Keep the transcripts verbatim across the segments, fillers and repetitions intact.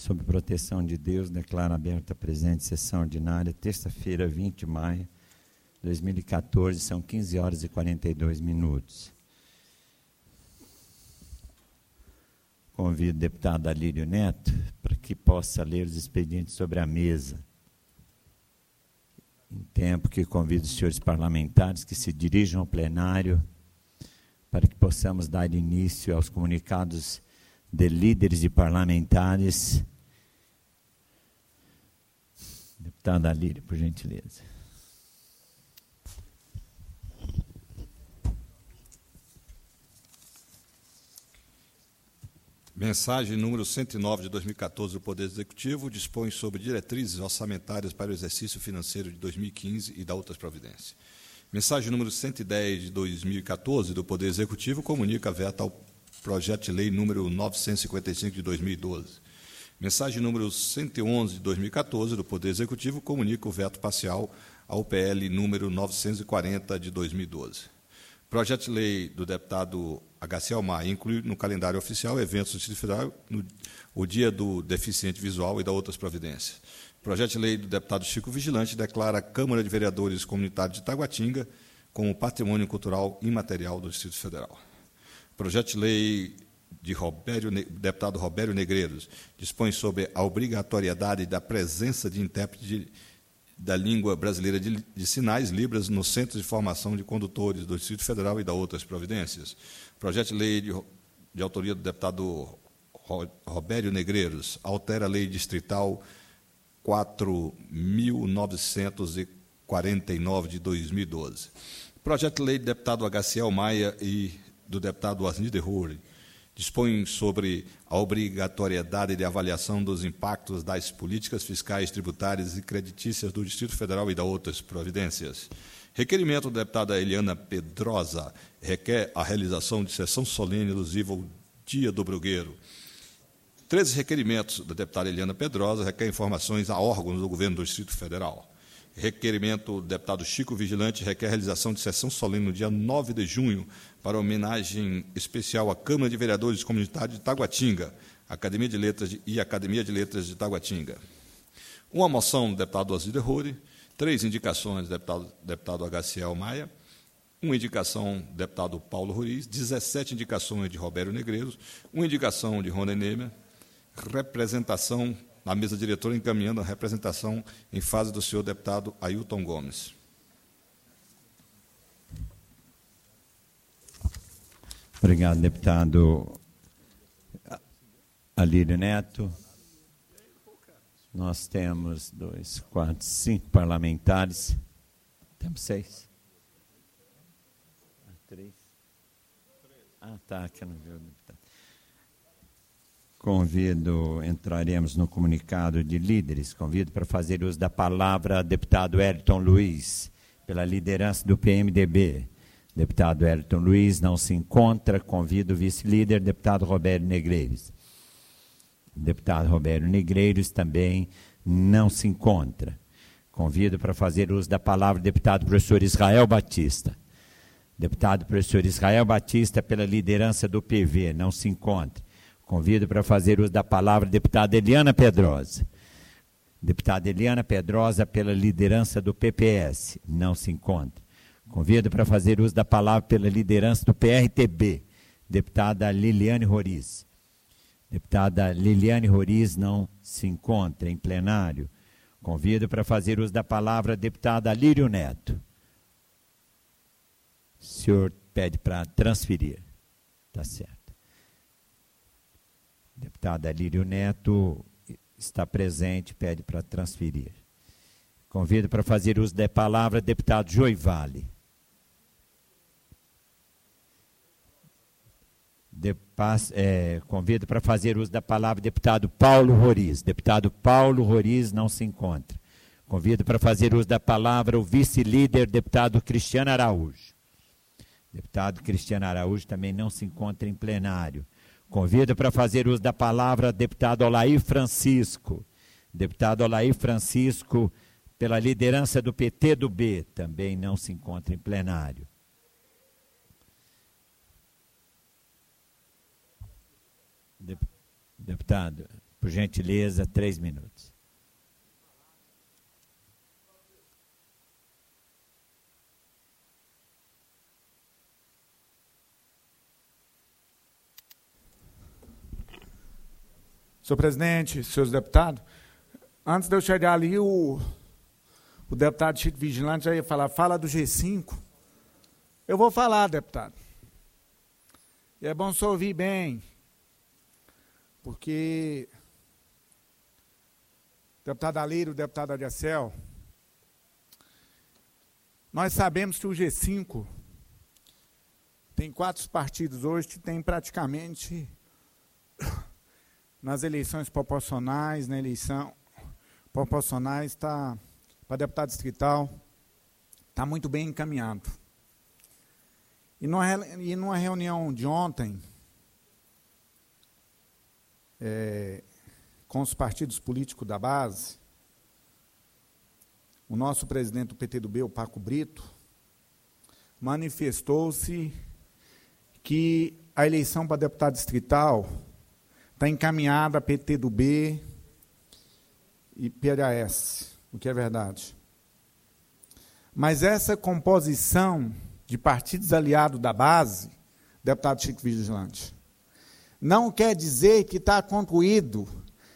Sob proteção de Deus, declaro aberta a presente sessão ordinária, terça-feira, vinte de maio de dois mil e quatorze, são quinze horas e quarenta e dois minutos. Convido o deputado Alírio Neto para que possa ler os expedientes sobre a mesa. Em tempo que convido os senhores parlamentares que se dirijam ao plenário para que possamos dar início aos comunicados de líderes e parlamentares. Deputado Alírio, por gentileza. Mensagem número cento e nove de dois mil e quatorze do Poder Executivo dispõe sobre diretrizes orçamentárias para o exercício financeiro de dois mil e quinze e da outras providências. Mensagem número cento e dez de dois mil e quatorze do Poder Executivo comunica veto ao projeto de lei número novecentos e cinquenta e cinco de dois mil e doze. Mensagem número cento e onze de dois mil e quatorze do Poder Executivo comunica o veto parcial ao P L número novecentos e quarenta de dois mil e doze. Projeto de lei do deputado H C Almar inclui no calendário oficial eventos do Distrito Federal no o Dia do Deficiente Visual e da outras providências. Projeto de lei do deputado Chico Vigilante declara a Câmara de Vereadores Comunitária de Taguatinga como patrimônio cultural imaterial do Distrito Federal. Projeto de lei de Robério, deputado Robério Negreiros dispõe sobre a obrigatoriedade da presença de intérprete de da língua brasileira de, de sinais, Libras, no Centro de Formação de Condutores do Distrito Federal e da outras providências. Projeto de lei de, de autoria do deputado Robério Negreiros altera a Lei Distrital quatro mil novecentos e quarenta e nove de dois mil e doze. Projeto de lei do deputado H C L Maia e do deputado Asnir de Ruri dispõe sobre a obrigatoriedade de avaliação dos impactos das políticas fiscais, tributárias e creditícias do Distrito Federal e da outras providências. Requerimento da deputada Eliana Pedrosa requer a realização de sessão solene alusiva ao Dia do Brugueiro. Treze requerimentos da deputada Eliana Pedrosa requerem informações a órgãos do governo do Distrito Federal. Requerimento do deputado Chico Vigilante requer a realização de sessão solene no dia nove de junho para homenagem especial à Câmara de Vereadores Comunitários de Taguatinga, Academia de Letras de, e Academia de Letras de Taguatinga. Uma moção do deputado Asnir de Ruri, três indicações do deputado, deputado H C L Maia, uma indicação do deputado Paulo Ruiz, dezessete indicações de Robério Negreiros, uma indicação de Rony Nemer, representação na mesa diretora, encaminhando a representação em fase do senhor deputado Ailton Gomes. Obrigado, deputado Alírio Neto. Nós temos dois, quatro, cinco parlamentares. Temos seis. Ah, três. Ah, tá, que eu não vi o deputado. Convido, entraremos no comunicado de líderes, convido para fazer uso da palavra deputado Elton Luiz, pela liderança do P M D B. Deputado Elton Luiz não se encontra, convido o vice-líder, deputado Robério Negreiros. Deputado Robério Negreiros também não se encontra. Convido para fazer uso da palavra deputado professor Israel Batista. Deputado professor Israel Batista, pela liderança do P V, não se encontra. Convido para fazer uso da palavra a deputada Eliana Pedrosa. Deputada Eliana Pedrosa, pela liderança do P P S, não se encontra. Convido para fazer uso da palavra pela liderança do P R T B, deputada Liliane Roriz. Deputada Liliane Roriz não se encontra em plenário. Convido para fazer uso da palavra a deputada Alírio Neto. O senhor pede para transferir. Está certo. Deputado Alírio Neto está presente, pede para transferir. Convido para fazer uso da palavra deputado Joivale. De, é, convido para fazer uso da palavra deputado Paulo Roriz. Deputado Paulo Roriz não se encontra. Convido para fazer uso da palavra o vice-líder, deputado Cristiano Araújo. Deputado Cristiano Araújo também não se encontra em plenário. Convido para fazer uso da palavra deputado Olair Francisco. Deputado Olair Francisco, pela liderança do P T do B, também não se encontra em plenário. Deputado, Por gentileza, três minutos. Senhor presidente, senhores deputados, antes de eu chegar ali, o, o deputado Chico Vigilante já ia falar, fala do G cinco. Eu vou falar, deputado. E é bom só ouvir bem, porque o deputado Alírio, o deputado Adiacel, nós sabemos que o G cinco tem quatro partidos hoje que tem praticamente... nas eleições proporcionais, na eleição proporcionais, está, para deputado distrital, está muito bem encaminhado. E numa, e numa reunião de ontem, é, com os partidos políticos da base, o nosso presidente do P T do B, o Paco Brito, manifestou-se que a eleição para deputado distrital está encaminhada a P T do B e P H S, o que é verdade. Mas essa composição de partidos aliados da base, deputado Chico Vigilante, não quer dizer que está concluído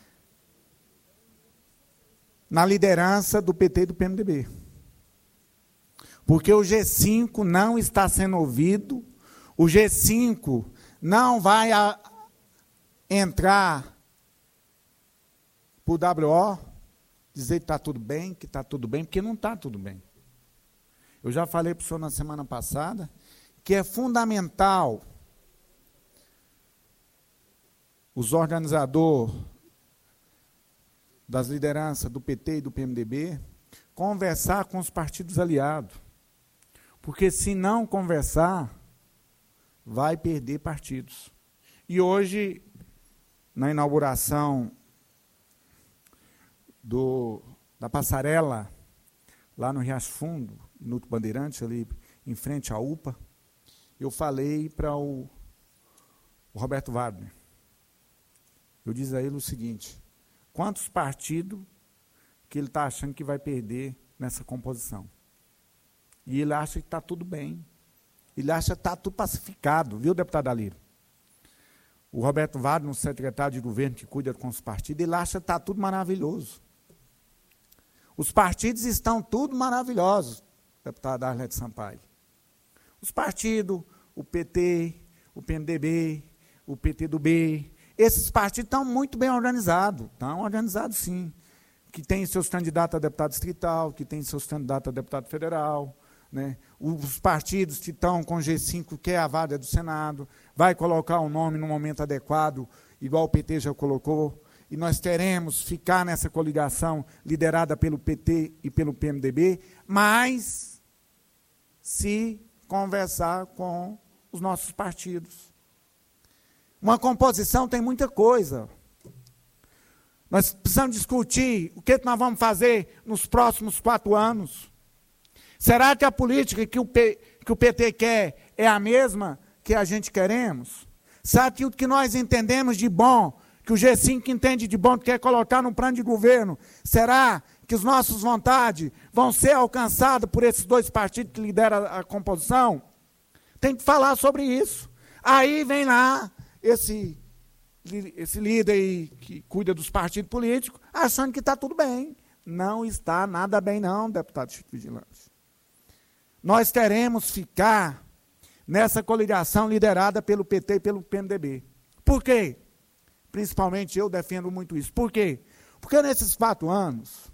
na liderança do P T e do P M D B. Porque o G cinco não está sendo ouvido, o G cinco não vai... A, entrar para o W O, dizer que está tudo bem, que está tudo bem, porque não está tudo bem. Eu já falei para o senhor na semana passada que é fundamental os organizadores das lideranças do P T e do P M D B conversar com os partidos aliados, porque se não conversar, vai perder partidos. E hoje... na inauguração do, da passarela, lá no Riacho Fundo, no Bandeirantes, ali em frente à U P A, eu falei para o, o Roberto Wagner. Eu disse a ele o seguinte, quantos partidos que ele está achando que vai perder nessa composição? E ele acha que está tudo bem. Ele acha que está tudo pacificado, viu, deputado Alírio? O Roberto Wagner, o secretário de governo que cuida com os partidos, ele acha que está tudo maravilhoso. Os partidos estão tudo maravilhosos, deputado Arlete Sampaio. Os partidos, o P T, o P M D B, o P T do B, esses partidos estão muito bem organizados, estão organizados sim, que tem seus candidatos a deputado distrital, que tem seus candidatos a deputado federal, né? Os partidos que estão com G cinco, que é a vaga do Senado, vai colocar o nome no momento adequado, igual o P T já colocou, e nós teremos ficar nessa coligação liderada pelo P T e pelo P M D B, mas se conversar com os nossos partidos. Uma composição tem muita coisa. Nós precisamos discutir o que nós vamos fazer nos próximos quatro anos. Será que a política que o, P, que o P T quer é a mesma que a gente queremos? Será que o que nós entendemos de bom, que o G cinco entende de bom, que quer colocar no plano de governo, será que as nossas vontades vão ser alcançadas por esses dois partidos que lideram a composição? Tem que falar sobre isso. Aí vem lá esse, esse líder aí que cuida dos partidos políticos, achando que está tudo bem. Não está nada bem não, deputado Chico Vigilante. Nós teremos ficar nessa coligação liderada pelo P T e pelo P M D B. Por quê? Principalmente eu defendo muito isso. Por quê? Porque nesses quatro anos,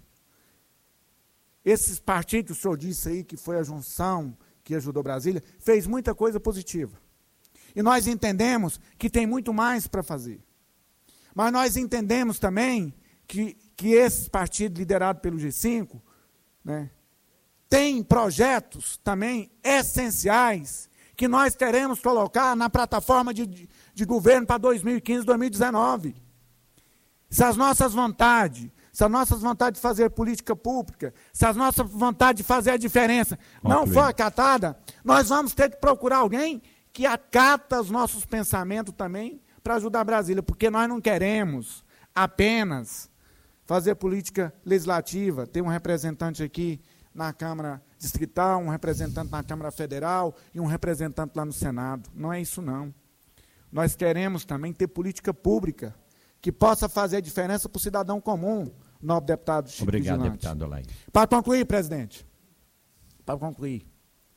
esses partidos que o senhor disse aí, que foi a junção que ajudou Brasília, fez muita coisa positiva. E nós entendemos que tem muito mais para fazer. Mas nós entendemos também que, que esses partidos liderados pelo G cinco, né, tem projetos também essenciais que nós teremos que colocar na plataforma de, de, de governo para dois mil e quinze, dois mil e dezenove. Se as nossas vontades, se as nossas vontades de fazer política pública, se as nossas vontades de fazer a diferença não for acatada, nós vamos ter que procurar alguém que acata os nossos pensamentos também para ajudar Brasília, porque nós não queremos apenas fazer política legislativa, ter um representante aqui na Câmara Distrital, um representante na Câmara Federal e um representante lá no Senado. Não é isso, não. Nós queremos também ter política pública que possa fazer a diferença para o cidadão comum, nobre deputado Chico Obrigado, Vigilante. deputado Olair. Para concluir, presidente, para concluir,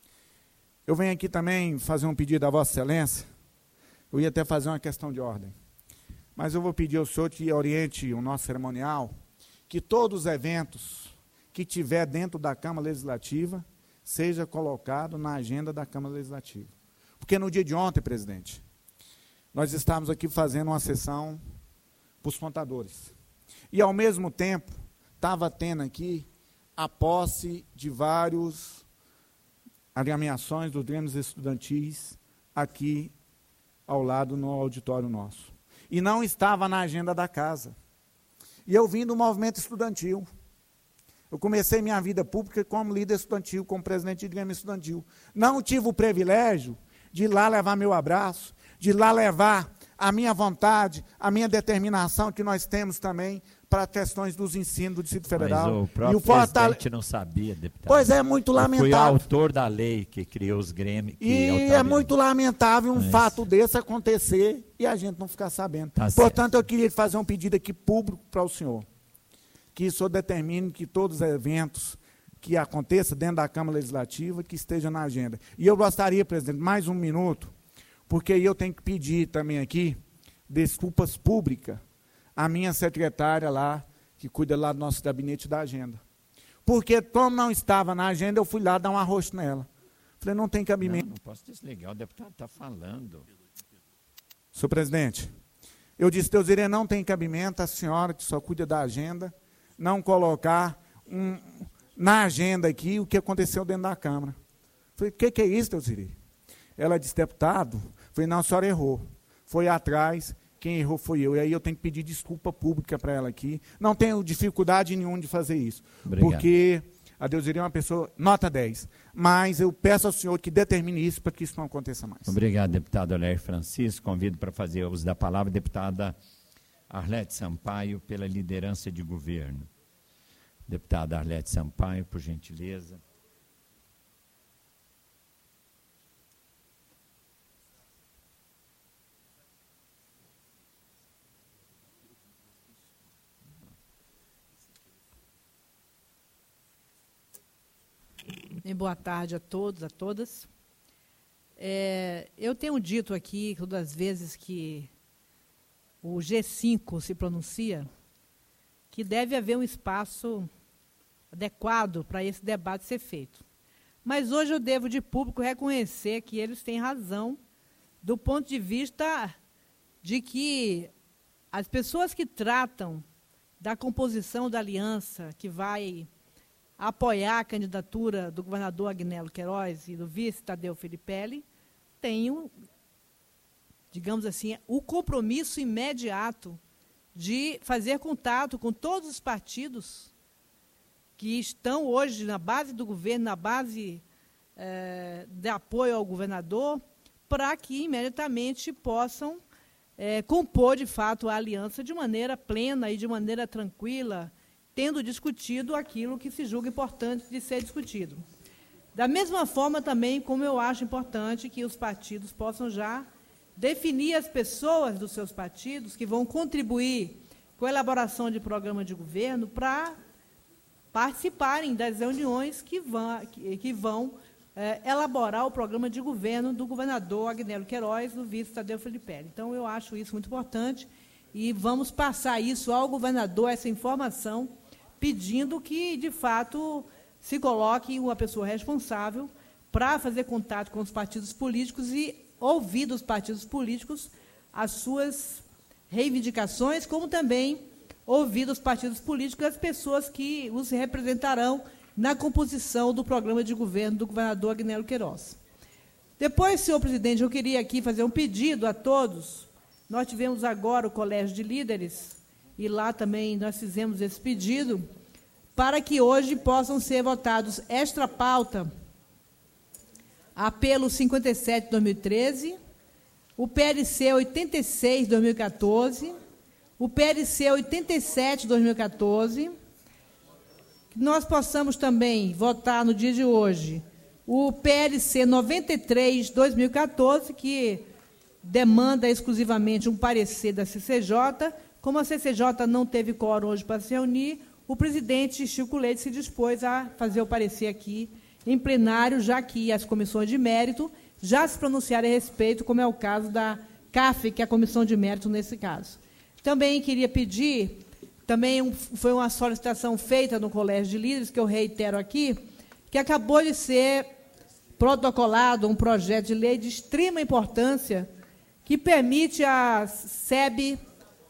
eu venho aqui também fazer um pedido à Vossa Excelência. Eu ia até fazer uma questão de ordem, mas eu vou pedir ao senhor que oriente o nosso cerimonial, que todos os eventos que tiver dentro da Câmara Legislativa seja colocado na agenda da Câmara Legislativa. Porque no dia de ontem, presidente, nós estávamos aqui fazendo uma sessão para os contadores. E, ao mesmo tempo, estava tendo aqui a posse de vários agremiações dos grêmios estudantis aqui ao lado no auditório nosso. E não estava na agenda da casa. E eu vim do movimento estudantil. Eu comecei minha vida pública como líder estudantil, como presidente de grêmio estudantil. Não tive o privilégio de ir lá levar meu abraço, de ir lá levar a minha vontade, a minha determinação, que nós temos também para questões dos ensinos do Distrito Federal. Mas o próprio e o Fortale... presidente não sabia, deputado. Pois é, muito lamentável. Eu fui o autor da lei que criou os grêmios. E é muito lamentável um Mas... fato desse acontecer e a gente não ficar sabendo. Tá Portanto, certo. eu queria fazer um pedido aqui público para o senhor, que o senhor determine que todos os eventos que aconteçam dentro da Câmara Legislativa, que estejam na agenda. E eu gostaria, presidente, mais um minuto, porque eu tenho que pedir também aqui desculpas públicas à minha secretária lá, que cuida lá do nosso gabinete da agenda. Porque, como não estava na agenda, eu fui lá dar um arroz nela. Falei, não tem cabimento. Não, não posso desligar, o deputado está falando. Senhor presidente, eu disse, Deus irê, não tem cabimento a senhora, que só cuida da agenda, não colocar um, na agenda aqui o que aconteceu dentro da Câmara. Falei, o que, que é isso, Deus irê? Ela disse, deputado, falei, não, a senhora errou. Foi atrás, quem errou foi eu. E aí eu tenho que pedir desculpa pública para ela aqui. Não tenho dificuldade nenhuma de fazer isso. Obrigado. Porque a Deus iria é uma pessoa, nota dez. Mas eu peço ao senhor que determine isso para que isso não aconteça mais. Obrigado, deputado Olair Francisco. Convido para fazer uso da palavra a deputada Arlete Sampaio, pela liderança de governo. Deputada Arlete Sampaio, por gentileza. Boa tarde a todos, a todas. É, eu tenho dito aqui, todas as vezes que o G cinco se pronuncia, que deve haver um espaço adequado para esse debate ser feito. Mas hoje eu devo, de público, reconhecer que eles têm razão do ponto de vista de que as pessoas que tratam da composição da aliança que vai apoiar a candidatura do governador Agnello Queiroz e do vice Tadeu Filipelli, tenho, digamos assim, o compromisso imediato de fazer contato com todos os partidos que estão hoje na base do governo, na base eh, de apoio ao governador, para que imediatamente possam eh, compor, de fato, a aliança de maneira plena e de maneira tranquila, tendo discutido aquilo que se julga importante de ser discutido. Da mesma forma, também, como eu acho importante que os partidos possam já definir as pessoas dos seus partidos que vão contribuir com a elaboração de programa de governo para participarem das reuniões que vão, que, que vão é, elaborar o programa de governo do governador Agnello Queiroz, do vice Tadeu Filipelli. Então, eu acho isso muito importante e vamos passar isso ao governador, essa informação, pedindo que, de fato, se coloque uma pessoa responsável para fazer contato com os partidos políticos e ouvir dos partidos políticos as suas reivindicações, como também ouvir dos partidos políticos as pessoas que os representarão na composição do programa de governo do governador Agnello Queiroz. Depois, senhor presidente, eu queria aqui fazer um pedido a todos. Nós tivemos agora o Colégio de Líderes, e lá também nós fizemos esse pedido, para que hoje possam ser votados extra pauta, apelo cinquenta e sete de dois mil e treze, o P L C oitenta e seis de dois mil e quatorze, o P L C oitenta e sete de dois mil e quatorze, que nós possamos também votar no dia de hoje o P L C noventa e três de dois mil e quatorze, que demanda exclusivamente um parecer da C C J. Como a C C J não teve quórum hoje para se reunir, o presidente Chico Leite se dispôs a fazer o parecer aqui em plenário, já que as comissões de mérito já se pronunciaram a respeito, como é o caso da C A F, que é a comissão de mérito nesse caso. Também queria pedir, também um, foi uma solicitação feita no Colégio de Líderes, que eu reitero aqui, que acabou de ser protocolado um projeto de lei de extrema importância que permite à S E B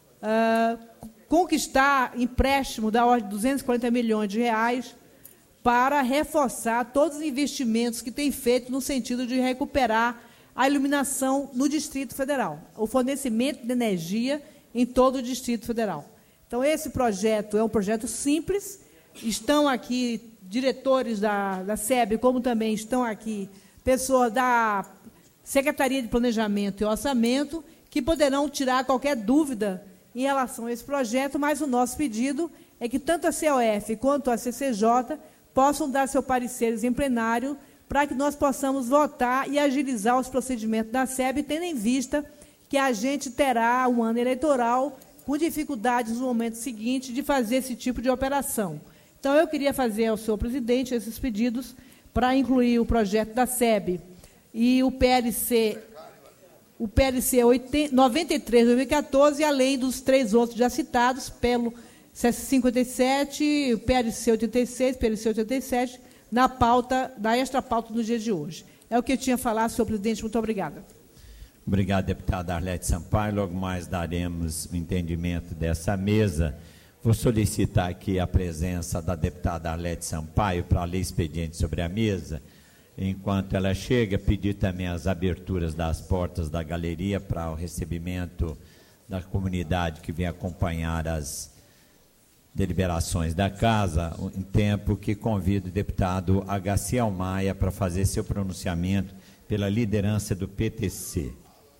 uh, conquistar empréstimo da ordem de duzentos e quarenta milhões de reais para reforçar todos os investimentos que tem feito no sentido de recuperar a iluminação no Distrito Federal, o fornecimento de energia em todo o Distrito Federal. Então, esse projeto é um projeto simples, estão aqui diretores da, da S E B, como também estão aqui pessoas da Secretaria de Planejamento e Orçamento, que poderão tirar qualquer dúvida em relação a esse projeto, mas o nosso pedido é que tanto a C O F quanto a C C J possam dar seus pareceres em plenário para que nós possamos votar e agilizar os procedimentos da S E B, tendo em vista que a gente terá um ano eleitoral com dificuldades no momento seguinte de fazer esse tipo de operação. Então, eu queria fazer ao senhor presidente esses pedidos para incluir o projeto da S E B e o P L C, o P L C noventa e três de dois mil e quatorze, além dos três outros já citados, pelo cinquenta e sete, o P L C oitenta e seis, P L C oitenta e sete, na pauta, da extra pauta no dia de hoje. É o que eu tinha a falar, senhor presidente. Muito obrigada. Obrigado, deputada Arlete Sampaio. Logo mais daremos o entendimento dessa mesa. Vou solicitar aqui a presença da deputada Arlete Sampaio para ler expediente sobre a mesa. Enquanto ela chega, pedir também as aberturas das portas da galeria para o recebimento da comunidade que vem acompanhar as deliberações da Casa, em tempo que convido o deputado Agaciel Maia para fazer seu pronunciamento pela liderança do P T C.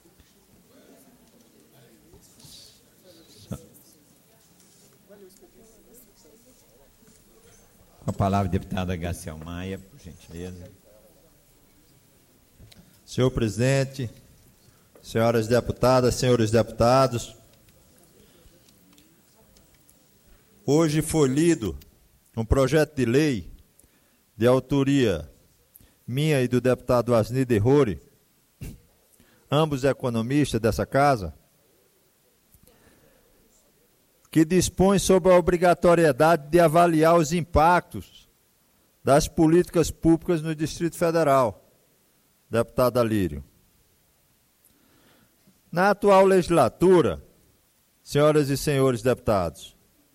Com a palavra, deputado Agaciel Maia, por gentileza. Senhor presidente, senhoras deputadas, senhores deputados, hoje foi lido um projeto de lei de autoria minha e do deputado Asni de Rore, ambos economistas dessa casa, que dispõe sobre a obrigatoriedade de avaliar os impactos das políticas públicas no Distrito Federal. Deputado Alírio. Na atual legislatura, senhoras e senhores deputados,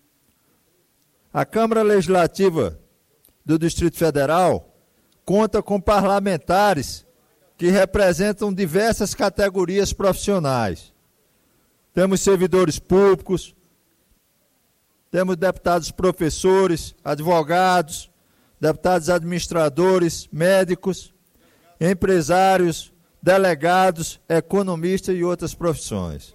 a Câmara Legislativa do Distrito Federal conta com parlamentares que representam diversas categorias profissionais. Temos servidores públicos, temos deputados professores, advogados, deputados administradores, médicos, empresários, delegados, economistas e outras profissões.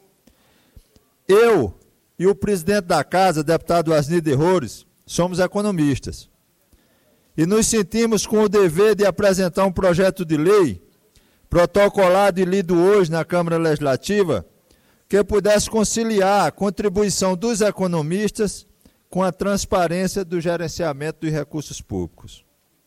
Eu e o presidente da Casa, deputado Asni de Rore, somos economistas. E nos sentimos com o dever de apresentar um projeto de lei, protocolado e lido hoje na Câmara Legislativa, que pudesse conciliar a contribuição dos economistas com a transparência do gerenciamento dos recursos públicos.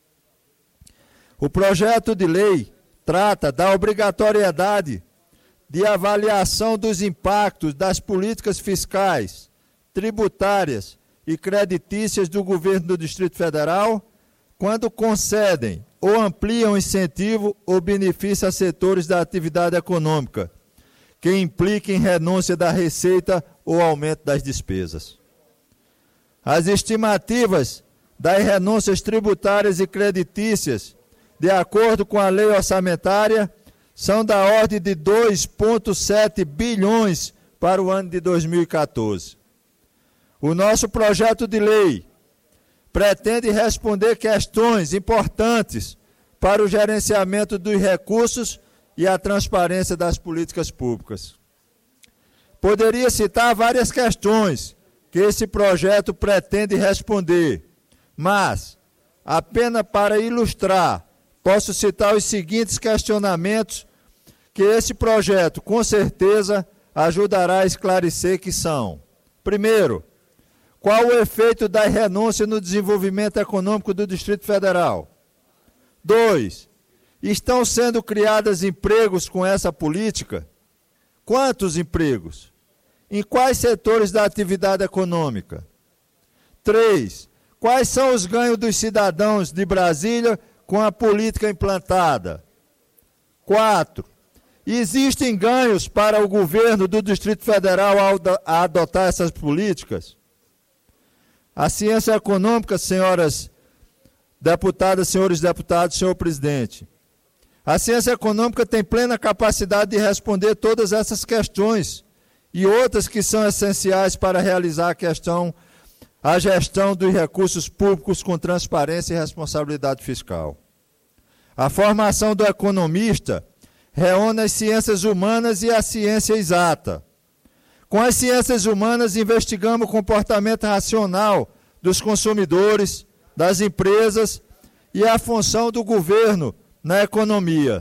O projeto de lei trata da obrigatoriedade de avaliação dos impactos das políticas fiscais, tributárias e creditícias do governo do Distrito Federal quando concedem ou ampliam incentivo ou benefício a setores da atividade econômica, que impliquem renúncia da receita ou aumento das despesas. As estimativas das renúncias tributárias e creditícias, de acordo com a lei orçamentária, são da ordem de dois vírgula sete bilhões para o ano de dois mil e quatorze. O nosso projeto de lei pretende responder questões importantes para o gerenciamento dos recursos e a transparência das políticas públicas. Poderia citar várias questões que esse projeto pretende responder, mas, apenas para ilustrar, posso citar os seguintes questionamentos que esse projeto, com certeza, ajudará a esclarecer, que são: primeiro, qual o efeito da renúncia no desenvolvimento econômico do Distrito Federal? Dois, estão sendo criados empregos com essa política? Quantos empregos? Em quais setores da atividade econômica? Três, quais são os ganhos dos cidadãos de Brasília com a política implantada? Quatro, existem ganhos para o governo do Distrito Federal ao adotar essas políticas? A ciência econômica, senhoras deputadas, senhores deputados, senhor presidente, a ciência econômica tem plena capacidade de responder todas essas questões e outras que são essenciais para realizar a questão, a gestão dos recursos públicos com transparência e responsabilidade fiscal. A formação do economista reúne as ciências humanas e a ciência exata. Com as ciências humanas, investigamos o comportamento racional dos consumidores, das empresas e a função do governo na economia.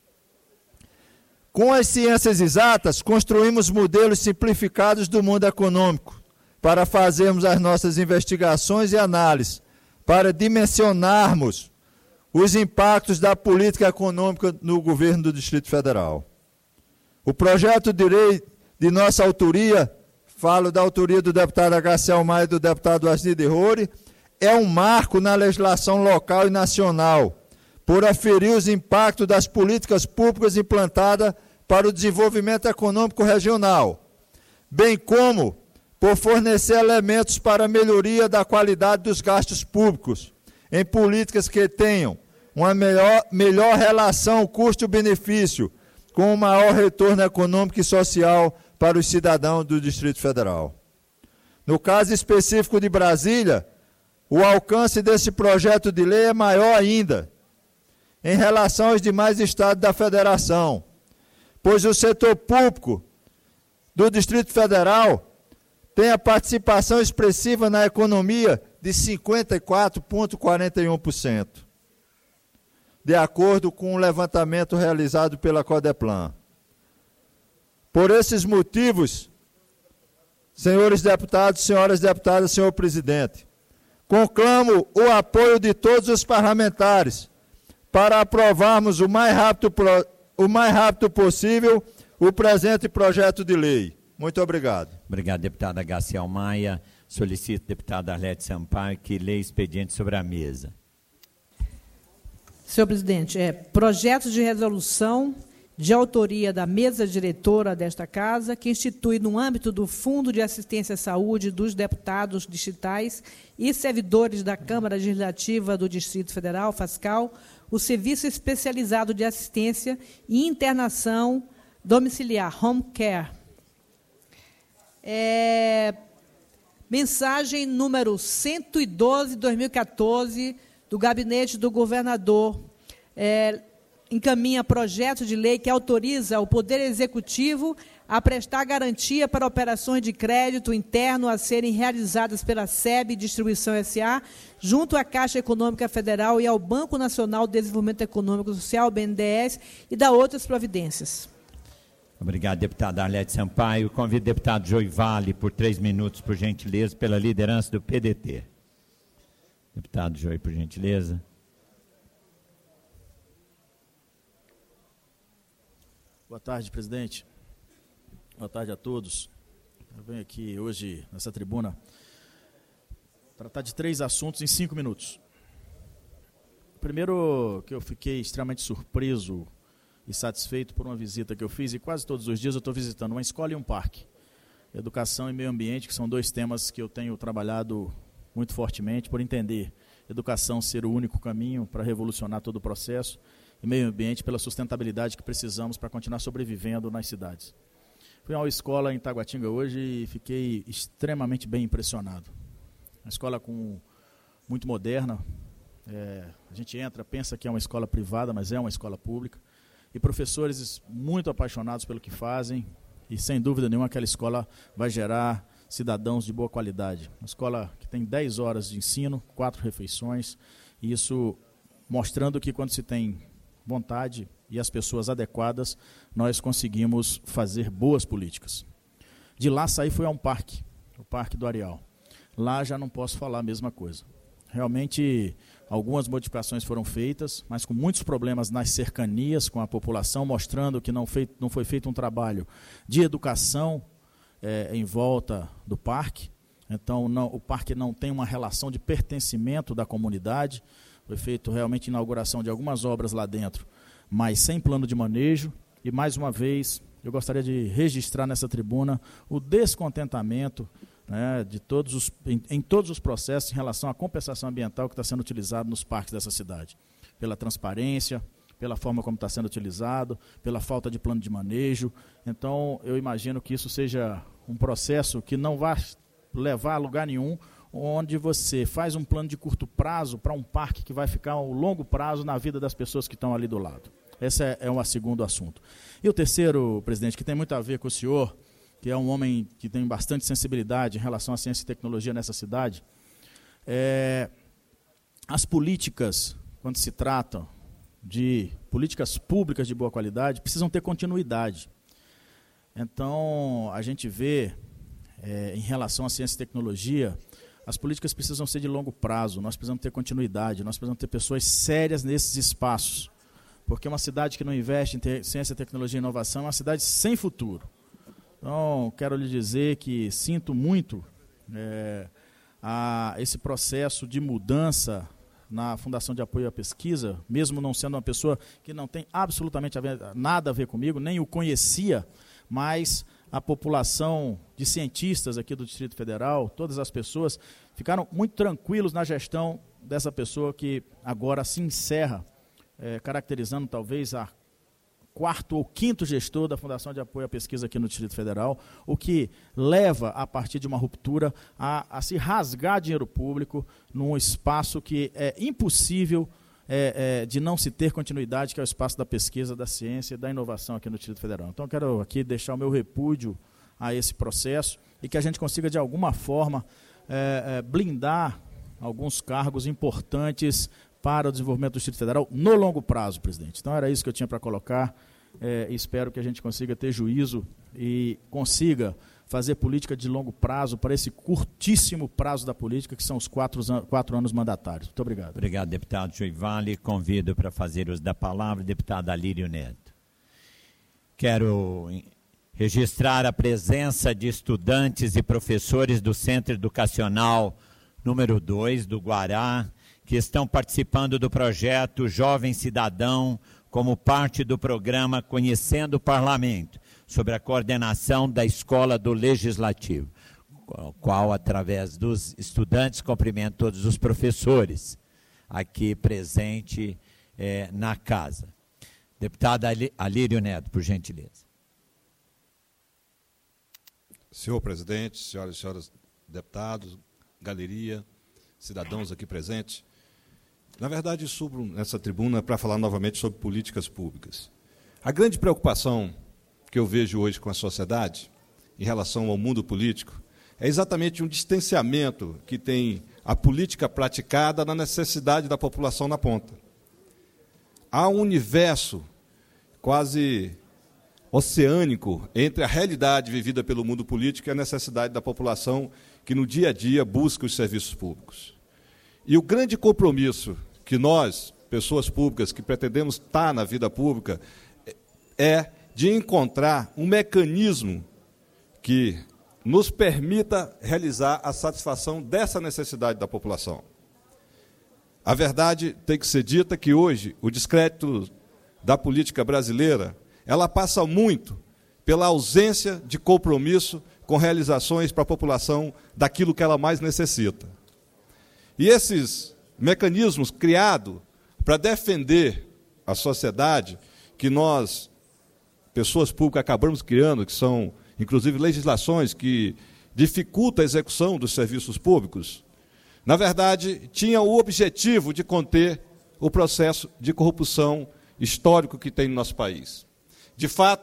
Com as ciências exatas, construímos modelos simplificados do mundo econômico para fazermos as nossas investigações e análises, para dimensionarmos os impactos da política econômica no governo do Distrito Federal. O projeto de lei de nossa autoria, falo da autoria do deputado Agaciel Maia e do deputado Asni de Roure, é um marco na legislação local e nacional, por aferir os impactos das políticas públicas implantadas para o desenvolvimento econômico regional, bem como por fornecer elementos para a melhoria da qualidade dos gastos públicos, em políticas que tenham uma melhor, melhor relação custo-benefício, com um maior retorno econômico e social para os cidadãos do Distrito Federal. No caso específico de Brasília, o alcance desse projeto de lei é maior ainda, em relação aos demais estados da Federação, pois o setor público do Distrito Federal tem a participação expressiva na economia de cinquenta e quatro vírgula quarenta e um por cento, de acordo com o levantamento realizado pela Codeplan. Por esses motivos, senhores deputados, senhoras deputadas, senhor presidente, conclamo o apoio de todos os parlamentares para aprovarmos o mais rápido, o mais rápido possível o presente projeto de lei. Muito obrigado. Obrigado, deputada Agaciel Maia. Solicito, deputada Arlete Sampaio, que leia expediente sobre a mesa. Senhor presidente, é projeto de resolução de autoria da mesa diretora desta Casa, que institui, no âmbito do Fundo de Assistência à Saúde dos deputados distritais e servidores da Câmara Legislativa do Distrito Federal, FASCAL, o Serviço Especializado de Assistência e Internação Domiciliar, Home Care. É, mensagem número cento e doze, dois mil e quatorze, do Gabinete do Governador, é, encaminha projeto de lei que autoriza o Poder Executivo a prestar garantia para operações de crédito interno a serem realizadas pela S E B Distribuição S A, junto à Caixa Econômica Federal e ao Banco Nacional de Desenvolvimento Econômico e Social, B N D E S, e da outras providências. Obrigado, deputada Arlete Sampaio. Convido o deputado Joey Vale, por três minutos, por gentileza, pela liderança do P D T. Deputado Joey, por gentileza. Boa tarde, presidente. Boa tarde a todos. Eu venho aqui hoje, nessa tribuna, tratar de três assuntos em cinco minutos. Primeiro, que eu fiquei extremamente surpreso e satisfeito por uma visita que eu fiz, e quase todos os dias eu estou visitando uma escola e um parque. Educação e meio ambiente, que são dois temas que eu tenho trabalhado muito fortemente, por entender educação ser o único caminho para revolucionar todo o processo, e meio ambiente pela sustentabilidade que precisamos para continuar sobrevivendo nas cidades. Fui a uma escola em Taguatinga hoje e fiquei extremamente bem impressionado. Uma escola com, muito moderna, é, a gente entra, pensa que é uma escola privada, mas é uma escola pública, e professores muito apaixonados pelo que fazem, e, sem dúvida nenhuma, aquela escola vai gerar cidadãos de boa qualidade. Uma escola que tem dez horas de ensino, quatro refeições, e isso mostrando que, quando se tem vontade e as pessoas adequadas, nós conseguimos fazer boas políticas. De lá saí, fui a um parque, o Parque do Areal. Lá já não posso falar a mesma coisa. Realmente, algumas modificações foram feitas, mas com muitos problemas nas cercanias com a população, mostrando que não, feito, não foi feito um trabalho de educação é, em volta do parque. Então, não, o parque não tem uma relação de pertencimento da comunidade. Foi feito realmente a inauguração de algumas obras lá dentro, mas sem plano de manejo. E, mais uma vez, eu gostaria de registrar nessa tribuna o descontentamento, né, de todos os, em, em todos os processos em relação à compensação ambiental que está sendo utilizado nos parques dessa cidade. Pela transparência, pela forma como está sendo utilizado, pela falta de plano de manejo. Então, eu imagino que isso seja um processo que não vai levar a lugar nenhum, onde você faz um plano de curto prazo para um parque que vai ficar ao longo prazo na vida das pessoas que estão ali do lado. Esse é, é um segundo assunto. E o terceiro, presidente, que tem muito a ver com o senhor, que é um homem que tem bastante sensibilidade em relação à ciência e tecnologia nessa cidade, é, as políticas, quando se trata de políticas públicas de boa qualidade, precisam ter continuidade. Então, a gente vê, é, em relação à ciência e tecnologia, as políticas precisam ser de longo prazo, nós precisamos ter continuidade, nós precisamos ter pessoas sérias nesses espaços, porque uma cidade que não investe em ciência, tecnologia e inovação é uma cidade sem futuro. Então, quero lhe dizer que sinto muito é, a, esse processo de mudança na Fundação de Apoio à Pesquisa, mesmo não sendo uma pessoa que não tem absolutamente a ver, nada a ver comigo, nem o conhecia, mas a população de cientistas aqui do Distrito Federal, todas as pessoas, ficaram muito tranquilos na gestão dessa pessoa que agora se encerra, é, caracterizando talvez a quarto ou quinto gestor da Fundação de Apoio à Pesquisa aqui no Distrito Federal, o que leva, a partir de uma ruptura, a, a se rasgar dinheiro público num espaço que é impossível é, é, de não se ter continuidade, que é o espaço da pesquisa, da ciência e da inovação aqui no Distrito Federal. Então, eu quero aqui deixar o meu repúdio a esse processo e que a gente consiga, de alguma forma, é, é, blindar alguns cargos importantes para o desenvolvimento do Distrito Federal no longo prazo, presidente. Então, era isso que eu tinha para colocar. É, espero que a gente consiga ter juízo e consiga fazer política de longo prazo para esse curtíssimo prazo da política, que são os quatro, quatro anos mandatários. Muito obrigado. Obrigado, deputado Joivale. Convido para fazer uso da palavra o deputado Alírio Neto. Quero registrar a presença de estudantes e professores do Centro Educacional número dois do Guará, que estão participando do projeto Jovem Cidadão, como parte do programa Conhecendo o Parlamento, sobre a coordenação da Escola do Legislativo, qual, através dos estudantes, cumprimento todos os professores aqui presentes eh, na casa. Deputado Alírio Neto, por gentileza. Senhor presidente, senhoras e senhores deputados, galeria, cidadãos aqui presentes, na verdade, subo nessa tribuna para falar novamente sobre políticas públicas. A grande preocupação que eu vejo hoje com a sociedade, em relação ao mundo político, é exatamente um distanciamento que tem a política praticada na necessidade da população na ponta. Há um universo quase oceânico entre a realidade vivida pelo mundo político e a necessidade da população que, no dia a dia, busca os serviços públicos. E o grande compromisso que nós, pessoas públicas, que pretendemos estar na vida pública, é de encontrar um mecanismo que nos permita realizar a satisfação dessa necessidade da população. A verdade tem que ser dita que hoje o descrédito da política brasileira, ela passa muito pela ausência de compromisso com realizações para a população daquilo que ela mais necessita. E esses mecanismos criados para defender a sociedade, que nós, pessoas públicas, acabamos criando, que são, inclusive, legislações que dificultam a execução dos serviços públicos, na verdade, tinha o objetivo de conter o processo de corrupção histórico que tem no nosso país. De fato,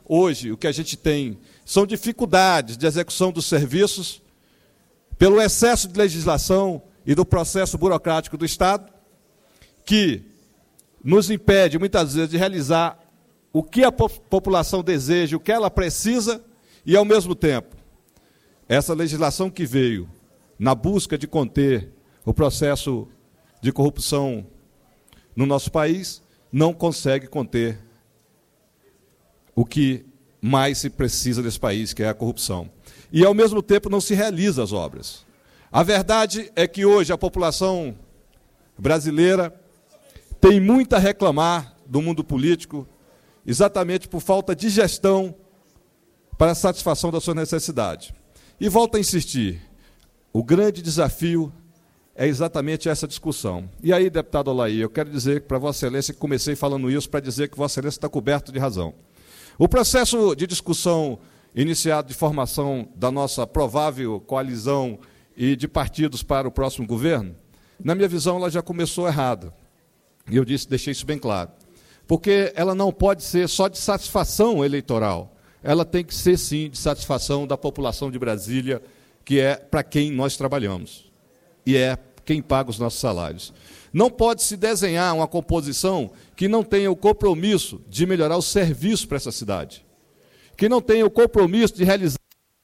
hoje, o que a gente tem são dificuldades de execução dos serviços, pelo excesso de legislação e do processo burocrático do Estado, que nos impede, muitas vezes, de realizar o que a população deseja, o que ela precisa, e, ao mesmo tempo, essa legislação que veio na busca de conter o processo de corrupção no nosso país, não consegue conter o que mais se precisa desse país, que é a corrupção. E, ao mesmo tempo, não se realizam as obras. A verdade é que hoje a população brasileira tem muito a reclamar do mundo político, exatamente por falta de gestão para a satisfação da sua necessidade. E volto a insistir, o grande desafio é exatamente essa discussão. E aí, deputado Olaí, eu quero dizer para Vossa Excelência, que comecei falando isso para dizer que Vossa Excelência está coberto de razão. O processo de discussão iniciado de formação da nossa provável coalizão e de partidos para o próximo governo, na minha visão, ela já começou errada. E eu disse, deixei isso bem claro. Porque ela não pode ser só de satisfação eleitoral. Ela tem que ser, sim, de satisfação da população de Brasília, que é para quem nós trabalhamos. E é quem paga os nossos salários. Não pode se desenhar uma composição que não tenha o compromisso de melhorar o serviço para essa cidade. Que não tenha o compromisso de realizar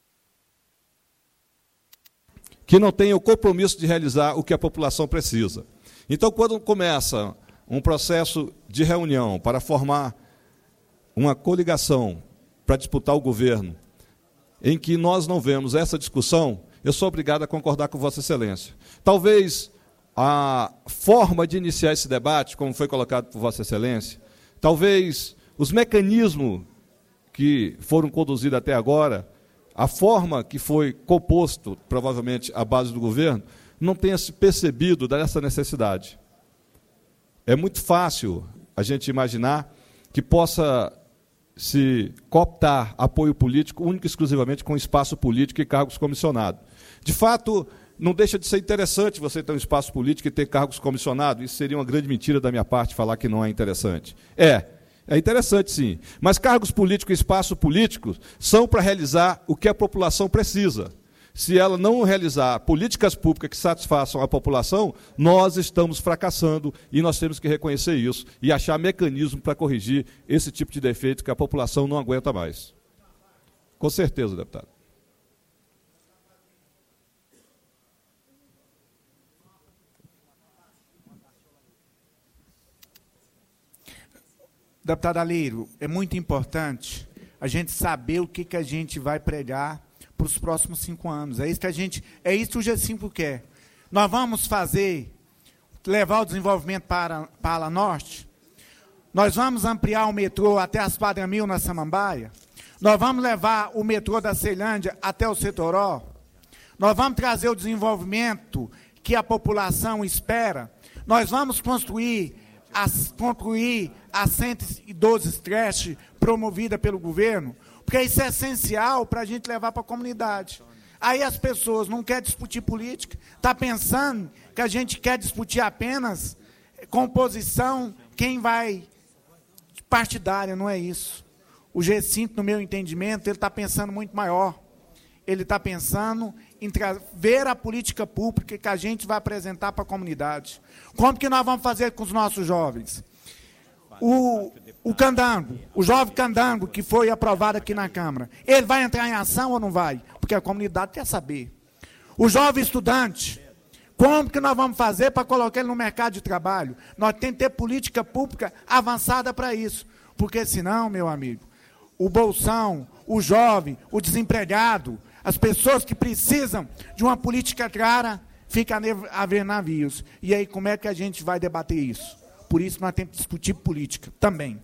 que não tenha o compromisso de realizar o que a população precisa. Então, quando começa um processo de reunião para formar uma coligação para disputar o governo, em que nós não vemos essa discussão, eu sou obrigado a concordar com Vossa Excelência. Talvez a forma de iniciar esse debate, como foi colocado por Vossa Excelência, talvez os mecanismos que foram conduzidos até agora, a forma que foi composto, provavelmente, a base do governo, não tenha se percebido dessa necessidade. É muito fácil a gente imaginar que possa se cooptar apoio político único e exclusivamente com espaço político e cargos comissionados. De fato, não deixa de ser interessante você ter um espaço político e ter cargos comissionados. Isso seria uma grande mentira da minha parte falar que não é interessante. É, é interessante sim, mas cargos políticos e espaço político são para realizar o que a população precisa. Se ela não realizar políticas públicas que satisfaçam a população, nós estamos fracassando e nós temos que reconhecer isso e achar mecanismo para corrigir esse tipo de defeito que a população não aguenta mais. Com certeza, deputado. Deputado Alírio, é muito importante a gente saber o que, que a gente vai pregar para os próximos cinco anos. É isso que a gente, é isso que o G cinco quer. Nós vamos fazer, levar o desenvolvimento para, para a Norte. Nós vamos ampliar o metrô até as Padre Mil na Samambaia. Nós vamos levar o metrô da Ceilândia até o Setoró. Nós vamos trazer o desenvolvimento que a população espera. Nós vamos construir as, concluir a cento e doze creche promovida pelo governo, porque isso é essencial para a gente levar para a comunidade. Aí as pessoas não querem discutir política, está pensando que a gente quer discutir apenas composição, quem vai partidária, não é isso. O G cinco, no meu entendimento, ele está pensando muito maior. Ele está pensando em ver a política pública que a gente vai apresentar para a comunidade. Como que nós vamos fazer com os nossos jovens? O, o candango, o jovem candango que foi aprovado aqui na Câmara, ele vai entrar em ação ou não vai? Porque a comunidade quer saber. O jovem estudante, como que nós vamos fazer para colocar ele no mercado de trabalho? Nós temos que ter política pública avançada para isso. Porque senão, meu amigo, o bolsão, o jovem, o desempregado, as pessoas que precisam de uma política clara, fica a ver navios. E aí, como é que a gente vai debater isso? Por isso, nós temos que discutir política também.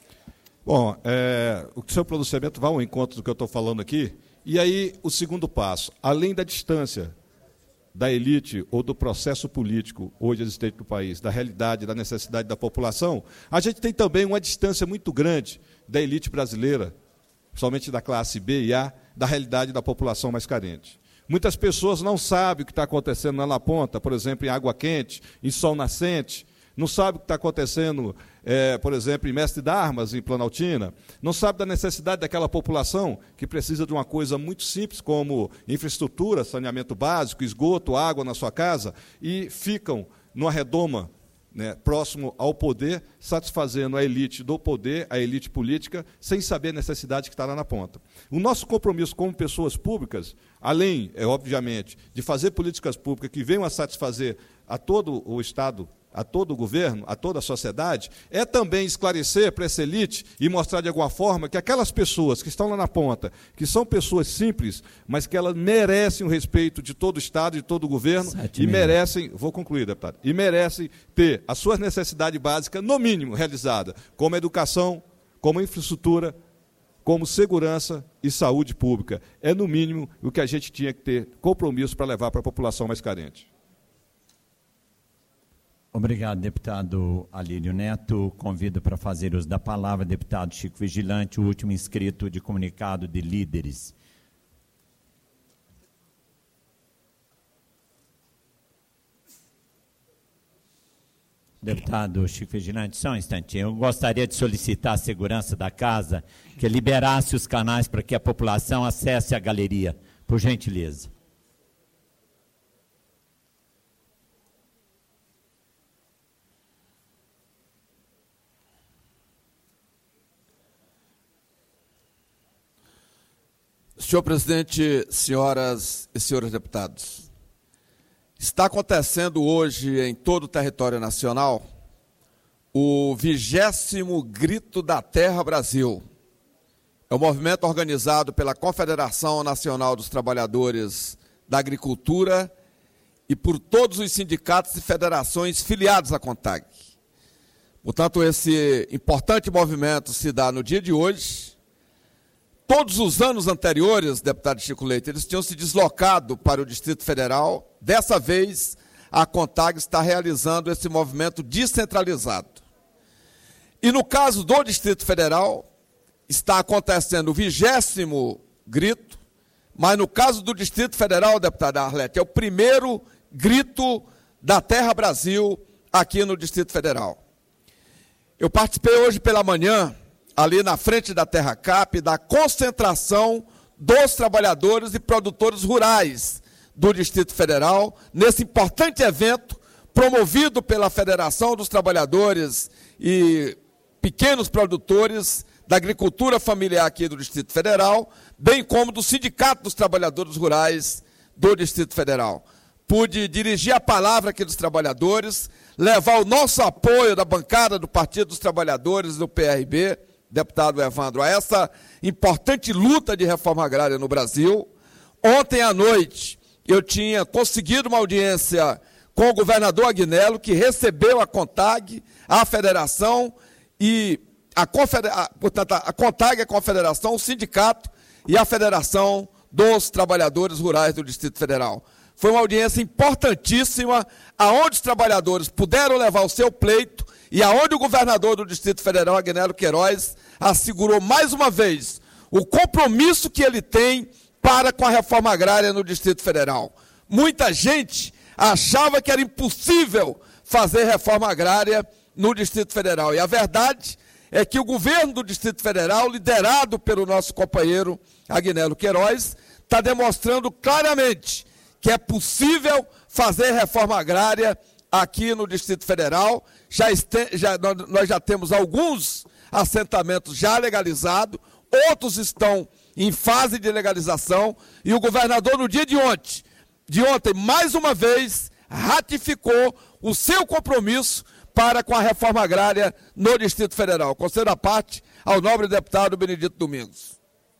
Bom, é, o seu pronunciamento vai ao encontro do que eu estou falando aqui. E aí, o segundo passo, além da distância da elite ou do processo político hoje existente no país, da realidade, da necessidade da população, a gente tem também uma distância muito grande da elite brasileira, somente da classe B e A, da realidade da população mais carente. Muitas pessoas não sabem o que está acontecendo lá na ponta, por exemplo, em Água Quente, em Sol Nascente, não sabe o que está acontecendo, é, por exemplo, em Mestre d'Armas, em Planaltina, não sabe da necessidade daquela população que precisa de uma coisa muito simples, como infraestrutura, saneamento básico, esgoto, água na sua casa, e ficam numa redoma, né, próximo ao poder, satisfazendo a elite do poder, a elite política, sem saber a necessidade que está lá na ponta. O nosso compromisso como pessoas públicas, além, é, obviamente, de fazer políticas públicas que venham a satisfazer a todo o Estado, a todo o governo, a toda a sociedade, é também esclarecer para essa elite e mostrar de alguma forma que aquelas pessoas que estão lá na ponta, que são pessoas simples, mas que elas merecem o respeito de todo o Estado, de todo o governo, Sete e minutos. merecem, vou concluir, deputado, e merecem ter as suas necessidades básicas, no mínimo, realizadas, como educação, como infraestrutura, como segurança e saúde pública. É, no mínimo, o que a gente tinha que ter compromisso para levar para a população mais carente. Obrigado, deputado Alírio Neto. Convido para fazer uso da palavra deputado Chico Vigilante, o último inscrito de comunicado de líderes. Deputado Chico Vigilante, só um instantinho. Eu gostaria de solicitar à segurança da casa que liberasse os canais para que a população acesse a galeria, por gentileza. Senhor presidente, senhoras e senhores deputados, está acontecendo hoje em todo o território nacional o vigésimo Grito da Terra Brasil. É um movimento organizado pela Confederação Nacional dos Trabalhadores da Agricultura e por todos os sindicatos e federações filiados à CONTAG. Portanto, esse importante movimento se dá no dia de hoje. Todos os anos anteriores, deputado Chico Leite, eles tinham se deslocado para o Distrito Federal. Dessa vez, a CONTAG está realizando esse movimento descentralizado. E no caso do Distrito Federal, está acontecendo o vigésimo grito, mas no caso do Distrito Federal, deputada Arlete, é o primeiro grito da Terra Brasil aqui no Distrito Federal. Eu participei hoje pela manhã, ali na frente da Terra Cap, da concentração dos trabalhadores e produtores rurais do Distrito Federal, nesse importante evento promovido pela Federação dos Trabalhadores e Pequenos Produtores da Agricultura Familiar aqui do Distrito Federal, bem como do Sindicato dos Trabalhadores Rurais do Distrito Federal. Pude dirigir a palavra aqui dos trabalhadores, levar o nosso apoio da bancada do Partido dos Trabalhadores do P R B, deputado Evandro, a essa importante luta de reforma agrária no Brasil. Ontem à noite, eu tinha conseguido uma audiência com o governador Agnello, que recebeu a CONTAG, a federação, e a, confedera... portanto, a CONTAG, a confederação, o sindicato e a Federação dos Trabalhadores Rurais do Distrito Federal. Foi uma audiência importantíssima, aonde os trabalhadores puderam levar o seu pleito e aonde o governador do Distrito Federal, Agnello Queiroz, assegurou mais uma vez o compromisso que ele tem para com a reforma agrária no Distrito Federal. Muita gente achava que era impossível fazer reforma agrária no Distrito Federal. E a verdade é que o governo do Distrito Federal, liderado pelo nosso companheiro Agnello Queiroz, está demonstrando claramente que é possível fazer reforma agrária aqui no Distrito Federal. Já este, já, nós já temos alguns assentamentos já legalizados, outros estão em fase de legalização, e o governador, no dia de ontem, de ontem, mais uma vez, ratificou o seu compromisso para com a reforma agrária no Distrito Federal. Concedo a parte ao nobre deputado Benedito Domingos.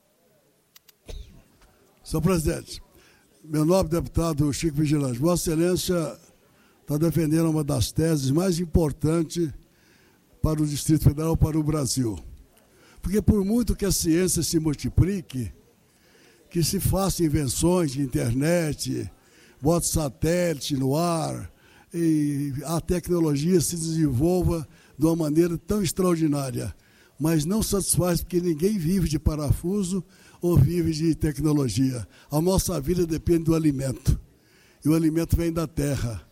Senhor presidente, meu nobre deputado Chico Vigilante, Vossa Excelência está defendendo uma das teses mais importantes para o Distrito Federal, para o Brasil. Porque por muito que a ciência se multiplique, que se façam invenções de internet, bote satélite no ar, e a tecnologia se desenvolva de uma maneira tão extraordinária, mas não satisfaz, porque ninguém vive de parafuso ou vive de tecnologia. A nossa vida depende do alimento, e o alimento vem da terra.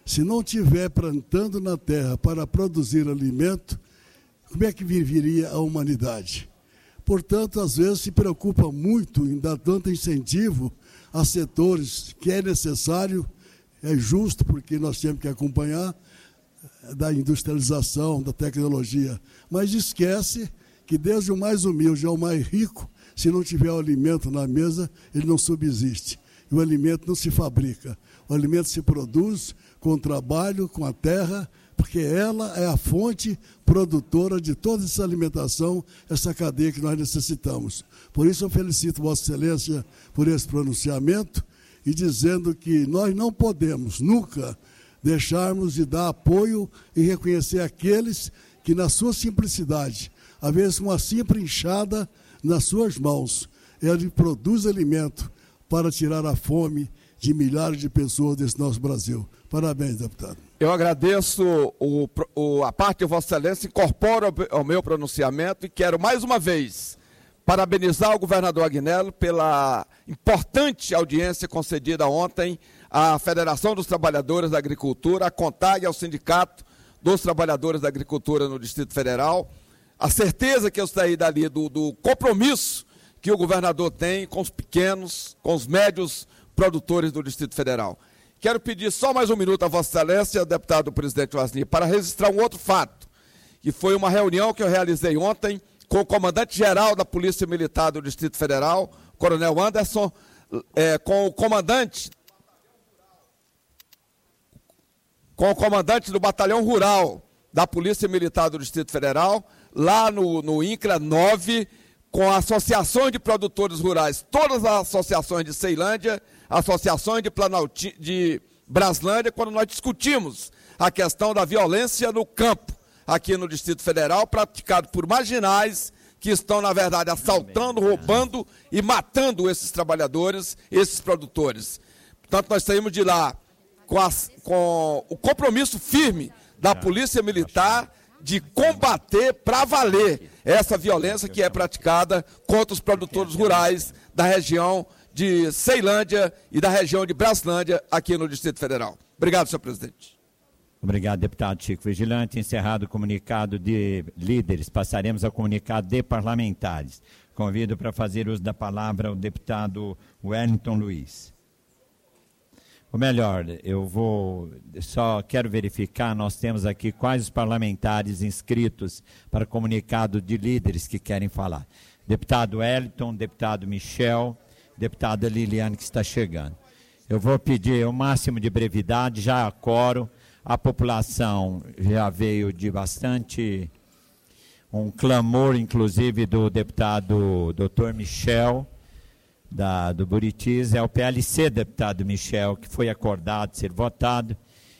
Se não tiver plantando na terra para produzir alimento, como é que viveria a humanidade? Portanto, às vezes se preocupa muito em dar tanto incentivo a setores que é necessário, é justo, porque nós temos que acompanhar da industrialização, da tecnologia, mas esquece que desde o mais humilde ao mais rico, se não tiver o alimento na mesa, ele não subsiste. E o alimento não se fabrica, o alimento se produz com o trabalho, com a terra, porque ela é a fonte produtora de toda essa alimentação, essa cadeia que nós necessitamos. Por isso eu felicito Vossa Excelência por esse pronunciamento e dizendo que nós não podemos nunca deixarmos de dar apoio e reconhecer aqueles que na sua simplicidade, às vezes com uma simples enxada nas suas mãos, ele produz alimento para tirar a fome de milhares de pessoas desse nosso Brasil. Parabéns, deputado. Eu agradeço o, o, a parte de Vossa Excelência, incorporo ao meu pronunciamento e quero mais uma vez parabenizar o governador Agnello pela importante audiência concedida ontem à Federação dos Trabalhadores da Agricultura, à CONTAG e ao Sindicato dos Trabalhadores da Agricultura no Distrito Federal. A certeza que eu saí dali do, do compromisso que o governador tem com os pequenos, com os médios produtores do Distrito Federal. Quero pedir só mais um minuto a Vossa Excelência, deputado presidente Wasni, para registrar um outro fato, que foi uma reunião que eu realizei ontem com o comandante-geral da Polícia Militar do Distrito Federal, Coronel Anderson, é, com o comandante, com o comandante do Batalhão Rural da Polícia Militar do Distrito Federal, lá no, no INCRA nove, com associações de produtores rurais, todas as associações de Ceilândia, associações de, Planalti, de Braslândia, quando nós discutimos a questão da violência no campo, aqui no Distrito Federal, praticado por marginais que estão, na verdade, assaltando, roubando e matando esses trabalhadores, esses produtores. Portanto, nós saímos de lá com, as, com o compromisso firme da Polícia Militar de combater para valer essa violência que é praticada contra os produtores rurais da região de Ceilândia e da região de Braslândia, aqui no Distrito Federal. Obrigado, senhor presidente. Obrigado, deputado Chico Vigilante. Encerrado o comunicado de líderes, passaremos ao comunicado de parlamentares. Convido para fazer uso da palavra o deputado Wellington Luiz. Ou melhor, eu vou, só quero verificar, nós temos aqui quais os parlamentares inscritos para comunicado de líderes que querem falar. Deputado Wellington, deputado Michel, deputada Liliane que está chegando. Eu vou pedir o máximo de brevidade, já acoro, a população já veio de bastante, um clamor inclusive do deputado doutor Michel, Da, do Buritis, é o P L C, deputado Michel, que foi acordado ser votado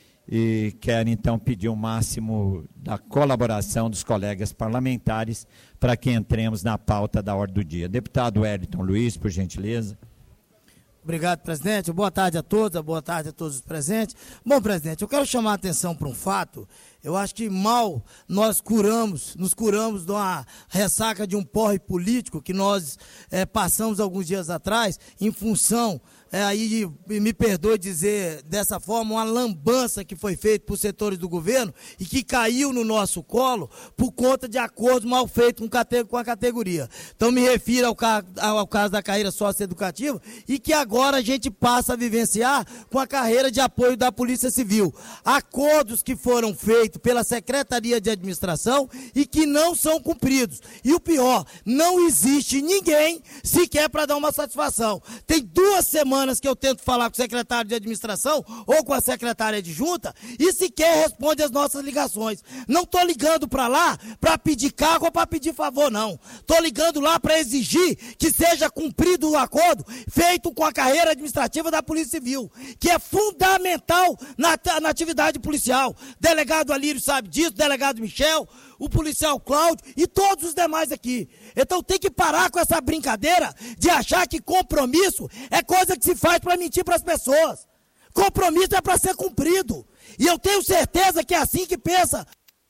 e quero então pedir o máximo da colaboração dos colegas parlamentares para que entremos na pauta da ordem do dia. Deputado Wellington Luiz, por gentileza. Obrigado, presidente. Boa tarde a todos, boa tarde a todos os presentes. Bom, presidente, eu quero chamar a atenção para um fato. Eu acho que mal nós curamos, nos curamos de uma ressaca de um porre político que nós é, passamos alguns dias atrás, em função, é, aí me perdoe dizer dessa forma, uma lambança que foi feita por setores do governo e que caiu no nosso colo por conta de acordos mal feitos com a categoria. Então me refiro ao, ca ao caso da carreira socioeducativa e que agora a gente passa a vivenciar com a carreira de apoio da Polícia Civil. Acordos que foram feitos pela Secretaria de Administração e que não são cumpridos. E o pior, não existe ninguém sequer para dar uma satisfação. Tem duas semanas que eu tento falar com o secretário de Administração ou com a secretária adjunta e sequer responde as nossas ligações. Não estou ligando para lá para pedir cargo ou para pedir favor, não. Estou ligando lá para exigir que seja cumprido o acordo feito com a carreira administrativa da Polícia Civil, que é fundamental na, na atividade policial. Delegado Alírio sabe disso, delegado Michel, o policial Cláudio e todos os demais aqui. Então tem que parar com essa brincadeira de achar que compromisso é coisa que se faz para mentir para as pessoas. Compromisso é para ser cumprido. E eu tenho certeza que é assim que pensa.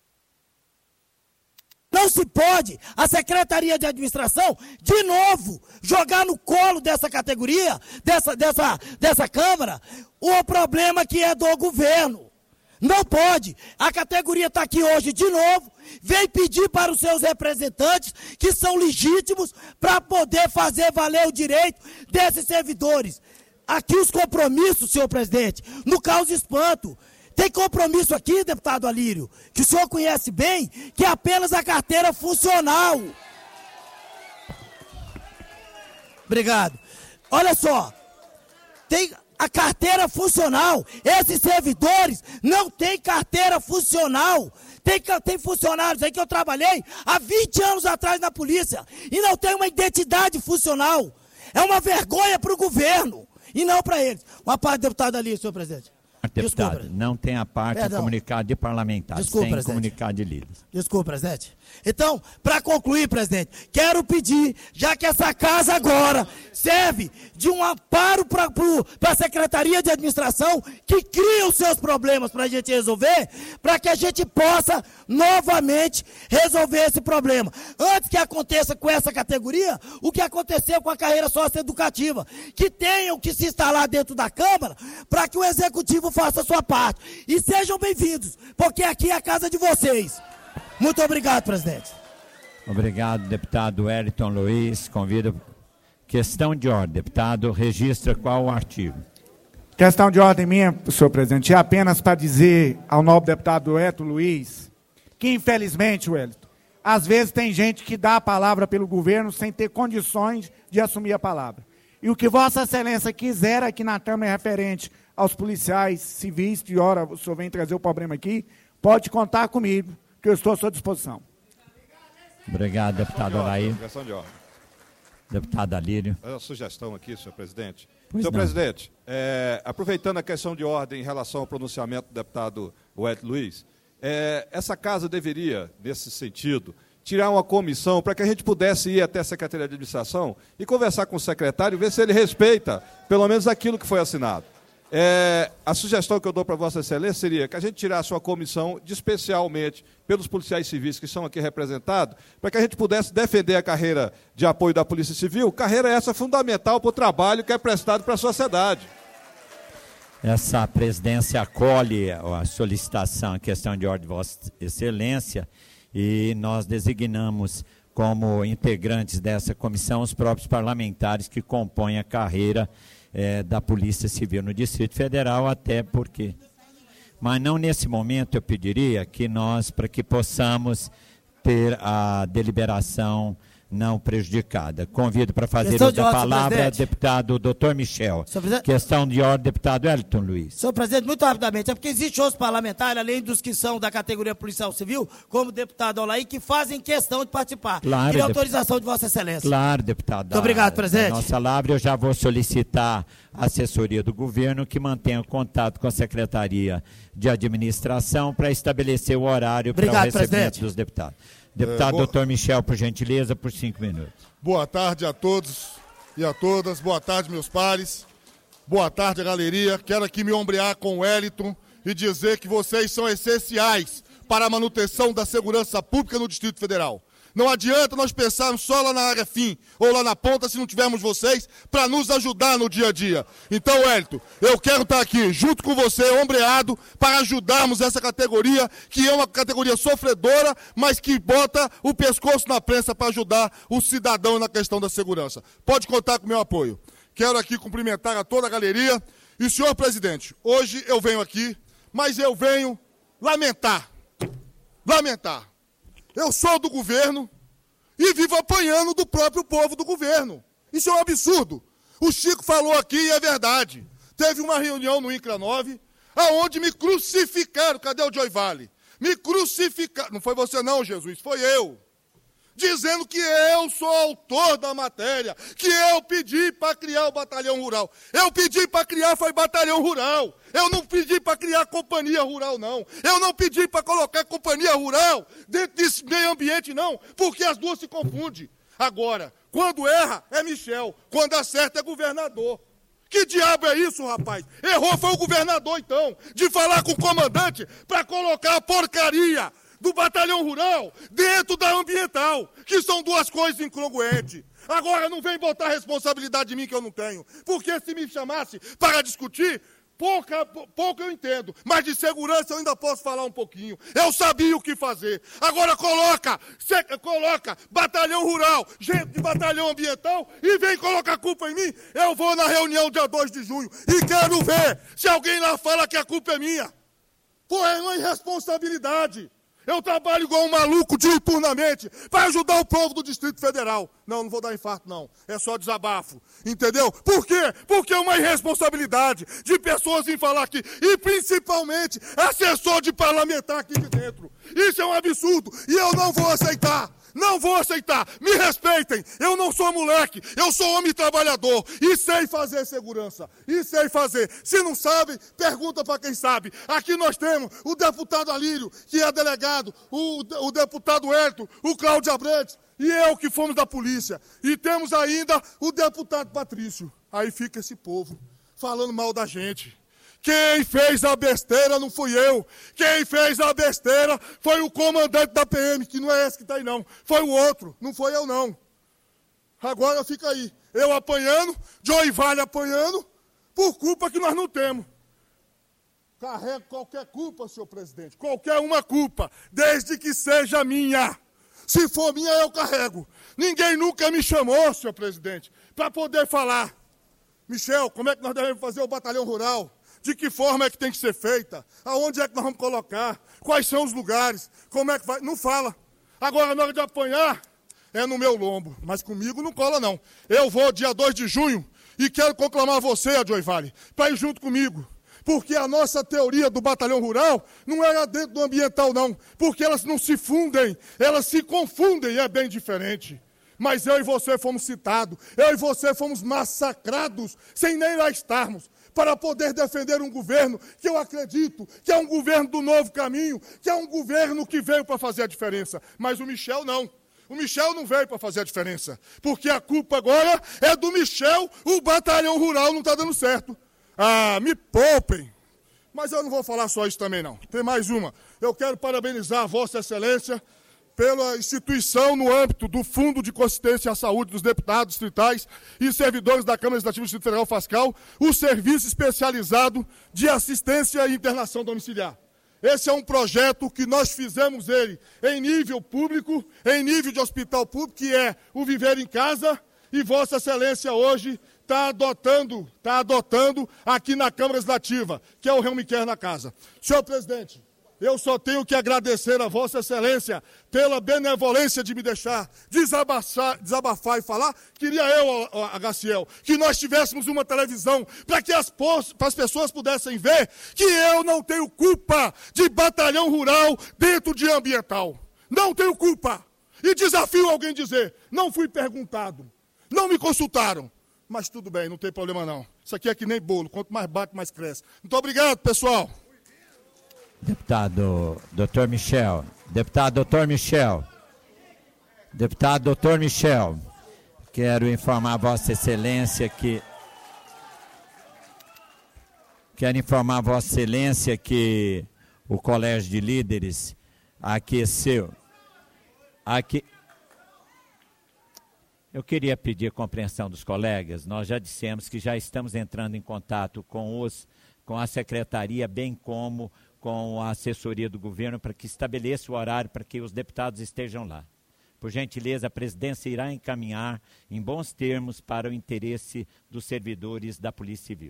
Não se pode a Secretaria de Administração, de novo, jogar no colo dessa categoria, dessa, dessa, dessa Câmara, o problema que é do governo. Não pode. A categoria está aqui hoje de novo, vem pedir para os seus representantes, que são legítimos, para poder fazer valer o direito desses servidores. Aqui os compromissos, senhor presidente, no caos espanto. Tem compromisso aqui, deputado Alírio, que o senhor conhece bem, que é apenas a carteira funcional. Obrigado. Olha só, tem a carteira funcional. Esses servidores não têm carteira funcional. Tem, tem funcionários aí que eu trabalhei há vinte anos atrás na polícia e não tem uma identidade funcional. É uma vergonha para o governo e não para eles. Uma parte do deputado ali, senhor presidente. Deputado, Desculpa. não tem a parte Perdão. comunicado de parlamentares, Desculpa, tem presidente. comunicado de líderes. Desculpa, presidente. Então, para concluir, presidente, quero pedir, já que essa casa agora serve de um amparo para a Secretaria de Administração, que cria os seus problemas para a gente resolver, para que a gente possa novamente resolver esse problema. Antes que aconteça com essa categoria, o que aconteceu com a carreira socioeducativa, que tenham que se instalar dentro da Câmara para que o Executivo faça a sua parte. E sejam bem-vindos, porque aqui é a casa de vocês. Muito obrigado, presidente. Obrigado, deputado Wellington Luiz. Convido. Questão de ordem, deputado, registra qual o artigo. Questão de ordem minha, senhor presidente, é apenas para dizer ao nobre deputado Wellington Luiz que, infelizmente, Wellington, às vezes tem gente que dá a palavra pelo governo sem ter condições de assumir a palavra. E o que Vossa Excelência quiser aqui na Câmara referente aos policiais civis, que hora o senhor vem trazer o problema aqui, pode contar comigo, que eu estou à sua disposição. Obrigado, deputado Alair. Questão de ordem. Deputado Alírio. Uma sugestão aqui, senhor presidente. Pois senhor não. presidente, é, aproveitando a questão de ordem em relação ao pronunciamento do deputado Wellington Luiz, é, essa casa deveria, nesse sentido, tirar uma comissão para que a gente pudesse ir até a Secretaria de Administração e conversar com o secretário e ver se ele respeita, pelo menos, aquilo que foi assinado. É, a sugestão que eu dou para Vossa Excelência seria que a gente tirasse uma comissão, de, especialmente pelos policiais civis que são aqui representados, para que a gente pudesse defender a carreira de apoio da Polícia Civil, carreira essa fundamental para o trabalho que é prestado para a sociedade. Essa presidência acolhe a solicitação, a questão de ordem de Vossa Excelência, e nós designamos como integrantes dessa comissão os próprios parlamentares que compõem a carreira É, da Polícia Civil no Distrito Federal, até porque... Mas não nesse momento eu pediria que nós, para que possamos ter a deliberação não prejudicada. Convido para fazer uso da palavra o deputado doutor Michel. Questão de ordem, deputado Wellington Luiz. Senhor presidente, muito rapidamente, é porque existem outros parlamentares, além dos que são da categoria policial civil, como o deputado Olaí, que fazem questão de participar. Claro, Queria dep... autorização de Vossa Excelência. Claro, deputado. Muito obrigado, presidente. Na nossa palavra, eu já vou solicitar a assessoria do governo que mantenha contato com a Secretaria de Administração para estabelecer o horário para o recebimento presidente. dos deputados. Deputado é, boa... doutor Michel, por gentileza, por cinco minutos. Boa tarde a todos e a todas. Boa tarde, meus pares. Boa tarde, a galeria. Quero aqui me ombrear com o Wellington e dizer que vocês são essenciais para a manutenção da segurança pública no Distrito Federal. Não adianta nós pensarmos só lá na área fim ou lá na ponta se não tivermos vocês para nos ajudar no dia a dia. Então, Wellington, eu quero estar aqui junto com você, ombreado, para ajudarmos essa categoria, que é uma categoria sofredora, mas que bota o pescoço na prensa para ajudar o cidadão na questão da segurança. Pode contar com o meu apoio. Quero aqui cumprimentar a toda a galeria. E, senhor presidente, hoje eu venho aqui, mas eu venho lamentar. Lamentar. Eu sou do governo e vivo apanhando do próprio povo do governo. Isso é um absurdo. O Chico falou aqui e é verdade. Teve uma reunião no INCRA nove, aonde me crucificaram. Cadê o Joy Vale? Me crucificaram. Não foi você não, Jesus, foi eu. Dizendo que eu sou autor da matéria, que eu pedi para criar o batalhão rural. Eu pedi para criar, foi batalhão rural. Eu não pedi para criar companhia rural, não. Eu não pedi para colocar companhia rural dentro desse meio ambiente, não, porque as duas se confundem. Agora, quando erra, é Michel. Quando acerta, é governador. Que diabo é isso, rapaz? Errou foi o governador, então, de falar com o comandante para colocar a porcaria do batalhão rural dentro da ambiental, que são duas coisas incongruentes. Agora não vem botar responsabilidade em mim que eu não tenho, porque se me chamasse para discutir, Pouca, pouco eu entendo, mas de segurança eu ainda posso falar um pouquinho. Eu sabia o que fazer. Agora coloca, se, coloca batalhão rural, gente de batalhão ambiental e vem colocar a culpa em mim. Eu vou na reunião dia dois de junho e quero ver se alguém lá fala que a culpa é minha. Pô, é uma irresponsabilidade. Eu trabalho igual um maluco diuturnamente para ajudar o povo do Distrito Federal. Não, não vou dar infarto, não. É só desabafo. Entendeu? Por quê? Porque é uma irresponsabilidade de pessoas vir falar aqui. E, principalmente, assessor de parlamentar aqui de dentro. Isso é um absurdo. E eu não vou aceitar. Não vou aceitar. Me respeitem. Eu não sou moleque. Eu sou homem trabalhador. E sei fazer segurança. E sei fazer. Se não sabe, pergunta para quem sabe. Aqui nós temos o deputado Alírio, que é delegado, o, o deputado Hélito, o Cláudio Abrantes e eu que fomos da polícia. E temos ainda o deputado Patrício. Aí fica esse povo falando mal da gente. Quem fez a besteira não fui eu. Quem fez a besteira foi o comandante da P M, que não é esse que está aí não. Foi o outro, não foi eu não. Agora fica aí, eu apanhando, Joey Vale apanhando, por culpa que nós não temos. Carrego qualquer culpa, senhor presidente, qualquer uma culpa, desde que seja minha. Se for minha, eu carrego. Ninguém nunca me chamou, senhor presidente, para poder falar. Michel, como é que nós devemos fazer o batalhão rural? De que forma é que tem que ser feita? Aonde é que nós vamos colocar? Quais são os lugares? Como é que vai? Não fala. Agora, na hora de apanhar, é no meu lombo. Mas comigo não cola, não. Eu vou dia dois de junho e quero conclamar você, Joey Vale, para ir junto comigo. Porque a nossa teoria do batalhão rural não era dentro do ambiental, não. Porque elas não se fundem, elas se confundem e é bem diferente. Mas eu e você fomos citados, eu e você fomos massacrados, sem nem lá estarmos, para poder defender um governo que eu acredito que é um governo do novo caminho, que é um governo que veio para fazer a diferença. Mas o Michel não. O Michel não veio para fazer a diferença, porque a culpa agora é do Michel, o batalhão rural não está dando certo. Ah, me poupem. Mas eu não vou falar só isso também, não. Tem mais uma. Eu quero parabenizar a Vossa Excelência pela instituição no âmbito do Fundo de Consistência à Saúde dos Deputados distritais e servidores da Câmara Legislativa do Distrito Federal Fascal, o Serviço Especializado de Assistência e Internação Domiciliar. Esse é um projeto que nós fizemos ele em nível público, em nível de hospital público, que é o Viver em Casa, e Vossa Excelência hoje está adotando, está adotando aqui na Câmara Legislativa, que é o Home Care na Casa. Senhor presidente, eu só tenho que agradecer a Vossa Excelência pela benevolência de me deixar desabafar, desabafar e falar. Queria eu, Agaciel, que nós tivéssemos uma televisão para que as, para as pessoas pudessem ver que eu não tenho culpa de batalhão rural dentro de ambiental. Não tenho culpa. E desafio alguém dizer, não fui perguntado, não me consultaram. Mas tudo bem, não tem problema não. Isso aqui é que nem bolo, quanto mais bate, mais cresce. Muito obrigado, pessoal. Deputado doutor Michel, deputado doutor Michel, deputado doutor Michel, quero informar a Vossa Excelência que quero informar a Vossa Excelência que o Colégio de Líderes aqueceu. Aqui, eu queria pedir a compreensão dos colegas. Nós já dissemos que já estamos entrando em contato com os com a secretaria, bem como com a assessoria do governo, para que estabeleça o horário para que os deputados estejam lá. Por gentileza, a presidência irá encaminhar em bons termos para o interesse dos servidores da Polícia Civil.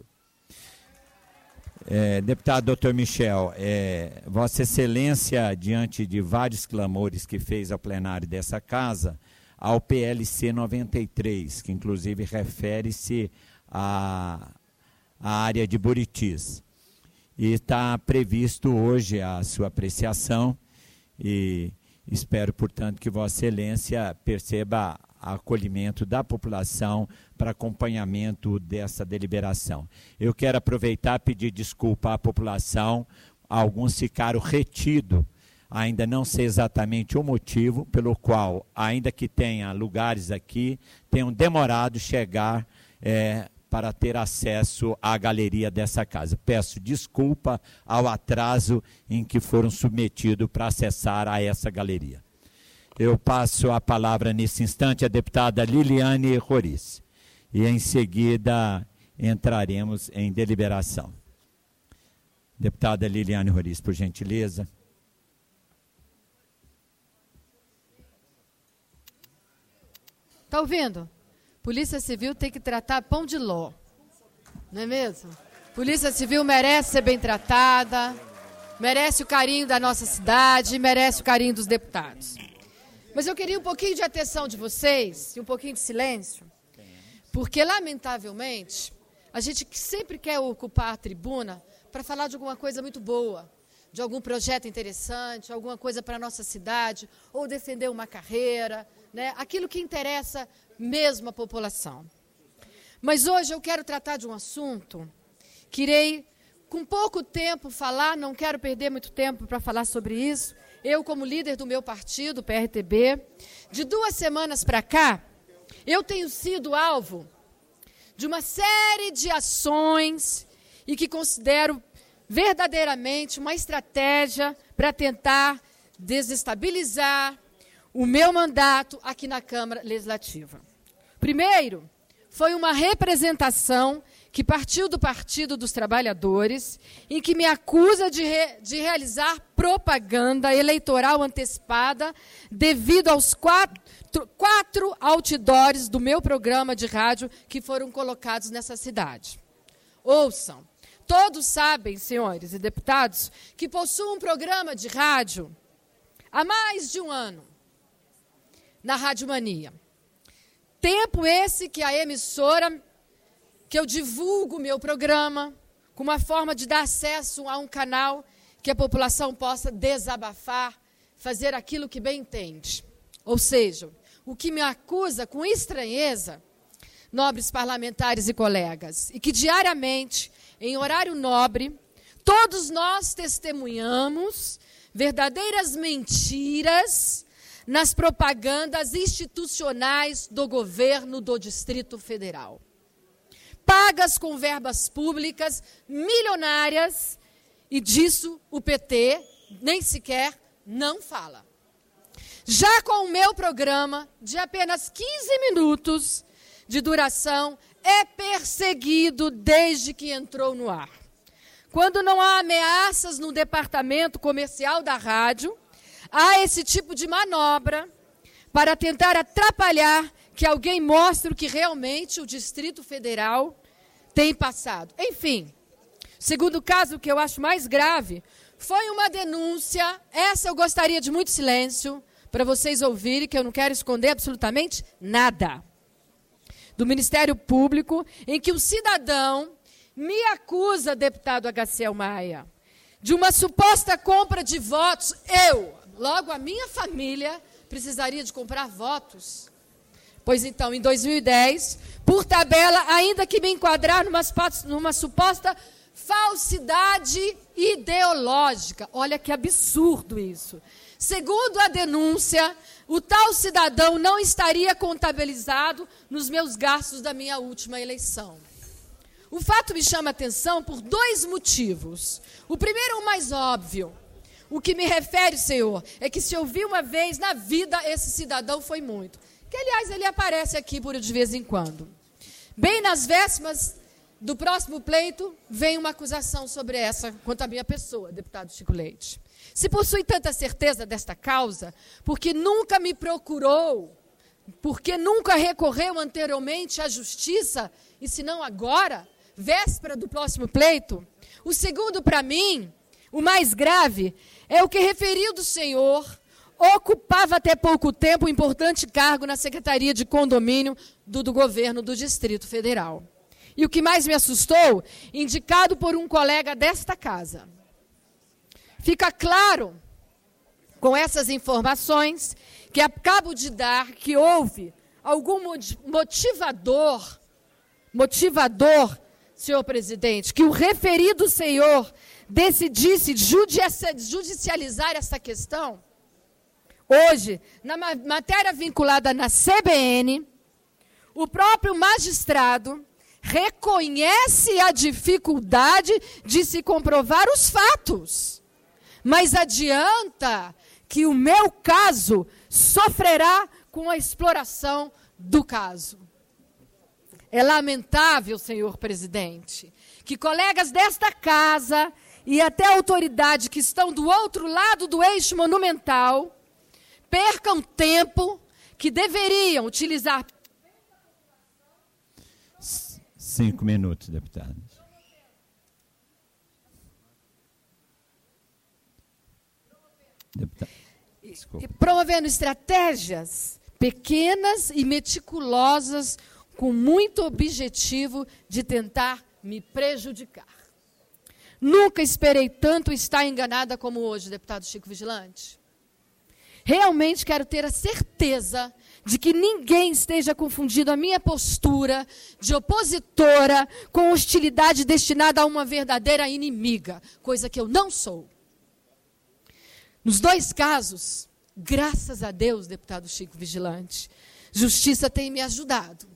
É, deputado doutor Michel, é, Vossa Excelência, diante de vários clamores que fez ao plenário dessa casa, ao P L C noventa e três, que inclusive refere-se à, à área de Buritis. E está previsto hoje a sua apreciação e espero, portanto, que Vossa Excelência perceba o acolhimento da população para acompanhamento dessa deliberação. Eu quero aproveitar e pedir desculpa à população, alguns ficaram retidos, ainda não sei exatamente o motivo pelo qual, ainda que tenha lugares aqui, tenham demorado chegar é, para ter acesso à galeria dessa casa. Peço desculpa ao atraso em que foram submetidos para acessar a essa galeria. Eu passo a palavra nesse instante à deputada Liliane Roriz. E em seguida entraremos em deliberação. Deputada Liliane Roriz, por gentileza. Está ouvindo? Polícia Civil tem que tratar pão de ló. Não é mesmo? Polícia Civil merece ser bem tratada, merece o carinho da nossa cidade, merece o carinho dos deputados. Mas eu queria um pouquinho de atenção de vocês e um pouquinho de silêncio, porque, lamentavelmente, a gente sempre quer ocupar a tribuna para falar de alguma coisa muito boa, de algum projeto interessante, alguma coisa para a nossa cidade, ou defender uma carreira, né? Aquilo que interessa mesmo a população. Mas hoje eu quero tratar de um assunto que irei, com pouco tempo, falar, não quero perder muito tempo para falar sobre isso. Eu, como líder do meu partido, P R T B, de duas semanas para cá, eu tenho sido alvo de uma série de ações e que considero verdadeiramente uma estratégia para tentar desestabilizar o meu mandato aqui na Câmara Legislativa. Primeiro, foi uma representação que partiu do Partido dos Trabalhadores, em que me acusa de, re, de realizar propaganda eleitoral antecipada devido aos quatro, quatro outdoors do meu programa de rádio que foram colocados nessa cidade. Ouçam, todos sabem, senhores e deputados, que possuo um programa de rádio há mais de um ano, na Rádio Mania. Tempo esse que a emissora, que eu divulgo o meu programa, com uma forma de dar acesso a um canal que a população possa desabafar, fazer aquilo que bem entende. Ou seja, o que me acusa com estranheza, nobres parlamentares e colegas, e que diariamente, em horário nobre, todos nós testemunhamos verdadeiras mentiras nas propagandas institucionais do governo do Distrito Federal. Pagas com verbas públicas milionárias, e disso o P T nem sequer não fala. Já com o meu programa, de apenas quinze minutos de duração, é perseguido desde que entrou no ar. Quando não há ameaças no departamento comercial da rádio, há esse tipo de manobra para tentar atrapalhar que alguém mostre o que realmente o Distrito Federal tem passado. Enfim, segundo caso que eu acho mais grave, foi uma denúncia, essa eu gostaria de muito silêncio, para vocês ouvirem, que eu não quero esconder absolutamente nada, do Ministério Público, em que um cidadão me acusa, deputado H C L Maia, de uma suposta compra de votos. Eu, logo a minha família, precisaria de comprar votos. Pois então, em dois mil e dez, por tabela, ainda que me enquadrar numa, numa suposta falsidade ideológica. Olha que absurdo isso. Segundo a denúncia, o tal cidadão não estaria contabilizado nos meus gastos da minha última eleição. O fato me chama a atenção por dois motivos. O primeiro, o mais óbvio. O que me refere, senhor, é que se eu vi uma vez na vida, esse cidadão foi muito. Que, aliás, ele aparece aqui por de vez em quando. Bem nas vésperas do próximo pleito, vem uma acusação sobre essa, quanto à minha pessoa, deputado Chico Leite. Se possui tanta certeza desta causa, porque nunca me procurou, porque nunca recorreu anteriormente à justiça, e se não agora, véspera do próximo pleito. O segundo, para mim, o mais grave, é o que referiu do senhor, ocupava até pouco tempo um importante cargo na Secretaria de Condomínio do, do governo do Distrito Federal. E o que mais me assustou, indicado por um colega desta casa. Fica claro, com essas informações, que acabo de dar, que houve algum motivador, motivador, senhor presidente, que o referido senhor decidisse judicializar essa questão. Hoje, na matéria vinculada na C B N, o próprio magistrado reconhece a dificuldade de se comprovar os fatos, mas adianta que o meu caso sofrerá com a exploração do caso. É lamentável, senhor presidente, que colegas desta casa e até a autoridade que estão do outro lado do eixo monumental percam tempo que deveriam utilizar. Cinco minutos, deputado. Deputado. Desculpa. Promovendo estratégias pequenas e meticulosas com muito objetivo de tentar me prejudicar. Nunca esperei tanto estar enganada como hoje, deputado Chico Vigilante. Realmente quero ter a certeza de que ninguém esteja confundindo a minha postura de opositora com hostilidade destinada a uma verdadeira inimiga, coisa que eu não sou. Nos dois casos, graças a Deus, deputado Chico Vigilante, justiça tem me ajudado.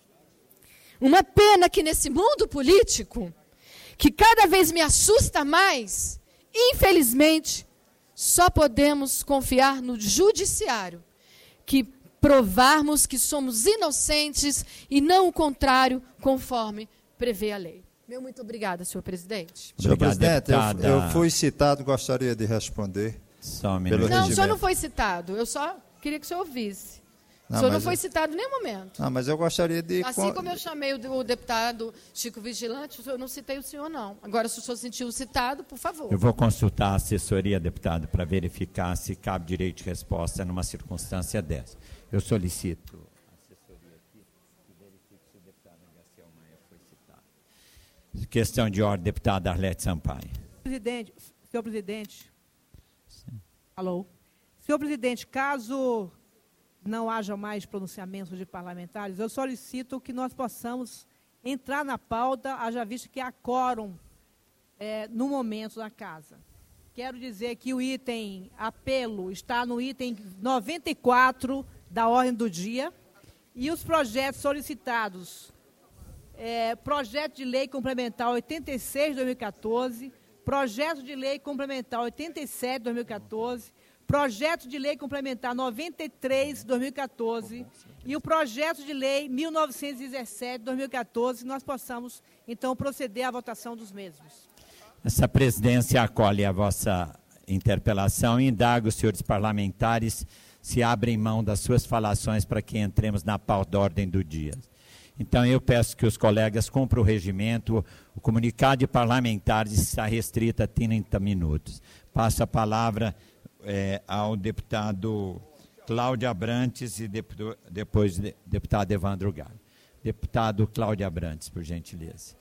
Uma pena que nesse mundo político, que cada vez me assusta mais, infelizmente, só podemos confiar no judiciário, que provarmos que somos inocentes e não o contrário, conforme prevê a lei. Meu muito obrigada, senhor presidente. Senhor Obrigado, presidente, deputada. eu, eu fui citado, gostaria de responder. Só um Pelo minuto. Não, o senhor não foi citado, eu só queria que o senhor ouvisse. O Não, senhor não mas foi eu- citado em nenhum momento. Ah, mas eu gostaria de... Assim como eu chamei o, o deputado Chico Vigilante, eu não citei o senhor, não. Agora, se o senhor sentiu citado, por favor. Eu vou consultar a assessoria, deputado, para verificar se cabe direito de resposta numa circunstância dessa. Eu solicito a assessoria aqui que verifique se o deputado Garcia Maia foi citado. Questão de ordem, deputada Arlete Sampaio. Presidente, senhor presidente. Alô. Senhor presidente, caso não haja mais pronunciamentos de parlamentares, eu solicito que nós possamos entrar na pauta, haja visto que há quórum é, no momento na casa. Quero dizer que o item apelo está no item noventa e quatro da ordem do dia e os projetos solicitados, é, projeto de lei complementar oitenta e seis de dois mil e quatorze, projeto de lei complementar oitenta e sete de dois mil e quatorze, projeto de lei complementar noventa e três de dois mil e quatorze e o projeto de lei mil novecentos e dezessete de dois mil e quatorze, nós possamos, então, proceder à votação dos mesmos. Essa presidência acolhe a vossa interpelação e indaga os senhores parlamentares se abrem mão das suas falações para que entremos na pauta da ordem do dia. Então, eu peço que os colegas cumpram o regimento. O comunicado de parlamentares está restrito a trinta minutos. Passo a palavra é, ao deputado Cláudio Abrantes e depo- depois de, deputado Evandro Galho. Deputado Cláudio Abrantes, por gentileza.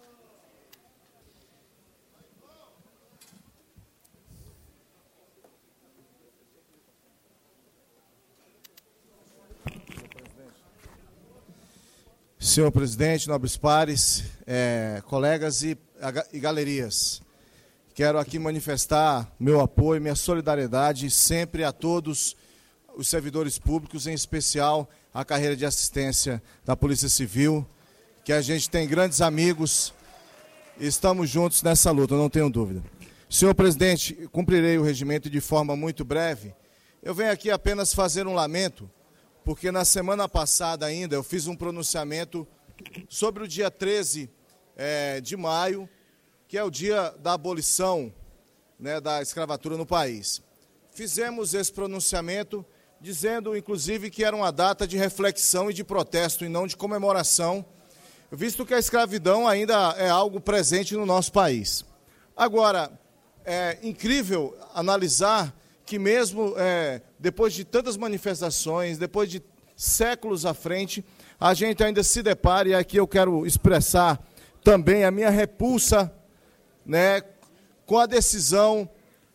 Senhor presidente, nobres pares, é, colegas e, e galerias, quero aqui manifestar meu apoio, minha solidariedade sempre a todos os servidores públicos, em especial a carreira de assistência da Polícia Civil, que a gente tem grandes amigos e estamos juntos nessa luta, não tenho dúvida. Senhor presidente, cumprirei o regimento de forma muito breve. Eu venho aqui apenas fazer um lamento, porque na semana passada ainda eu fiz um pronunciamento sobre o dia treze é, de maio, que é o dia da abolição, né, da escravatura no país. Fizemos esse pronunciamento dizendo, inclusive, que era uma data de reflexão e de protesto e não de comemoração, visto que a escravidão ainda é algo presente no nosso país. Agora, é incrível analisar que mesmo é, depois de tantas manifestações, depois de séculos à frente, a gente ainda se depara, e aqui eu quero expressar também a minha repulsa, né, com a decisão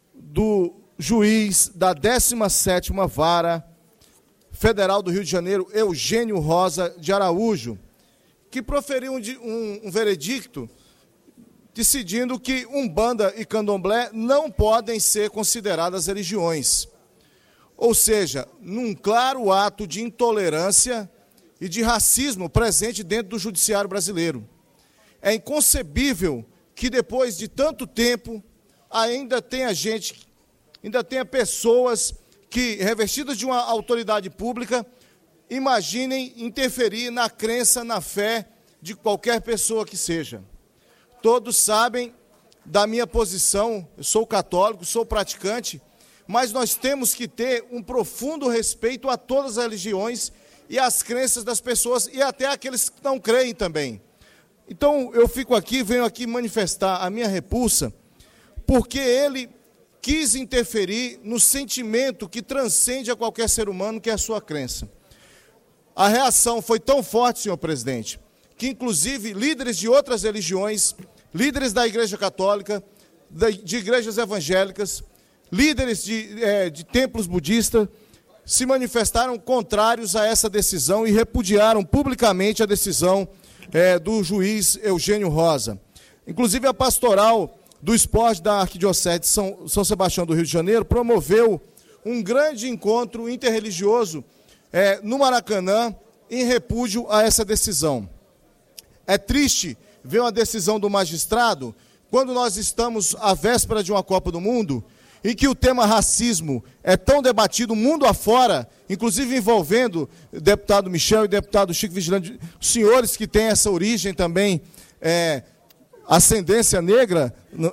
do juiz da décima sétima Vara Federal do Rio de Janeiro, Eugênio Rosa de Araújo, que proferiu um, um, um veredicto decidindo que Umbanda e Candomblé não podem ser consideradas religiões. Ou seja, num claro ato de intolerância e de racismo presente dentro do judiciário brasileiro. É inconcebível que depois de tanto tempo ainda tenha gente, ainda tenha pessoas que, revestidas de uma autoridade pública, imaginem interferir na crença, na fé de qualquer pessoa que seja. Todos sabem da minha posição, eu sou católico, sou praticante, mas nós temos que ter um profundo respeito a todas as religiões e as crenças das pessoas, e até aqueles que não creem também. Então, eu fico aqui, venho aqui manifestar a minha repulsa, porque ele quis interferir no sentimento que transcende a qualquer ser humano, que é a sua crença. A reação foi tão forte, senhor presidente, que inclusive líderes de outras religiões, líderes da Igreja Católica, de igrejas evangélicas, líderes de, é, de templos budistas, se manifestaram contrários a essa decisão e repudiaram publicamente a decisão é, do juiz Eugênio Rosa. Inclusive, a pastoral do esporte da Arquidiocese de São, São Sebastião do Rio de Janeiro promoveu um grande encontro interreligioso é, no Maracanã em repúdio a essa decisão. É triste ver uma decisão do magistrado quando nós estamos à véspera de uma Copa do Mundo, em que o tema racismo é tão debatido mundo afora, inclusive envolvendo o deputado Michel e o deputado Chico Vigilante, os senhores que têm essa origem também, é, ascendência negra,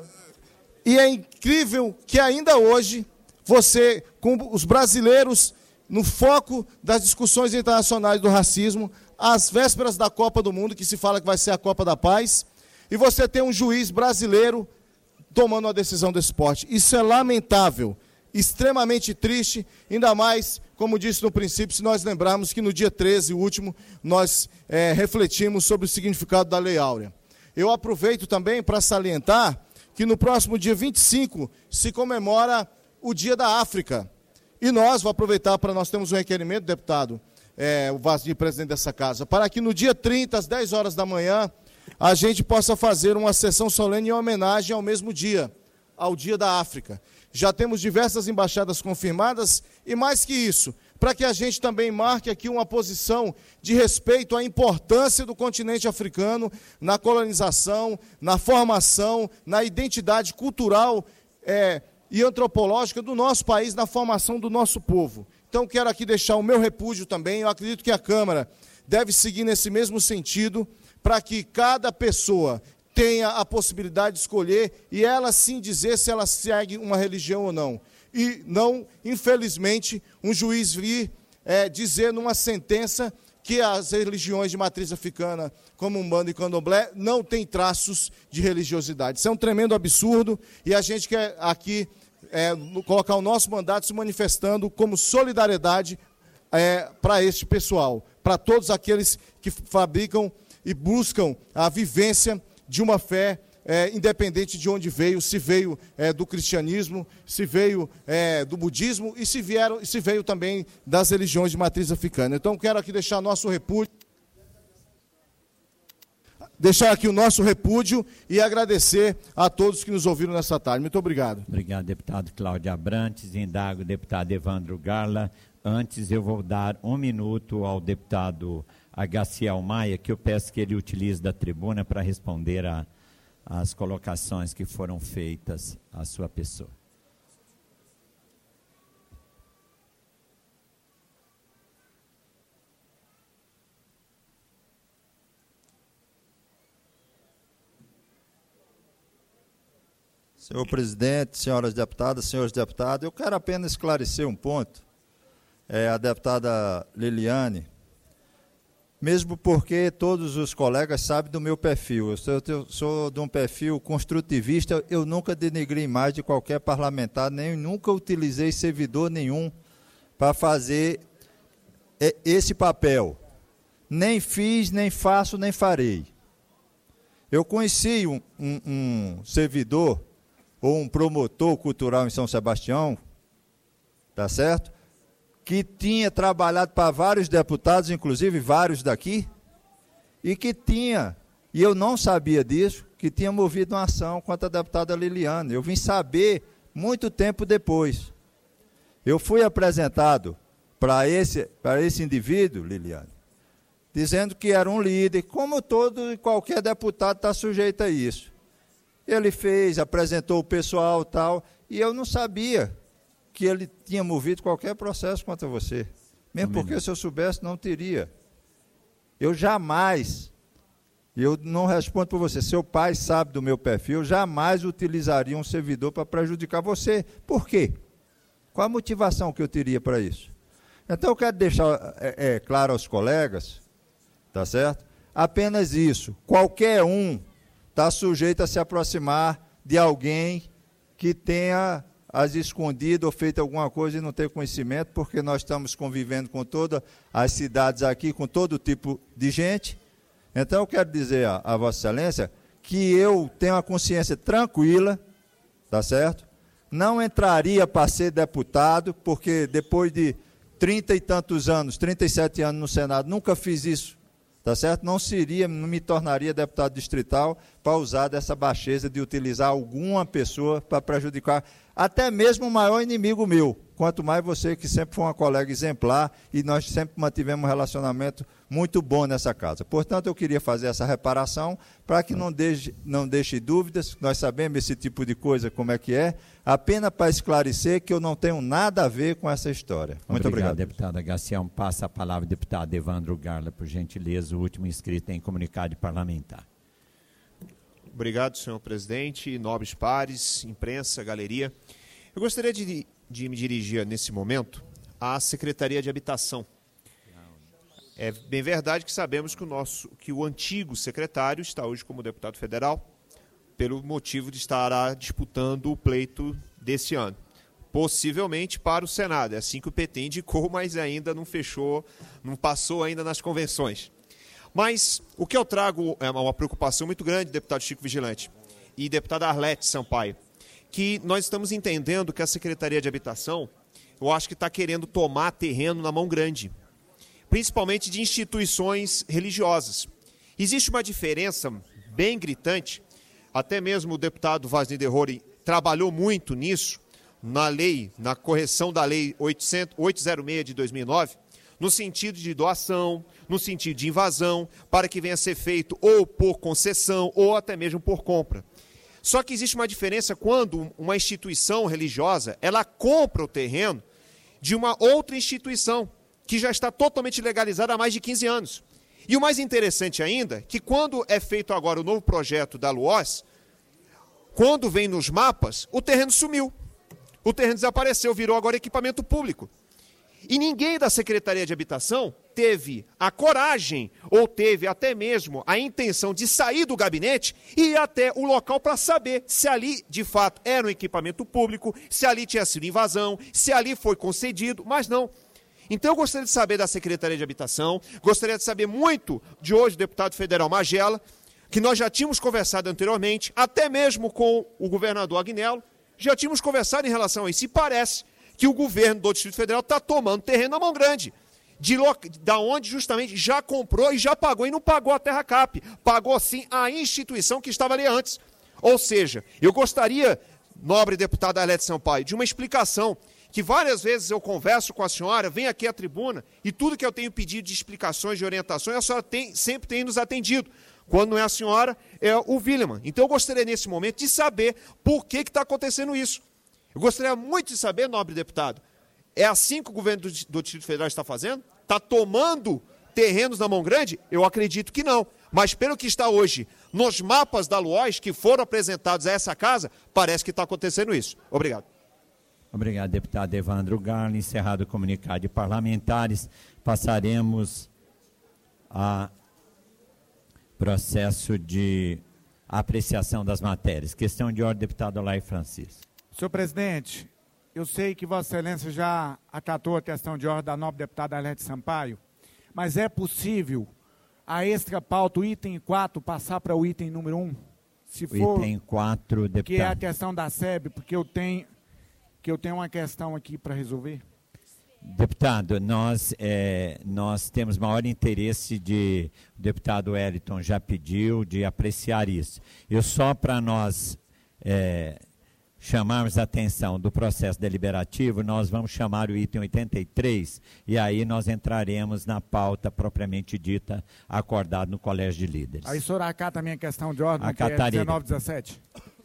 e é incrível que ainda hoje, você, com os brasileiros no foco das discussões internacionais do racismo, às vésperas da Copa do Mundo, que se fala que vai ser a Copa da Paz, e você tem um juiz brasileiro tomando a decisão desse esporte. Isso é lamentável, extremamente triste, ainda mais, como disse no princípio, se nós lembrarmos que no dia treze, o último, nós é, refletimos sobre o significado da Lei Áurea. Eu aproveito também para salientar que no próximo dia vinte e cinco se comemora o Dia da África. E nós, vou aproveitar para nós temos um requerimento, deputado, é, o Vasni, presidente dessa casa, para que no dia trinta, às dez horas da manhã, a gente possa fazer uma sessão solene em homenagem ao mesmo dia, ao Dia da África. Já temos diversas embaixadas confirmadas e, mais que isso, para que a gente também marque aqui uma posição de respeito à importância do continente africano na colonização, na formação, na identidade cultural é, e antropológica do nosso país, na formação do nosso povo. Então, quero aqui deixar o meu repúdio também. Eu acredito que a Câmara deve seguir nesse mesmo sentido, para que cada pessoa tenha a possibilidade de escolher e ela sim dizer se ela segue uma religião ou não. E não, infelizmente, um juiz vir é, dizer numa sentença que as religiões de matriz africana, como Umbanda e Candomblé, não têm traços de religiosidade. Isso é um tremendo absurdo e a gente quer aqui é, colocar o nosso mandato se manifestando como solidariedade é, para este pessoal, para todos aqueles que fabricam e buscam a vivência de uma fé é, independente de onde veio, se veio é, do cristianismo, se veio é, do budismo e se, vieram, se veio também das religiões de matriz africana. Então, quero aqui deixar nosso repúdio, deixar aqui o nosso repúdio e agradecer a todos que nos ouviram nessa tarde. Muito obrigado. Obrigado, deputado Cláudio Abrantes. Indago o deputado Evandro Garla. Antes, eu vou dar um minuto ao deputado Agaciel Maia, que eu peço que ele utilize da tribuna para responder às colocações que foram feitas à sua pessoa. Senhor presidente, senhoras deputadas, senhores deputados, eu quero apenas esclarecer um ponto. É, a deputada Liliane, mesmo porque todos os colegas sabem do meu perfil. Eu sou, eu sou de um perfil construtivista, eu nunca denegri imagem de qualquer parlamentar, nem nunca utilizei servidor nenhum para fazer esse papel. Nem fiz, nem faço, nem farei. Eu conheci um, um, um servidor ou um promotor cultural em São Sebastião, tá certo? Que tinha trabalhado para vários deputados, inclusive vários daqui, e que tinha, e eu não sabia disso, que tinha movido uma ação contra a deputada Liliane. Eu vim saber muito tempo depois. Eu fui apresentado para esse, para esse indivíduo, Liliane, dizendo que era um líder, como todo e qualquer deputado está sujeito a isso. Ele fez, apresentou o pessoal e tal, e eu não sabia que ele tinha movido qualquer processo contra você. Mesmo porque, se eu soubesse, não teria. Eu jamais E eu não respondo por você. Seu pai sabe do meu perfil, eu jamais utilizaria um servidor para prejudicar você. Por quê? Qual a motivação que eu teria para isso? Então, eu quero deixar é, é, claro aos colegas, tá certo? Apenas isso. Qualquer um está sujeito a se aproximar de alguém que tenha as escondido ou feito alguma coisa e não ter conhecimento, porque nós estamos convivendo com todas as cidades aqui, com todo tipo de gente. Então, eu quero dizer a, a Vossa Excelência que eu tenho a consciência tranquila, tá certo? Não entraria para ser deputado, porque depois de trinta e tantos anos, trinta e sete anos no Senado, nunca fiz isso, tá certo? Não seria, não me tornaria deputado distrital para usar dessa baixeza de utilizar alguma pessoa para prejudicar até mesmo o maior inimigo meu, quanto mais você, que sempre foi uma colega exemplar, e nós sempre mantivemos um relacionamento muito bom nessa casa. Portanto, eu queria fazer essa reparação para que não deixe, não deixe dúvidas, nós sabemos esse tipo de coisa, como é que é, apenas para esclarecer que eu não tenho nada a ver com essa história. Muito obrigado. Obrigado, deputada Gacião. Passa a palavra ao deputado Evandro Garla, por gentileza, o último inscrito em comunicado parlamentar. Obrigado, senhor presidente, nobres pares, imprensa, galeria. Eu gostaria de, de me dirigir, nesse momento, à Secretaria de Habitação. É bem verdade que sabemos que o, nosso, que o antigo secretário está hoje como deputado federal, pelo motivo de estar disputando o pleito desse ano. Possivelmente para o Senado. É assim que o P T indicou, mas ainda não fechou, não passou ainda nas convenções. Mas o que eu trago é uma preocupação muito grande, deputado Chico Vigilante e deputada Arlete Sampaio, que nós estamos entendendo que a Secretaria de Habitação, eu acho que está querendo tomar terreno na mão grande, principalmente de instituições religiosas. Existe uma diferença bem gritante, até mesmo o deputado Vaz Niederhori trabalhou muito nisso, na lei, na correção da lei oitocentos e seis de dois mil e nove, no sentido de doação, no sentido de invasão, para que venha a ser feito ou por concessão ou até mesmo por compra. Só que existe uma diferença quando uma instituição religiosa, ela compra o terreno de uma outra instituição, que já está totalmente legalizada há mais de quinze anos. E o mais interessante ainda, que quando é feito agora o novo projeto da Luoz, quando vem nos mapas, o terreno sumiu. O terreno desapareceu, virou agora equipamento público. E ninguém da Secretaria de Habitação teve a coragem ou teve até mesmo a intenção de sair do gabinete e ir até o local para saber se ali, de fato, era um equipamento público, se ali tinha sido invasão, se ali foi concedido, mas não. Então eu gostaria de saber da Secretaria de Habitação, gostaria de saber muito de hoje o deputado federal Magela, que nós já tínhamos conversado anteriormente, até mesmo com o governador Agnello, já tínhamos conversado em relação a isso, e parece que o governo do Distrito Federal está tomando terreno na mão grande, de loca... da onde justamente já comprou e já pagou, e não pagou a Terra Cap, pagou sim a instituição que estava ali antes. Ou seja, eu gostaria, nobre deputada Arlete Sampaio, de uma explicação, que várias vezes eu converso com a senhora, venho aqui à tribuna, e tudo que eu tenho pedido de explicações, de orientações, a senhora tem, sempre tem nos atendido. Quando não é a senhora, é o William. Então eu gostaria nesse momento de saber por que está acontecendo isso. Eu gostaria muito de saber, nobre deputado, é assim que o governo do, do Distrito Federal está fazendo? Está tomando terrenos na mão grande? Eu acredito que não. Mas pelo que está hoje nos mapas da Luoz, que foram apresentados a essa casa, parece que está acontecendo isso. Obrigado. Obrigado, deputado Evandro Garla. Encerrado o comunicado de parlamentares, passaremos a processo de apreciação das matérias. Questão de ordem, deputado Olay Francisco. Senhor presidente, eu sei que Vossa Excelência já acatou a questão de ordem da nobre deputada Arlete Sampaio, mas é possível a extra pauta, o item quatro, passar para o item número um? Se for, item quatro, deputado. Que é a questão da S E B, porque eu tenho, que eu tenho uma questão aqui para resolver. Deputado, nós, é, nós temos maior interesse de, o deputado Wellington já pediu, de apreciar isso. Eu só para nós é, chamarmos a atenção do processo deliberativo, nós vamos chamar o item oitenta e três e aí nós entraremos na pauta propriamente dita, acordado no Colégio de Líderes. Aí o senhor acata a minha questão de ordem, que é dezenove dezessete.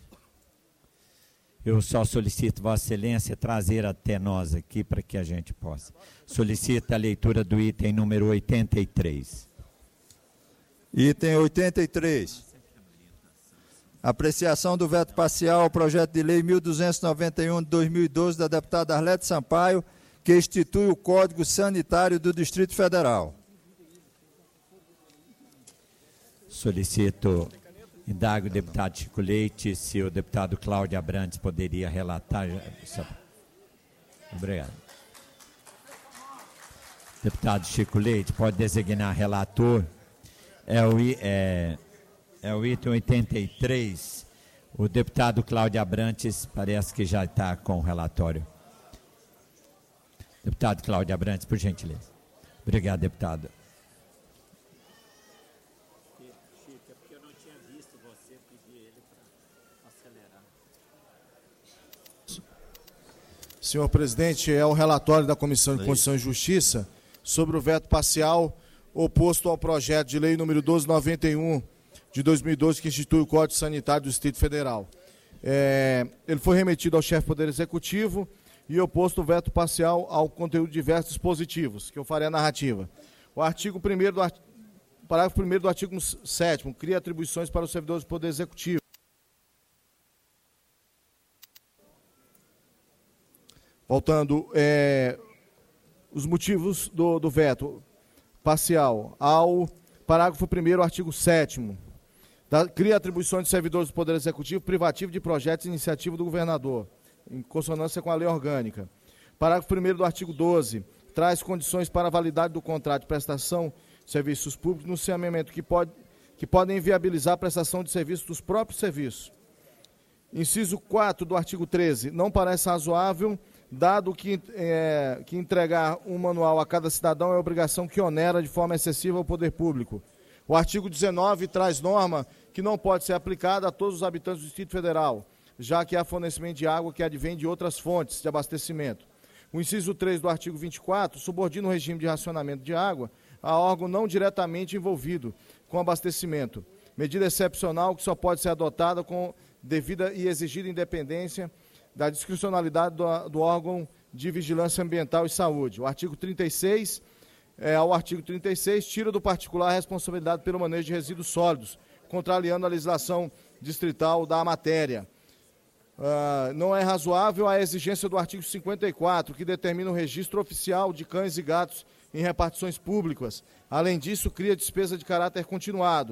Eu só solicito Vossa Excelência trazer até nós aqui para que a gente possa. Solicito a leitura do item número oitenta e três. Item oitenta e três. Apreciação do veto parcial ao projeto de lei mil duzentos e noventa e um de dois mil e doze da deputada Arlete Sampaio, que institui o Código Sanitário do Distrito Federal. Solicito, indago o deputado Chico Leite se o deputado Cláudio Abrantes poderia relatar. Obrigado. Deputado Chico Leite, pode designar relator. É o, é, é o item oitenta e três. O deputado Cláudio Abrantes parece que já está com o relatório. Deputado Cláudio Abrantes, por gentileza. Obrigado, deputado. Senhor presidente, é o relatório da Comissão de Constituição e Justiça sobre o veto parcial oposto ao projeto de lei número doze noventa e um de dois mil e doze, que institui o Código Sanitário do Distrito Federal. É, ele foi remetido ao chefe do Poder Executivo e oposto o veto parcial ao conteúdo de diversos dispositivos, que eu farei a narrativa. O artigo primeiro do art... parágrafo primeiro do artigo sétimo cria atribuições para os servidores do Poder Executivo. Voltando, é, os motivos do, do veto parcial ao parágrafo primeiro, artigo sétimo, da, cria atribuições de servidores do Poder Executivo privativo de projetos e iniciativa do governador, em consonância com a lei orgânica. Parágrafo primeiro do artigo doze, traz condições para a validade do contrato de prestação de serviços públicos no saneamento que, pode, que podem inviabilizar a prestação de serviços dos próprios serviços. Inciso quatro do artigo treze, não parece razoável, dado que, é, que entregar um manual a cada cidadão é obrigação que onera de forma excessiva ao poder público. O artigo dezenove traz norma que não pode ser aplicada a todos os habitantes do Distrito Federal, já que há fornecimento de água que advém de outras fontes de abastecimento. O inciso três do artigo vinte e quatro subordina o regime de racionamento de água a órgão não diretamente envolvido com abastecimento, medida excepcional que só pode ser adotada com devida e exigida independência da discricionalidade do, do órgão de vigilância ambiental e saúde. O artigo trinta e seis, é, ao artigo trinta e seis, tira do particular a responsabilidade pelo manejo de resíduos sólidos, contrariando a legislação distrital da matéria. Uh, não é razoável a exigência do artigo cinquenta e quatro, que determina o registro oficial de cães e gatos em repartições públicas. Além disso, cria despesa de caráter continuado,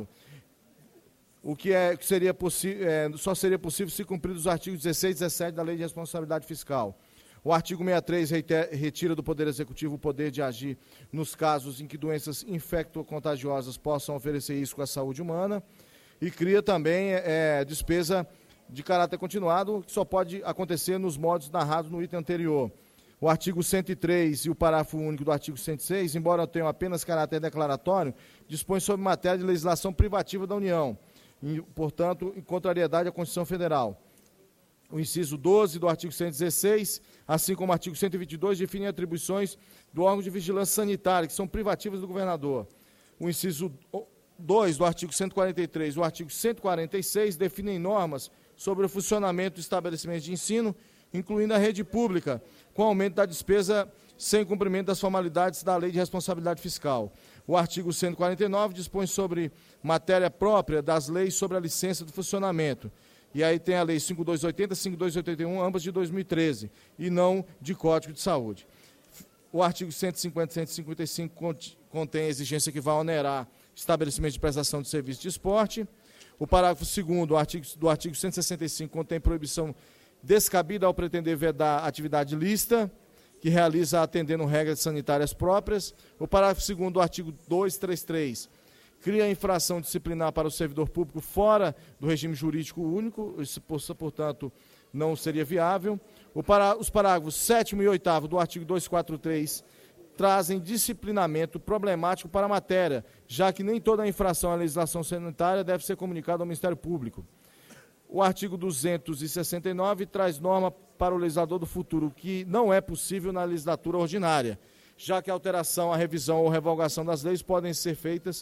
o que, é, que seria é, só seria possível se cumpridos os artigos dezesseis e dezessete da Lei de Responsabilidade Fiscal. O artigo sessenta e três reitera, retira do Poder Executivo o poder de agir nos casos em que doenças infecto-contagiosas possam oferecer risco à saúde humana e cria também é, despesa de caráter continuado, que só pode acontecer nos modos narrados no item anterior. O artigo cento e três e o parágrafo único do artigo cento e seis, embora tenham apenas caráter declaratório, dispõem sobre matéria de legislação privativa da União, e, portanto, em contrariedade à Constituição Federal. O inciso doze do artigo cento e dezesseis, assim como o artigo cento e vinte e dois, define atribuições do órgão de vigilância sanitária, que são privativas do governador. O inciso dois do artigo cento e quarenta e três e o artigo cento e quarenta e seis definem normas sobre o funcionamento do estabelecimento de ensino, incluindo a rede pública, com aumento da despesa sem cumprimento das formalidades da Lei de Responsabilidade Fiscal. O artigo cento e quarenta e nove dispõe sobre matéria própria das leis sobre a licença do funcionamento. E aí tem a Lei cinco mil duzentos e oitenta e cinco mil duzentos e oitenta e um, ambas de dois mil e treze, e não de Código de Saúde. O artigo cento e cinquenta e cento e cinquenta e cinco contém a exigência que vai onerar estabelecimento de prestação de serviço de esporte. O parágrafo segundo do artigo, do artigo cento e sessenta e cinco contém proibição descabida ao pretender vedar atividade lícita, que realiza atendendo regras sanitárias próprias. O parágrafo segundo do artigo duzentos e trinta e três cria a infração disciplinar para o servidor público fora do regime jurídico único, isso, portanto, não seria viável. O pará, os parágrafos sétimo e oitavo do artigo duzentos e quarenta e três trazem disciplinamento problemático para a matéria, já que nem toda a infração à legislação sanitária deve ser comunicada ao Ministério Público. O artigo duzentos e sessenta e nove traz norma para o legislador do futuro, que não é possível na legislatura ordinária, já que a alteração, a revisão ou revogação das leis podem ser feitas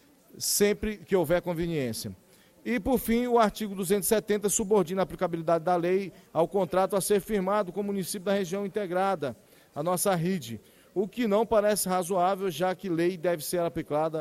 sempre que houver conveniência. E, por fim, o artigo duzentos e setenta subordina a aplicabilidade da lei ao contrato a ser firmado com o município da região integrada, a nossa R I D, o que não parece razoável, já que lei deve ser aplicada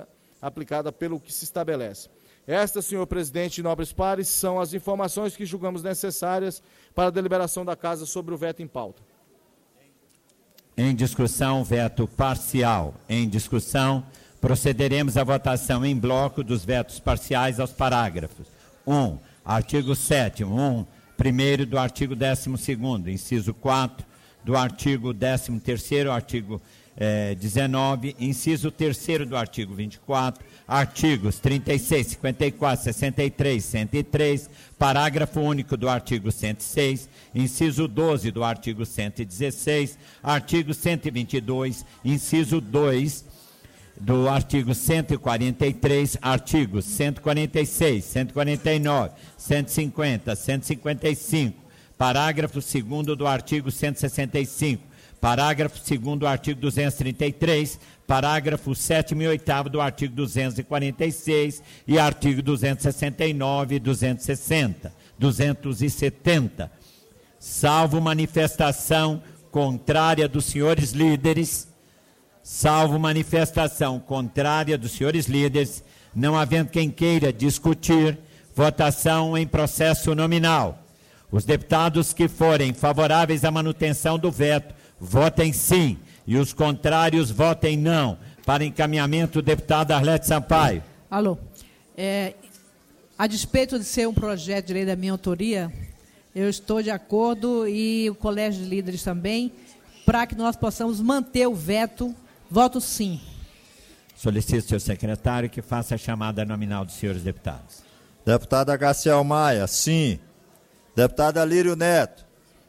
aplicada pelo que se estabelece. Estas, senhor presidente e nobres pares, são as informações que julgamos necessárias para a deliberação da Casa sobre o veto em pauta. Em discussão, veto parcial. Em discussão, procederemos à votação em bloco dos vetos parciais aos parágrafos. um. Artigo sétimo. um. Primeiro do artigo décimo segundo. Inciso quatro. Do artigo décimo terceiro, artigo eh, dezenove. Inciso terceiro do artigo vinte e quatro. Artigos trinta e seis, cinquenta e quatro, sessenta e três, cento e três. Parágrafo único do artigo cento e seis. Inciso doze do artigo cento e dezesseis. Artigo cento e vinte e dois. Inciso dois. Do artigo cento e quarenta e três, artigos cento e quarenta e seis, cento e quarenta e nove, cento e cinquenta, cento e cinquenta e cinco, parágrafo segundo do artigo cento e sessenta e cinco, parágrafo segundo do artigo duzentos e trinta e três, parágrafo sétimo e oitavo do artigo duzentos e quarenta e seis e artigo duzentos e sessenta e nove e duzentos e sessenta, duzentos e setenta, salvo manifestação contrária dos senhores líderes, salvo manifestação contrária dos senhores líderes, não havendo quem queira discutir, votação em processo nominal. Os deputados que forem favoráveis à manutenção do veto, votem sim, e os contrários, votem não. Para encaminhamento, o deputado Arlete Sampaio. Alô. É, a despeito de ser um projeto de lei da minha autoria, eu estou de acordo, e o Colégio de Líderes também, para que nós possamos manter o veto. Voto sim. Solicito, senhor secretário, que faça a chamada nominal dos senhores deputados. Deputada Garciel Maia, sim. Deputada Lírio Neto.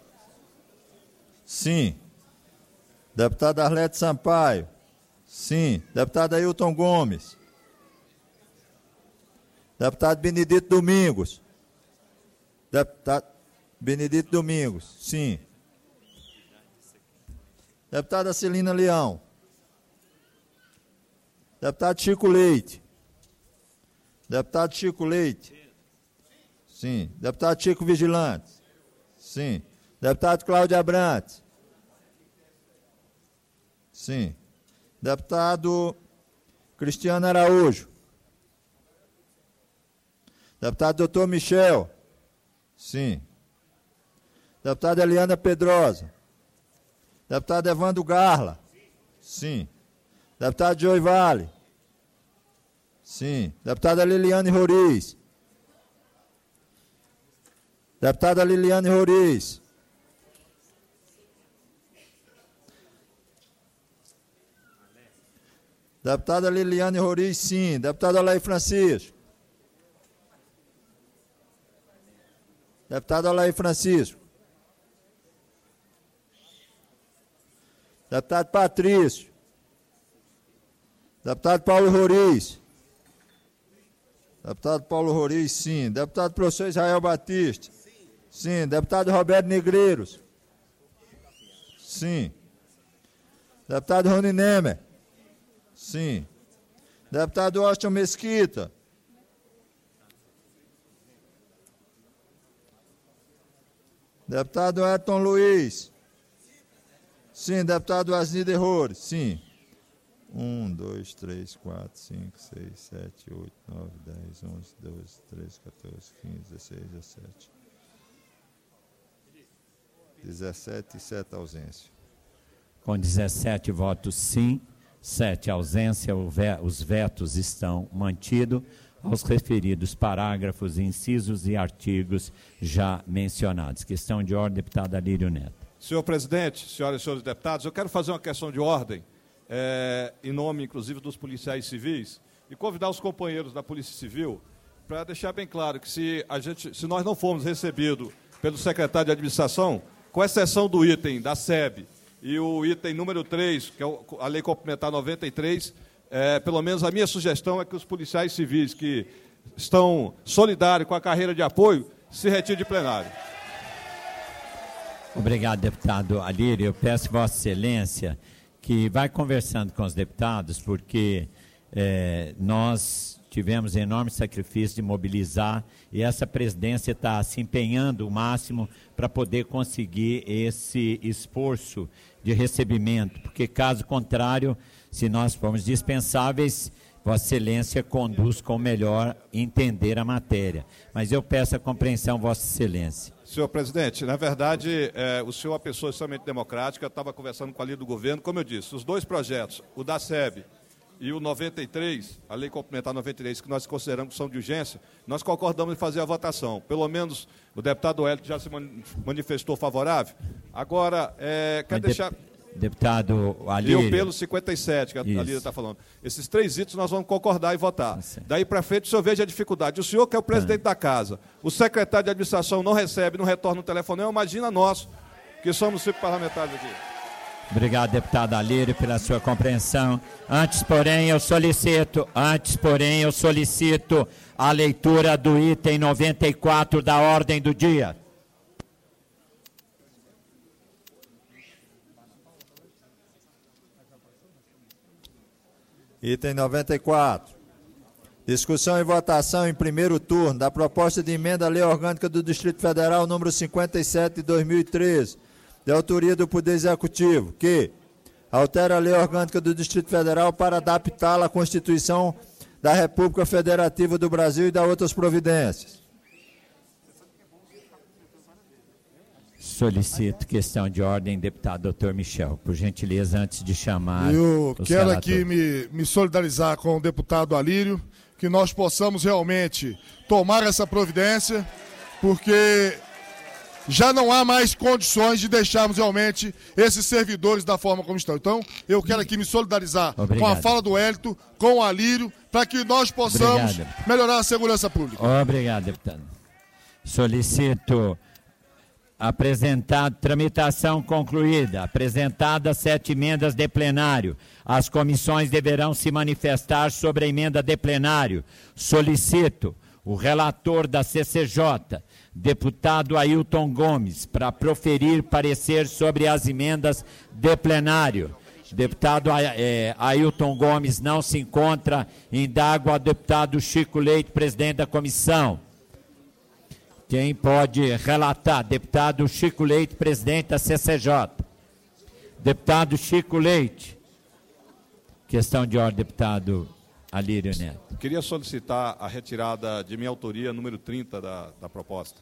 Sim. Deputada Arlete Sampaio. Sim. Deputado Ailton Gomes. Deputado Benedito Domingos. Deputado Benedito Domingos, sim. Deputada Celina Leão. Deputado Chico Leite. Deputado Chico Leite. Sim. Deputado Chico Vigilante. Sim. Deputado Cláudio Abrantes. Sim. Deputado Cristiano Araújo. Deputado doutor Michel. Sim. Deputada Eliana Pedrosa. Deputado Evandro Garla. Sim. Deputado Joey Vale. Sim. Deputada Liliane Roriz. Deputada Liliane Roriz. Deputada Liliane Roriz, sim. Deputado Alair Francisco. Deputado Alair Francisco. Deputado Patrício. Deputado Paulo Roriz. Deputado Paulo Roriz, sim. Deputado professor Israel Batista. Sim. Deputado Roberto Negreiros. Sim. Deputado Rony Nemer. Sim. Deputado Austin Mesquita. Deputado Elton Luiz. Sim. Deputado Asni de Rores. Sim. um, dois, três, quatro, cinco, seis, sete, oito, nove, dez, onze, doze, treze, quatorze, quinze, dezesseis, dezessete. dezessete e sete ausência. Com dezessete votos sim, sete ausência, os vetos estão mantidos aos referidos parágrafos, incisos e artigos já mencionados. Questão de ordem, deputada Lírio Neto. Senhor presidente, senhoras e senhores deputados, eu quero fazer uma questão de ordem, é, em nome, inclusive, dos policiais civis, e convidar os companheiros da Polícia Civil para deixar bem claro que se, a gente, se nós não formos recebidos pelo secretário de Administração, com exceção do item da S E B e o item número três, que é a Lei Complementar noventa e três, é, pelo menos a minha sugestão é que os policiais civis que estão solidários com a carreira de apoio se retirem de plenário. Obrigado, deputado Alírio. Eu peço Vossa Excelência que vai conversando com os deputados, porque é, nós tivemos enorme sacrifício de mobilizar e essa presidência está se empenhando o máximo para poder conseguir esse esforço de recebimento, porque caso contrário, se nós formos dispensáveis, Vossa Excelência conduz com melhor entender a matéria. Mas eu peço a compreensão, Vossa Excelência. Senhor presidente, na verdade, é, o senhor é uma pessoa extremamente democrática, eu estava conversando com a líder do governo, como eu disse, os dois projetos, o da S E B e o noventa e três, a lei complementar noventa e três, que nós consideramos que são de urgência, nós concordamos em fazer a votação. Pelo menos o deputado Hélio já se manifestou favorável. Agora, é, quer Mas deixar... De, deputado Alírio. Eu pelo cinquenta e sete, que a Lídia está falando. Esses três itens nós vamos concordar e votar. Tá. Daí para frente o senhor veja a dificuldade. O senhor que é o presidente tá. da casa, o secretário de administração não recebe, não retorna o telefonema, imagina nós, que somos cinco parlamentares aqui. Obrigado, deputado Alírio, pela sua compreensão. Antes, porém, eu solicito, antes, porém, eu solicito a leitura do item noventa e quatro da ordem do dia. Item noventa e quatro. Discussão e votação em primeiro turno da proposta de emenda à Lei Orgânica do Distrito Federal número cinquenta e sete de dois mil e treze, de autoria do Poder Executivo, que altera a Lei Orgânica do Distrito Federal para adaptá-la à Constituição da República Federativa do Brasil e da outras providências. Solicito questão de ordem, deputado doutor Michel. Por gentileza, antes de chamar Eu os quero relatores. aqui me, me solidarizar com o deputado Alírio, que nós possamos realmente tomar essa providência, porque já não há mais condições de deixarmos realmente esses servidores da forma como estão. Então, eu quero aqui me solidarizar Obrigado. com a fala do Hélito, com o Alírio, para que nós possamos Obrigado. melhorar a segurança pública. Obrigado, deputado. Solicito apresentado, tramitação concluída, apresentadas sete emendas de plenário. As comissões deverão se manifestar sobre a emenda de plenário. Solicito o relator da C C J, deputado Ailton Gomes, para proferir parecer sobre as emendas de plenário. Deputado é, Ailton Gomes não se encontra, indago ao deputado Chico Leite, presidente da comissão. Quem pode relatar? Deputado Chico Leite, presidente da C C J. Deputado Chico Leite. Questão de ordem, deputado Alírio Neto. Queria solicitar a retirada de minha autoria, número trinta da, da proposta.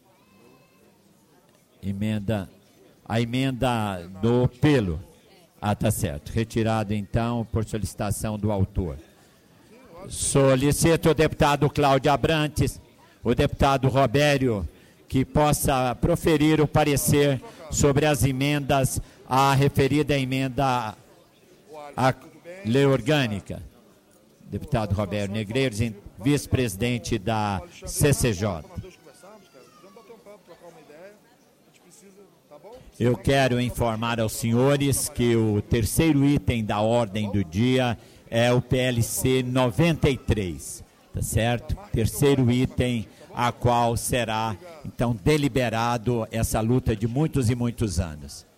Emenda, a emenda do Pelo. Ah, tá certo. Retirado, então, por solicitação do autor. Solicito o deputado Cláudio Abrantes, o deputado Robério, que possa proferir o parecer sobre as emendas, a referida emenda à lei orgânica. Deputado Robério Negreiros, vice-presidente da C C J. Eu quero informar aos senhores que o terceiro item da ordem do dia é o P L C noventa e três, tá certo? Terceiro item a qual será, então, deliberado essa luta de muitos e muitos anos.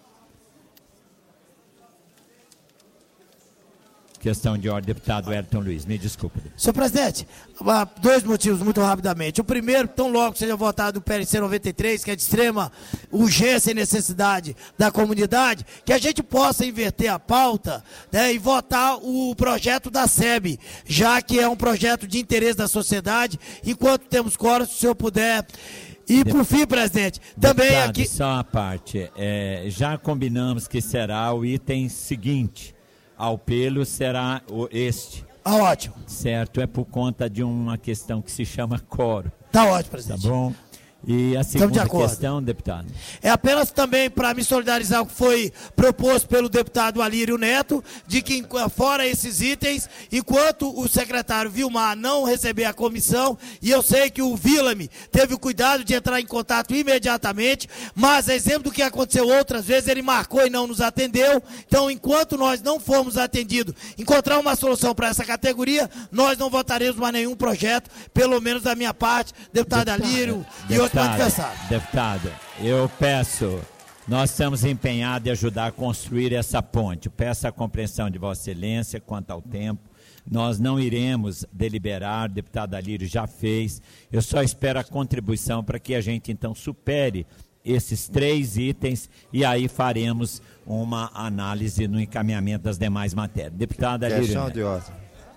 Questão de ordem, deputado Ayrton Luiz. Me desculpe. Senhor presidente, dois motivos muito rapidamente. O primeiro, tão logo seja votado o P L C noventa e três, que é de extrema urgência e necessidade da comunidade, que a gente possa inverter a pauta, né, e votar o projeto da S E B, já que é um projeto de interesse da sociedade. Enquanto temos quórum, se o senhor puder. E, por fim, presidente, também deputado, aqui... Só uma parte. É, já combinamos que será o item seguinte. Ao Pelo será o, este. Ah, ótimo. Certo, é por conta de uma questão que se chama coro. Tá ótimo, presidente. Tá bom? E a segunda questão, deputado? É apenas também para me solidarizar com o que foi proposto pelo deputado Alírio Neto, de que fora esses itens, enquanto o secretário Vilmar não receber a comissão, e eu sei que o Villame teve o cuidado de entrar em contato imediatamente, mas exemplo do que aconteceu outras vezes, ele marcou e não nos atendeu. Então, enquanto nós não formos atendidos, encontrar uma solução para essa categoria, nós não votaremos mais nenhum projeto, pelo menos da minha parte, deputado, deputado Alírio e outros. Deputado, deputado, eu peço, nós estamos empenhados em ajudar a construir essa ponte. Peço a compreensão de Vossa Excelência quanto ao tempo. Nós não iremos deliberar, o deputado Alírio já fez. Eu só espero a contribuição para que a gente, então, supere esses três itens e aí faremos uma análise no encaminhamento das demais matérias. Deputado Alírio. Questão de ordem.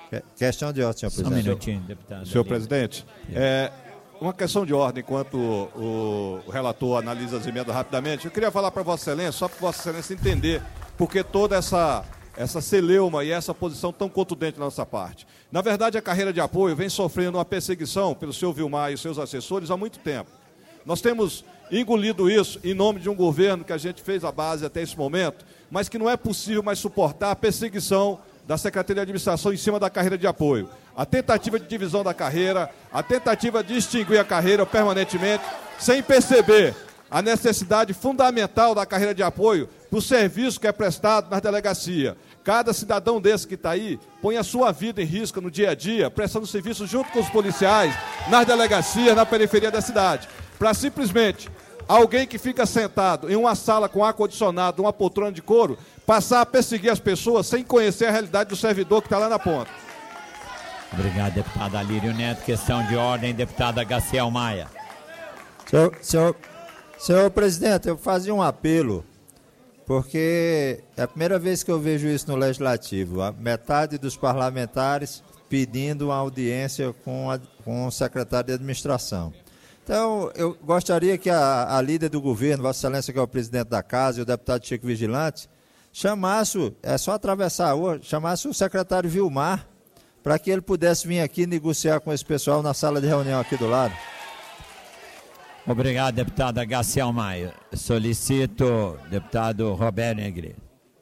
Questão de ordem, senhor Só um presidente. minutinho, deputado. Senhor presidente, é, uma questão de ordem, enquanto o, o relator analisa as emendas rapidamente, eu queria falar para Vossa Excelência, só para Vossa Excelência entender por que toda essa, essa celeuma e essa posição tão contundente da nossa parte. Na verdade, a carreira de apoio vem sofrendo uma perseguição pelo senhor Vilmar e os seus assessores há muito tempo. Nós temos engolido isso em nome de um governo que a gente fez a base até esse momento, mas que não é possível mais suportar a perseguição da Secretaria de Administração em cima da carreira de apoio. A tentativa de divisão da carreira, a tentativa de extinguir a carreira permanentemente, sem perceber a necessidade fundamental da carreira de apoio para o serviço que é prestado nas delegacias. Cada cidadão desse que está aí põe a sua vida em risco no dia a dia, prestando serviço junto com os policiais, nas delegacias, na periferia da cidade. Para simplesmente alguém que fica sentado em uma sala com ar-condicionado, uma poltrona de couro, passar a perseguir as pessoas sem conhecer a realidade do servidor que está lá na ponta. Obrigado, deputado Alírio Neto. Questão de ordem, deputada Gaciel Maia. Senhor, senhor, senhor presidente, eu fazia um apelo, porque é a primeira vez que eu vejo isso no Legislativo, a metade dos parlamentares pedindo uma audiência com, a, com o secretário de Administração. Então, eu gostaria que a, a líder do governo, Vossa Excelência, que é o presidente da Casa, e o deputado Chico Vigilante, chamasse, é só atravessar a rua, chamasse o secretário Vilmar, para que ele pudesse vir aqui negociar com esse pessoal na sala de reunião aqui do lado. Obrigado, deputada Gaciel Maia. Solicito, deputado Roberto Negreiro.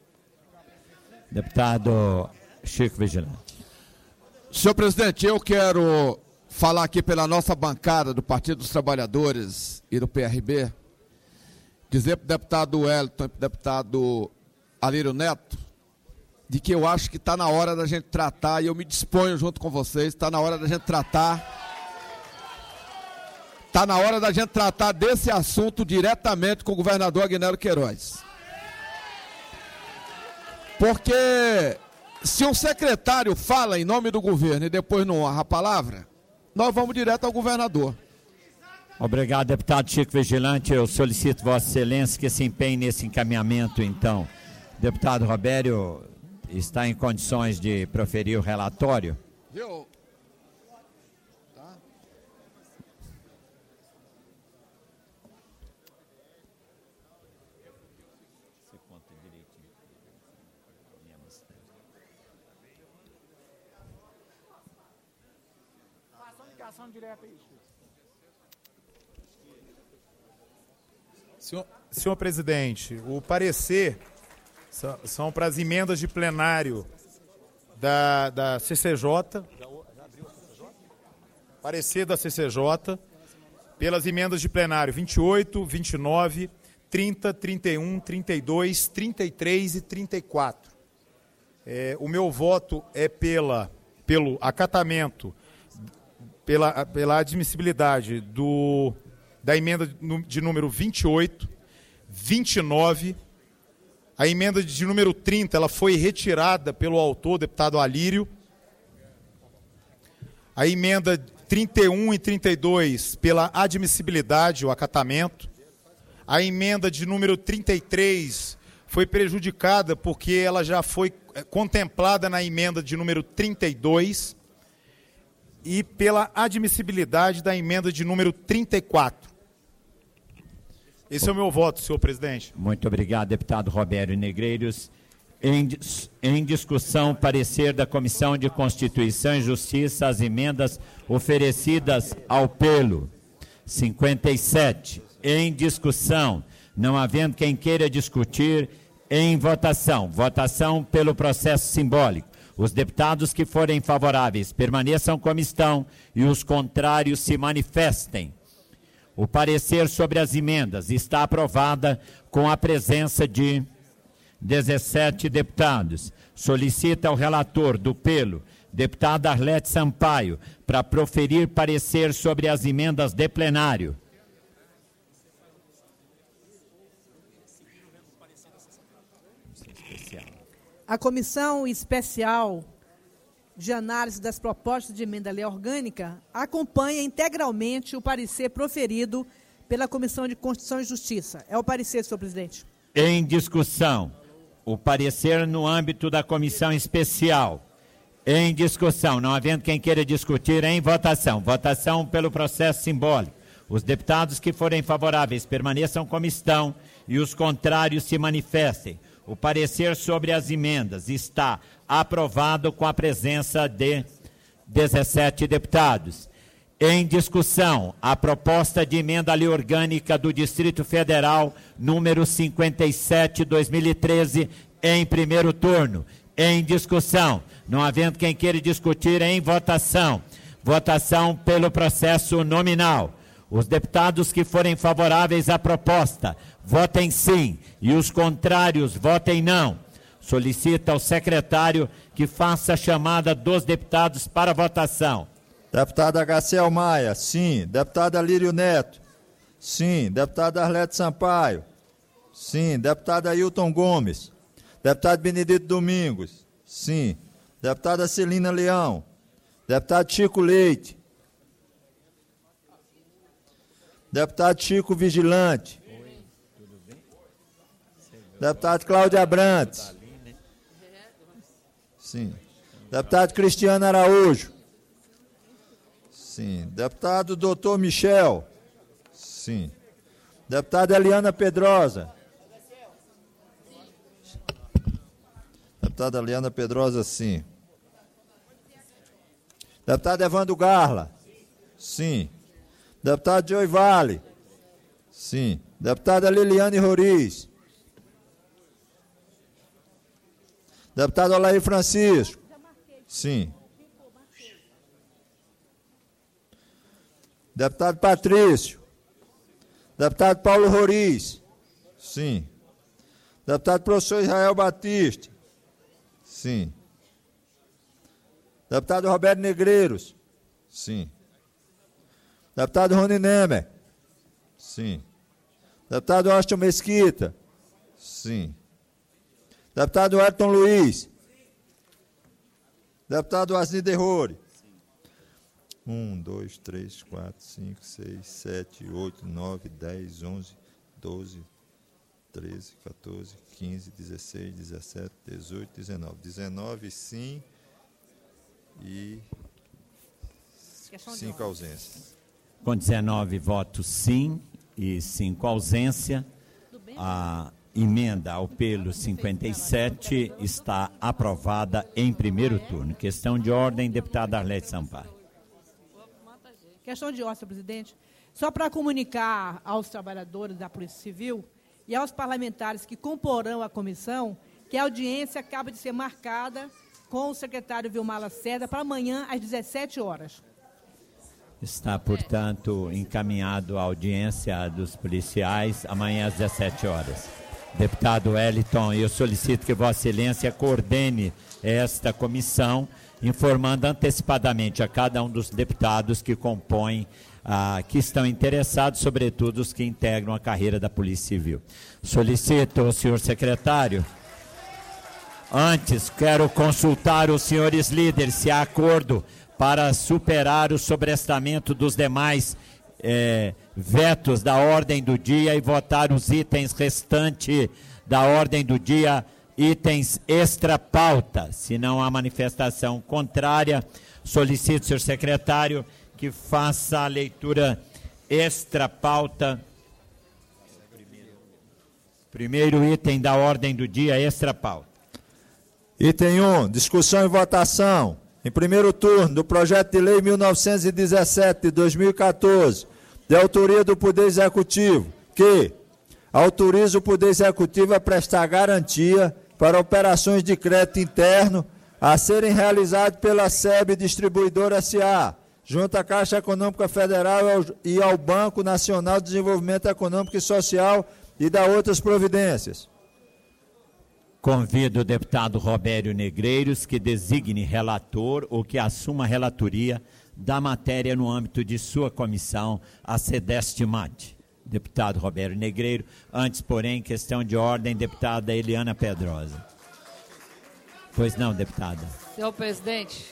Deputado Chico Vigilante. Senhor presidente, eu quero falar aqui pela nossa bancada do Partido dos Trabalhadores e do P R B, dizer para o deputado Wellington e para o deputado Alírio Neto, de que eu acho que está na hora da gente tratar, e eu me disponho junto com vocês, está na hora da gente tratar, está na hora da gente tratar desse assunto diretamente com o governador Agnello Queiroz. Porque se um secretário fala em nome do governo e depois não honra a palavra, nós vamos direto ao governador. Obrigado, deputado Chico Vigilante. Eu solicito Vossa Excelência que se empenhe nesse encaminhamento, então. Deputado Robério está em condições de proferir o relatório? Viu? Tá. Você conta direitinho. Senhor, senhor presidente, o parecer são, são para as emendas de plenário da, da C C J, parecer da C C J, pelas emendas de plenário vinte e oito, vinte e nove, trinta, trinta e um, trinta e dois, trinta e três e trinta e quatro. É, o meu voto é pela, pelo acatamento, pela, pela admissibilidade do, da emenda de número vinte e oito, vinte e nove, a emenda de número trinta, ela foi retirada pelo autor, deputado Alírio. A emenda trinta e um e trinta e dois, pela admissibilidade, o acatamento. A emenda de número trinta e três foi prejudicada porque ela já foi contemplada na emenda de número trinta e dois e pela admissibilidade da emenda de número trinta e quatro. Esse é o meu voto, senhor presidente. Muito obrigado, deputado Roberto Negreiros. Em, em discussão, parecer da Comissão de Constituição e Justiça, as emendas oferecidas ao pelo. cinquenta e sete. Em discussão, não havendo quem queira discutir, em votação. Votação pelo processo simbólico. Os deputados que forem favoráveis permaneçam como estão e os contrários se manifestem. O parecer sobre as emendas está aprovada com a presença de dezessete deputados. Solicita ao relator do pelo, deputada Arlete Sampaio, para proferir parecer sobre as emendas de plenário. A Comissão Especial de Análise das Propostas de Emenda à Lei Orgânica acompanha integralmente o parecer proferido pela Comissão de Constituição e Justiça. É o parecer, senhor presidente. Em discussão, o parecer no âmbito da Comissão Especial. Em discussão. Não havendo quem queira discutir, em votação. Votação pelo processo simbólico. Os deputados que forem favoráveis permaneçam como estão e os contrários se manifestem. O parecer sobre as emendas está aprovado com a presença de dezessete deputados. Em discussão, a proposta de emenda à lei orgânica do Distrito Federal, número cinquenta e sete, dois mil e treze, em primeiro turno. Em discussão, não havendo quem queira discutir, em votação. Votação pelo processo nominal. Os deputados que forem favoráveis à proposta, votem sim, e os contrários, votem não. Solicita ao secretário que faça a chamada dos deputados para votação. Deputada Garcel Maia, sim. Deputada Lírio Neto, sim. Deputada Arlete Sampaio, sim. Deputada Ailton Gomes. Deputado Benedito Domingos, sim. Deputada Celina Leão. Deputado Chico Leite. Deputado Chico Vigilante. Oi, tudo bem? Deputado Cláudio Abrantes. Sim. Deputado Cristiano Araújo. Sim. Deputado doutor Michel. Sim. Deputada Eliana Pedrosa. Deputada Eliana Pedrosa, sim. Deputado Evandro Garla. Sim. Deputado Joey Vale. Sim. Deputada Liliane Roriz. Deputado Olair Francisco. Sim. Deputado Patrício. Deputado Paulo Roriz. Sim. Deputado professor Israel Batista. Sim. Deputado Roberto Negreiros. Sim. Deputado Rony Nemer. Sim. Deputado Austin Mesquita. Sim. Deputado Elton Luiz. Deputado Asni Derrore. Um, dois, três, quatro, cinco, seis, sete, oito, nove, dez, onze, doze, treze, quatorze, quinze, dezesseis, dezessete, dezoito, dezenove. dezenove, sim. E cinco ausências. Com dezenove votos sim e cinco ausência, a emenda ao pelo cinquenta e sete está aprovada em primeiro turno. Questão de ordem, deputada Arlete Sampaio. Questão de ordem, senhor presidente. Só para comunicar aos trabalhadores da Polícia Civil e aos parlamentares que comporão a comissão que a audiência acaba de ser marcada com o secretário Vilmar Lacerda para amanhã às dezessete horas. Está, portanto, encaminhado a audiência dos policiais amanhã às dezessete horas. Deputado Wellington, eu solicito que Vossa Excelência coordene esta comissão, informando antecipadamente a cada um dos deputados que compõem, ah, que estão interessados, sobretudo os que integram a carreira da Polícia Civil. Solicito ao senhor secretário. Antes, quero consultar os senhores líderes se há acordo para superar o sobrestamento dos demais eh, vetos da ordem do dia e votar os itens restantes da ordem do dia, itens extra pauta. Se não há manifestação contrária, solicito, senhor secretário, que faça a leitura extra pauta. Primeiro item da ordem do dia, extra pauta. Item um, discussão e votação, em primeiro turno, do projeto de lei mil novecentos e dezessete de dois mil e quatorze, de autoria do Poder Executivo, que autoriza o Poder Executivo a prestar garantia para operações de crédito interno a serem realizadas pela S E B Distribuidora S A, junto à Caixa Econômica Federal e ao Banco Nacional de Desenvolvimento Econômico e Social e da outras providências. Convido o deputado Robério Negreiros que designe relator ou que assuma a relatoria da matéria no âmbito de sua comissão, a SEDEST-MAT. Deputado Robério Negreiro. Antes, porém, questão de ordem, deputada Eliana Pedrosa. Pois não, deputada. Senhor presidente,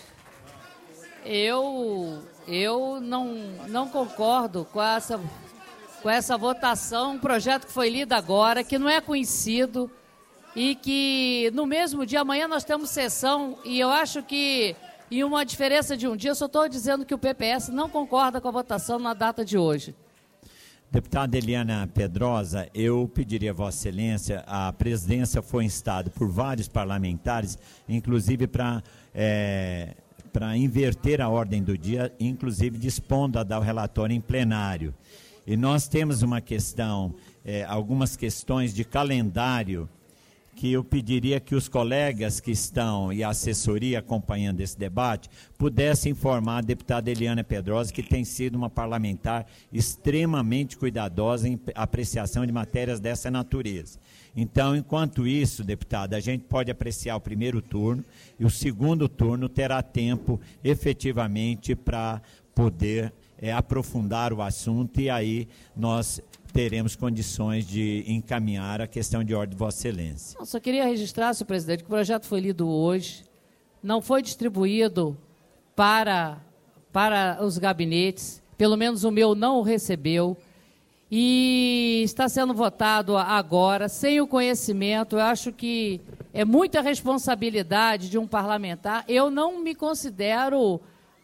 eu, eu não, não concordo com essa, com essa votação, um projeto que foi lido agora, que não é conhecido, e que no mesmo dia, amanhã nós temos sessão, e eu acho que e uma diferença de um dia. Eu só estou dizendo que o P P S não concorda com a votação na data de hoje. Deputada Eliana Pedrosa, eu pediria a Vossa Excelência, a presidência foi instada por vários parlamentares, inclusive para é, para inverter a ordem do dia, inclusive dispondo a dar o relatório em plenário. E nós temos uma questão, é, algumas questões de calendário, que eu pediria que os colegas que estão e a assessoria acompanhando esse debate pudessem informar a deputada Eliana Pedrosa, que tem sido uma parlamentar extremamente cuidadosa em apreciação de matérias dessa natureza. Então, enquanto isso, deputada, a gente pode apreciar o primeiro turno e o segundo turno terá tempo efetivamente para poder é, aprofundar o assunto e aí nós teremos condições de encaminhar a questão de ordem de Vossa Excelência. Eu só queria registrar, senhor presidente, que o projeto foi lido hoje, não foi distribuído para, para os gabinetes, pelo menos o meu não o recebeu, e está sendo votado agora, sem o conhecimento. Eu acho que é muita responsabilidade de um parlamentar. Eu não me considero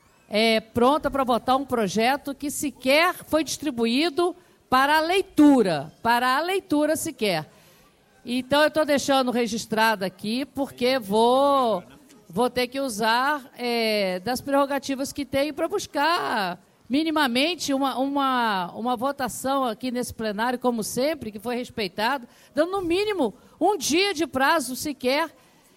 é, pronta para votar um projeto que sequer foi distribuído para a leitura, para a leitura sequer. Então, eu estou deixando registrado aqui, porque vou, vou ter que usar é, das prerrogativas que tenho para buscar minimamente uma, uma, uma votação aqui nesse plenário, como sempre, que foi respeitado, dando no mínimo um dia de prazo sequer,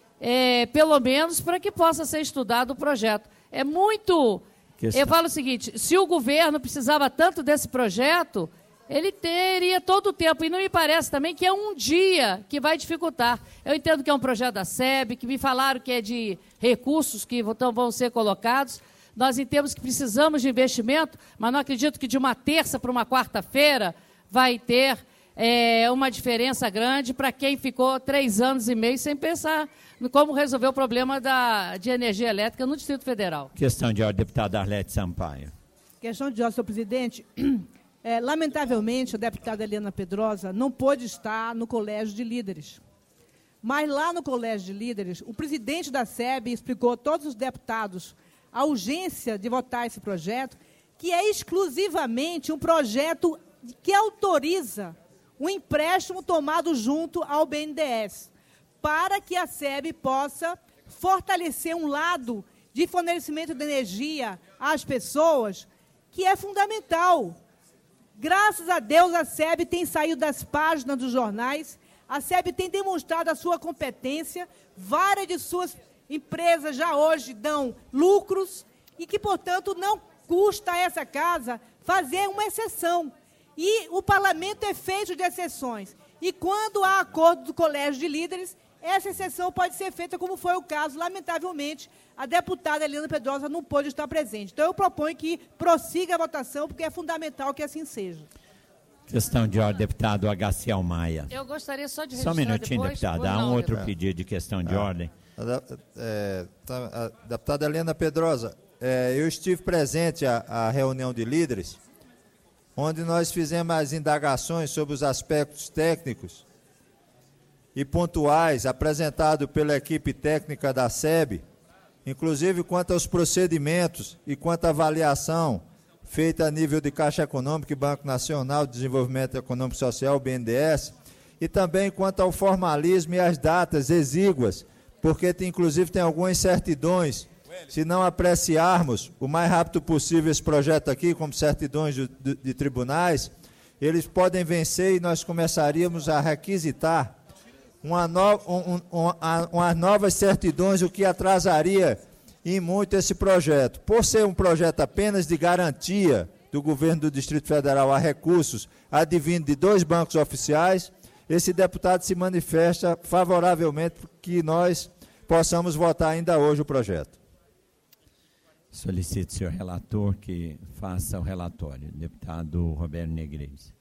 é, pelo menos, para que possa ser estudado o projeto. É muito... Questão. Eu falo o seguinte, se o governo precisava tanto desse projeto, ele teria todo o tempo, e não me parece também que é um dia que vai dificultar. Eu entendo que é um projeto da S E B, que me falaram que é de recursos que vão, vão ser colocados. Nós entendemos que precisamos de investimento, mas não acredito que de uma terça para uma quarta-feira vai ter é, uma diferença grande para quem ficou três anos e meio sem pensar no como resolver o problema da, de energia elétrica no Distrito Federal. Questão de ordem, deputada Arlete Sampaio. Questão de ordem, senhor presidente. É, lamentavelmente, a deputada Eliana Pedrosa não pôde estar no Colégio de Líderes. Mas lá no Colégio de Líderes, o presidente da S E B explicou a todos os deputados a urgência de votar esse projeto, que é exclusivamente um projeto que autoriza um empréstimo tomado junto ao B N D E S, para que a S E B possa fortalecer um lado de fornecimento de energia às pessoas, que é fundamental. Graças a Deus, a S E B tem saído das páginas dos jornais, a S E B tem demonstrado a sua competência, várias de suas empresas já hoje dão lucros e que, portanto, não custa a essa casa fazer uma exceção. E o parlamento é feito de exceções. E quando há acordo do Colégio de Líderes, essa exceção pode ser feita, como foi o caso, lamentavelmente, a deputada Eliana Pedrosa não pôde estar presente. Então, eu proponho que prossiga a votação, porque é fundamental que assim seja. Questão de ordem, deputado Agaciel Maia. Eu gostaria só de registrar Só um minutinho, depois, deputado. Há um não, outro deputado. pedido de questão de Ah. ordem. A, é, tá, a deputada Eliana Pedrosa, é, eu estive presente à, à reunião de líderes, onde nós fizemos as indagações sobre os aspectos técnicos e pontuais apresentados pela equipe técnica da S E B, inclusive quanto aos procedimentos e quanto à avaliação feita a nível de Caixa Econômica e Banco Nacional de Desenvolvimento Econômico e Social, B N D E S, e também quanto ao formalismo e as datas exíguas, porque tem, inclusive tem algumas certidões. Se não apreciarmos o mais rápido possível esse projeto aqui, como certidões de, de, de tribunais, eles podem vencer e nós começaríamos a requisitar uma no, um, um, uma, umas novas certidões, o que atrasaria em muito esse projeto. Por ser um projeto apenas de garantia do governo do Distrito Federal a recursos advindo de dois bancos oficiais, esse deputado se manifesta favoravelmente que nós possamos votar ainda hoje o projeto. Solicito, senhor relator, que faça o relatório. Deputado Roberto Negreiros.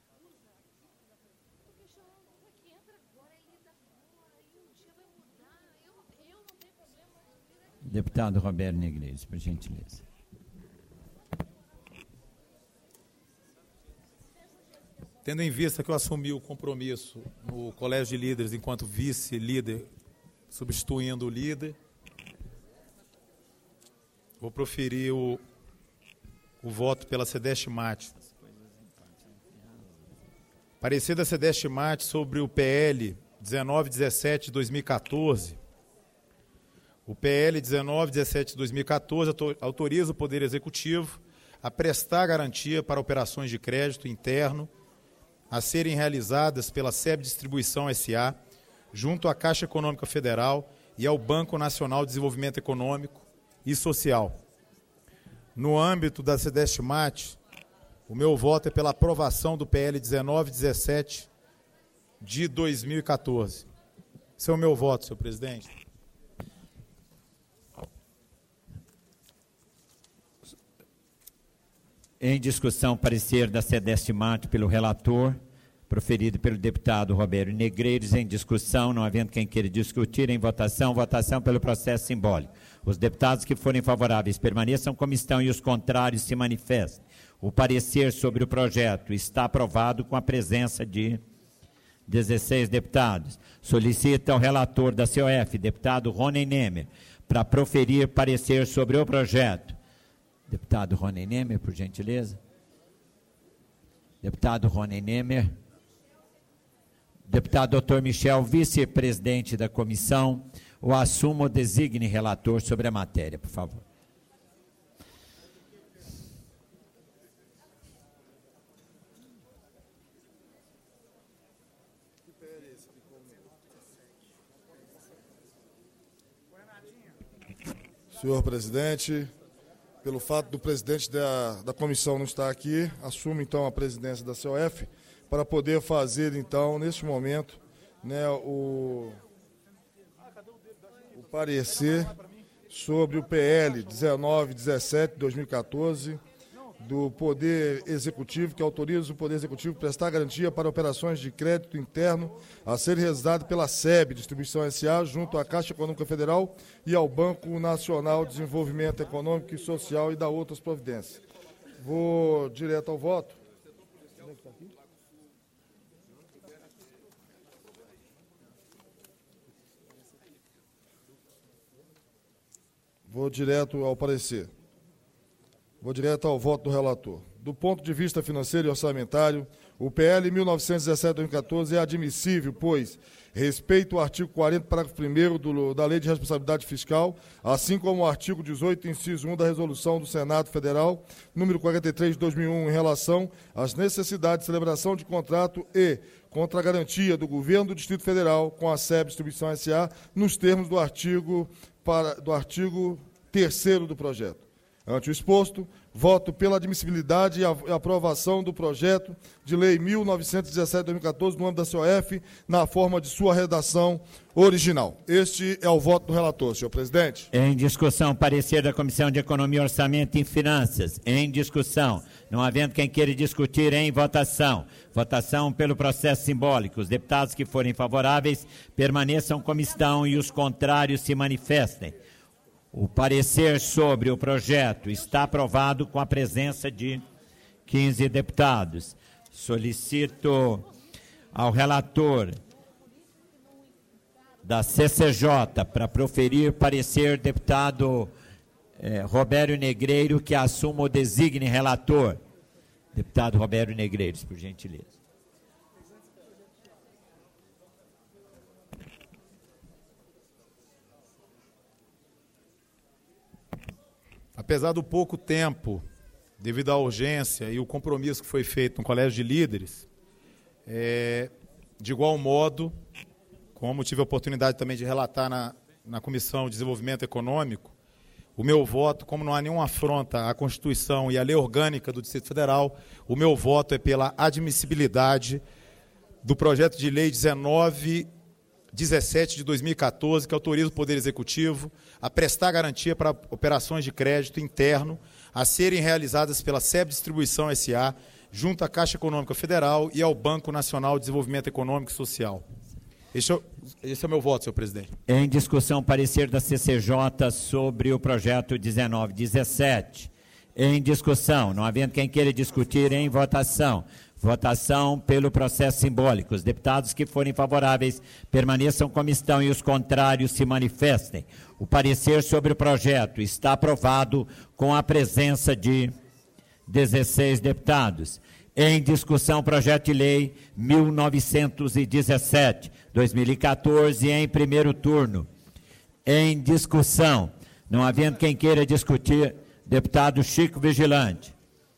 Deputado Roberto Negreiros, por gentileza. Tendo em vista que eu assumi o compromisso no Colégio de Líderes enquanto vice-líder, substituindo o líder, Vou proferir o, o voto pela Cedeste-Mate. Parecer da Cedeste-Mate sobre o P L dezenove dezessete de dois mil e quatorze. O P L dezenove dezessete de dois mil e quatorze autoriza o Poder Executivo a prestar garantia para operações de crédito interno a serem realizadas pela S E B Distribuição S A, junto à Caixa Econômica Federal e ao Banco Nacional de Desenvolvimento Econômico e Social. No âmbito da Cedeste-Mate, o meu voto é pela aprovação do P L dezenove dezessete de dois mil e quatorze. Esse é o meu voto, senhor presidente. Em discussão, parecer da Cedeste-Mate pelo relator, proferido pelo deputado Roberto Negreiros. Em discussão, não havendo quem queira discutir, em votação, votação pelo processo simbólico. Os deputados que forem favoráveis permaneçam como estão e os contrários se manifestem. O parecer sobre o projeto está aprovado com a presença de dezesseis deputados. Solicita ao relator da C O F, deputado Rony Nemer, para proferir parecer sobre o projeto. Deputado Rony Nemer, por gentileza. Deputado Rony Nemer. Deputado doutor Michel, vice-presidente da comissão, o assuma ou designe relator sobre a matéria, por favor. Senhor presidente, pelo fato do presidente da, da comissão não estar aqui, assumo então a presidência da C O F para poder fazer então, neste momento, né, o, o parecer sobre o P L dezenove dezessete de dois mil e quatorze do Poder Executivo, que autoriza o Poder Executivo a prestar garantia para operações de crédito interno a serem realizadas pela S E B Distribuição S A, junto à Caixa Econômica Federal e ao Banco Nacional de Desenvolvimento Econômico e Social e da outras providências. Vou direto ao voto. Vou direto ao parecer. Vou direto ao voto do relator. Do ponto de vista financeiro e orçamentário, o P L mil novecentos e dezessete de dois mil e quatorze é admissível, pois respeita o artigo quarenta, parágrafo primeiro do, da Lei de Responsabilidade Fiscal, assim como o artigo dezoito, inciso um da Resolução do Senado Federal, número quarenta e três de dois mil e um, em relação às necessidades de celebração de contrato e contra a garantia do Governo do Distrito Federal com a S E B Distribuição S A, nos termos do artigo, para, do artigo terceiro do projeto. Ante o exposto, voto pela admissibilidade e aprovação do projeto de lei mil novecentos e dezessete de dois mil e quatorze, no âmbito da C O F, na forma de sua redação original. Este é o voto do relator, senhor presidente. Em discussão, parecer da Comissão de Economia, Orçamento e Finanças. Em discussão, não havendo quem queira discutir, em votação. Votação pelo processo simbólico. Os deputados que forem favoráveis permaneçam como estão e os contrários se manifestem. O parecer sobre o projeto está aprovado com a presença de quinze deputados. Solicito ao relator da C C J para proferir parecer, deputado eh, Roberto Negreiro, que assuma o designe relator. Deputado Roberto Negreiros, por gentileza. Apesar do pouco tempo, devido à urgência e o compromisso que foi feito no Colégio de Líderes, é, de igual modo, como tive a oportunidade também de relatar na, na Comissão de Desenvolvimento Econômico, o meu voto, como não há nenhuma afronta à Constituição e à Lei Orgânica do Distrito Federal, o meu voto é pela admissibilidade do projeto de lei dezenove dezessete de dois mil e quatorze, que autoriza o Poder Executivo a prestar garantia para operações de crédito interno a serem realizadas pela S E B Distribuição S A, junto à Caixa Econômica Federal e ao Banco Nacional de Desenvolvimento Econômico e Social. Esse é, esse é o meu voto, senhor presidente. Em discussão, parecer da C C J sobre o projeto dezenove dezessete. Em discussão, não havendo quem queira discutir, em votação. Votação pelo processo simbólico. Os deputados que forem favoráveis permaneçam como estão e os contrários se manifestem. O parecer sobre o projeto está aprovado com a presença de dezesseis deputados. Em discussão, projeto de lei mil novecentos e dezessete, dois mil e quatorze, em primeiro turno. Em discussão, não havendo quem queira discutir, deputado Chico Vigilante.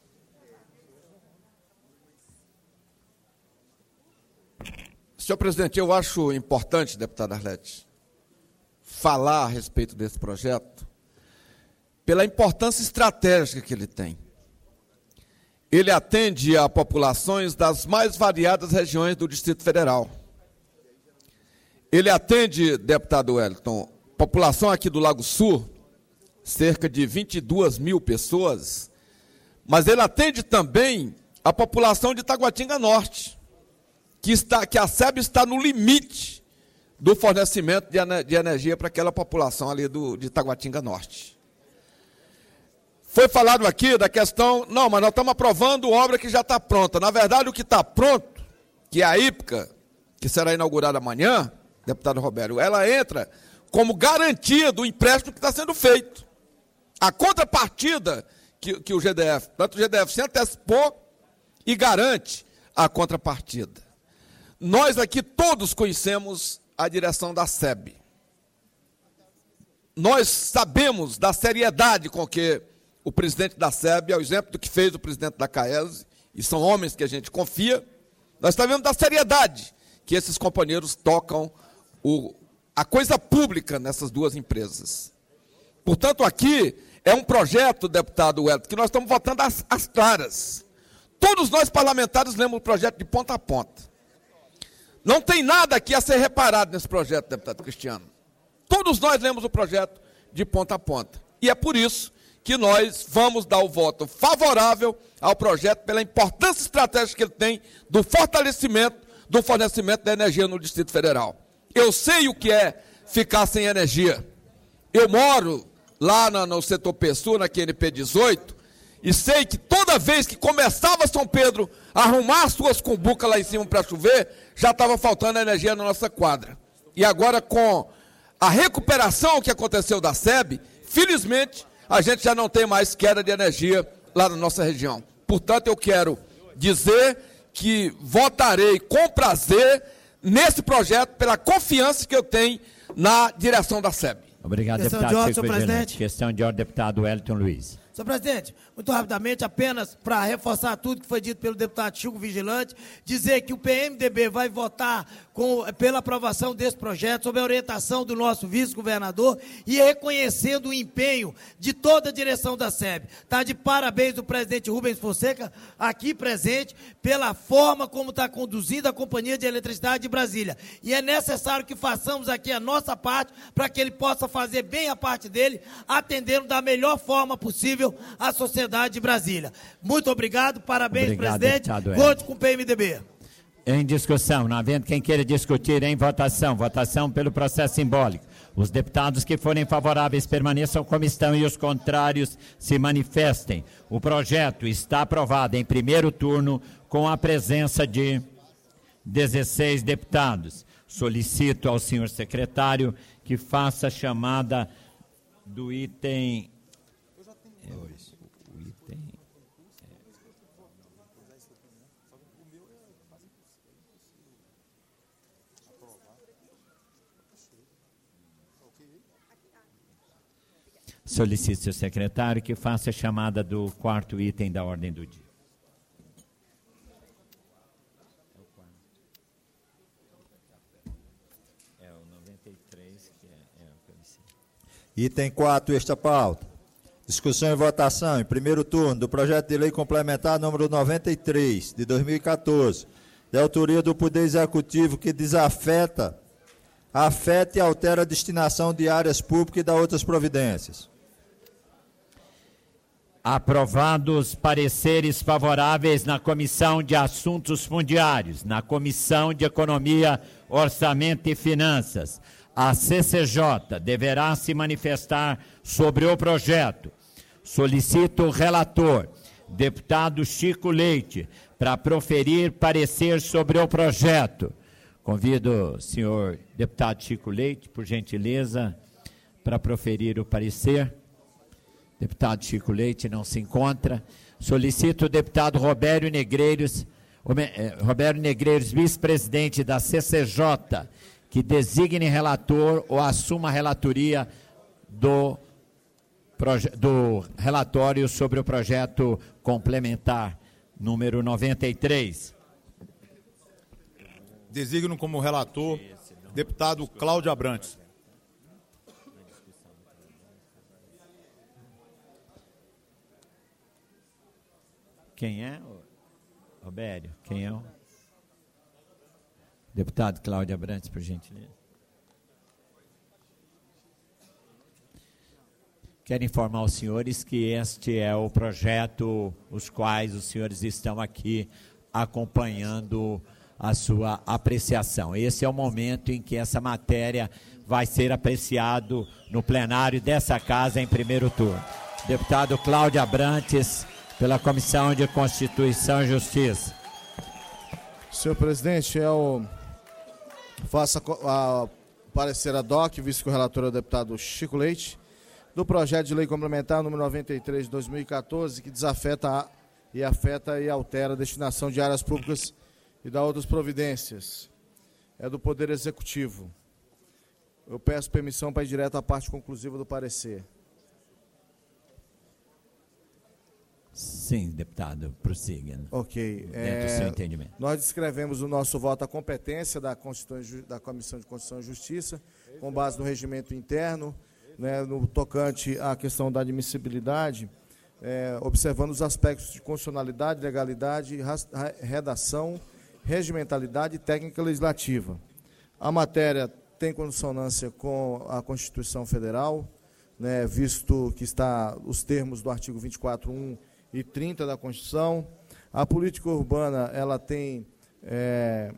Senhor presidente, eu acho importante, deputado Arlete, falar a respeito desse projeto pela importância estratégica que ele tem. Ele atende a populações das mais variadas regiões do Distrito Federal. Ele atende, deputado Wellington, população aqui do Lago Sul, cerca de vinte e duas mil pessoas, mas ele atende também a população de Taguatinga Norte, que, está, que a SEB está no limite do fornecimento de, de energia para aquela população ali do, de Taguatinga Norte. Foi falado aqui da questão, não, mas nós estamos aprovando obra que já está pronta. Na verdade, o que está pronto, que é a Ípica, que será inaugurada amanhã, deputado Roberto, ela entra como garantia do empréstimo que está sendo feito. A contrapartida que, que o G D F, tanto o G D F se antecipou e garante a contrapartida. Nós aqui todos conhecemos a direção da S E B. Nós sabemos da seriedade com que o presidente da S E B, ao exemplo do que fez o presidente da CAES, e são homens que a gente confia, nós sabemos da seriedade que esses companheiros tocam o, a coisa pública nessas duas empresas. Portanto, aqui é um projeto, deputado Wellington, que nós estamos votando às, às claras. Todos nós parlamentares lemos o projeto de ponta a ponta. Não tem nada aqui a ser reparado nesse projeto, deputado Cristiano. Todos nós lemos o projeto de ponta a ponta. E é por isso que nós vamos dar o voto favorável ao projeto pela importância estratégica que ele tem do fortalecimento do fornecimento da energia no Distrito Federal. Eu sei o que é ficar sem energia. Eu moro lá no, no setor P SU, na Q N P dezoito, e sei que toda vez que começava São Pedro a arrumar as suas cumbucas lá em cima para chover, já estava faltando energia na nossa quadra. E agora, com a recuperação que aconteceu da S E B, felizmente, a gente já não tem mais queda de energia lá na nossa região. Portanto, eu quero dizer que votarei com prazer nesse projeto pela confiança que eu tenho na direção da S E B. Obrigado, Questão deputado de ordem, Chico senhor Vigilante. presidente. Questão de ordem, deputado Wellington Luiz. Senhor presidente, muito rapidamente, apenas para reforçar tudo que foi dito pelo deputado Chico Vigilante, dizer que o P M D B vai votar com, pela aprovação desse projeto, sob a orientação do nosso vice-governador e reconhecendo o empenho de toda a direção da S E B. Está de parabéns o presidente Rubens Fonseca, aqui presente, pela forma como está conduzindo a Companhia de Eletricidade de Brasília. E é necessário que façamos aqui a nossa parte para que ele possa fazer bem a parte dele, atendendo da melhor forma possível a sociedade de Brasília. Muito obrigado, parabéns, Obrigado, presidente. deputado Vote com o P M D B. Em discussão, não havendo quem queira discutir, em votação, votação pelo processo simbólico. Os deputados que forem favoráveis permaneçam como estão e os contrários se manifestem. O projeto está aprovado em primeiro turno com a presença de dezesseis deputados. Solicito ao senhor secretário que faça a chamada do item... É, o item... Solicito ao secretário que faça a chamada do quarto item da ordem do dia. É o noventa e três, que é, é o P V C. Item quatro, esta pauta. Discussão e votação, em primeiro turno, do projeto de lei complementar número noventa e três, de dois mil e quatorze, de autoria do Poder Executivo, que desafeta, afeta e altera a destinação de áreas públicas e dá outras providências. Aprovados pareceres favoráveis na Comissão de Assuntos Fundiários, na Comissão de Economia, Orçamento e Finanças. A C C J deverá se manifestar sobre o projeto. Solicito o relator deputado Chico Leite, para proferir parecer sobre o projeto. Convido o senhor deputado Chico Leite, por gentileza, para proferir o parecer. Deputado Chico Leite não se encontra. Solicito o deputado Robério Negreiros, Roberto Negreiros, vice-presidente da C C J, que designe relator ou assuma a relatoria do, do relatório sobre o projeto complementar número noventa e três. Designo como relator deputado Cláudio Abrantes. Quem é? Robério, quem é o? Deputado Cláudio Abrantes, por gentileza. Quero informar os senhores que este é o projeto, os quais os senhores estão aqui acompanhando a sua apreciação. Esse é o momento em que essa matéria vai ser apreciado no plenário dessa casa em primeiro turno. Deputado Cláudio Abrantes, pela Comissão de Constituição e Justiça. Senhor presidente, eu faço a, a parecer ad hoc, visto que o relator é o deputado Chico Leite, do projeto de lei complementar número noventa e três de dois mil e quatorze, que desafeta a, e afeta e altera a destinação de áreas públicas e dá outras providências. É do Poder Executivo. Eu peço permissão para ir direto à parte conclusiva do parecer. Sim, deputado, prossiga. Ok. Dentro é, do seu entendimento. Nós descrevemos o nosso voto à competência da, da Comissão de Constituição e Justiça, com base no regimento interno, né, no tocante à questão da admissibilidade, é, observando os aspectos de constitucionalidade, legalidade, redação, regimentalidade e técnica legislativa. A matéria tem consonância com a Constituição Federal, né, visto que está os termos do artigo vinte e quatro, um e trinta da Constituição. A política urbana, ela tem é,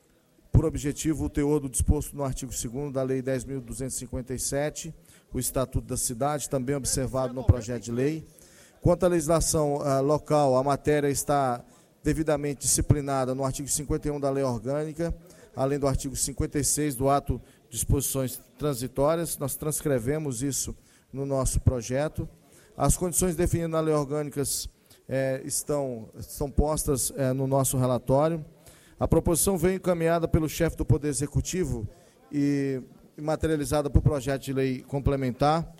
por objetivo o teor do disposto no artigo segundo da Lei dez mil duzentos e cinquenta e sete, o Estatuto da Cidade, também observado no projeto de lei. Quanto à legislação uh, local, a matéria está devidamente disciplinada no artigo cinquenta e um da Lei Orgânica, além do artigo cinquenta e seis do Ato de Disposições Transitórias. Nós transcrevemos isso no nosso projeto. As condições definidas na Lei Orgânica eh, estão, estão postas eh, no nosso relatório. A proposição veio encaminhada pelo chefe do Poder Executivo e materializada por projeto de lei complementar.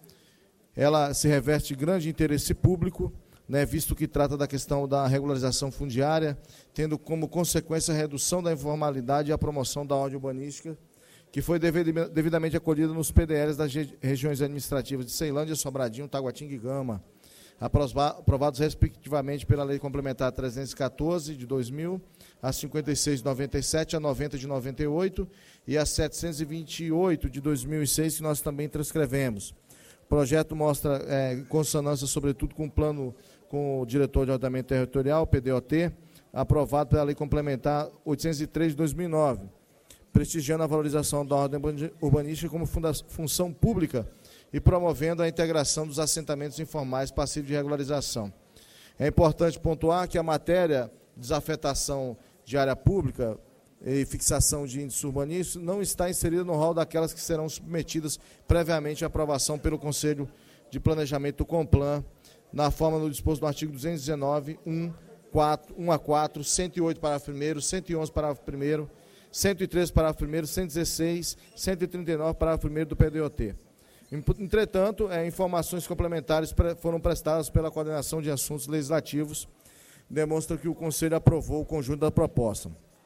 Ela se reveste de grande interesse público, né, visto que trata da questão da regularização fundiária, tendo como consequência a redução da informalidade e a promoção da ordem urbanística, que foi devidamente acolhida nos P D Ls das regiões administrativas de Ceilândia, Sobradinho, Taguatinga e Gama, aprovados respectivamente pela Lei Complementar trezentos e quatorze de dois mil, a cinquenta e seis de noventa e sete, a noventa de noventa e oito e a setecentos e vinte e oito de dois mil e seis, que nós também transcrevemos. O projeto mostra é, consonância, sobretudo, com o plano com o diretor de ordenamento territorial, P D O T, aprovado pela Lei Complementar oitocentos e três de dois mil e nove, prestigiando a valorização da ordem urbanística como funda- função pública e promovendo a integração dos assentamentos informais passivos de regularização. É importante pontuar que a matéria de desafetação de área pública e fixação de índices urbanísticos não está inserida no rol daquelas que serão submetidas previamente à aprovação pelo Conselho de Planejamento do Complan, na forma no disposto no artigo duzentos e dezenove, um, quatro, um a quatro, cento e oito, parágrafo primeiro, cento e onze, parágrafo primeiro, cento e treze, parágrafo primeiro, cento e dezesseis, cento e trinta e nove, parágrafo primeiro do P D O T. Entretanto, é, informações complementares pre- foram prestadas pela Coordenação de Assuntos Legislativos, demonstra que o Conselho aprovou o conjunto da proposta.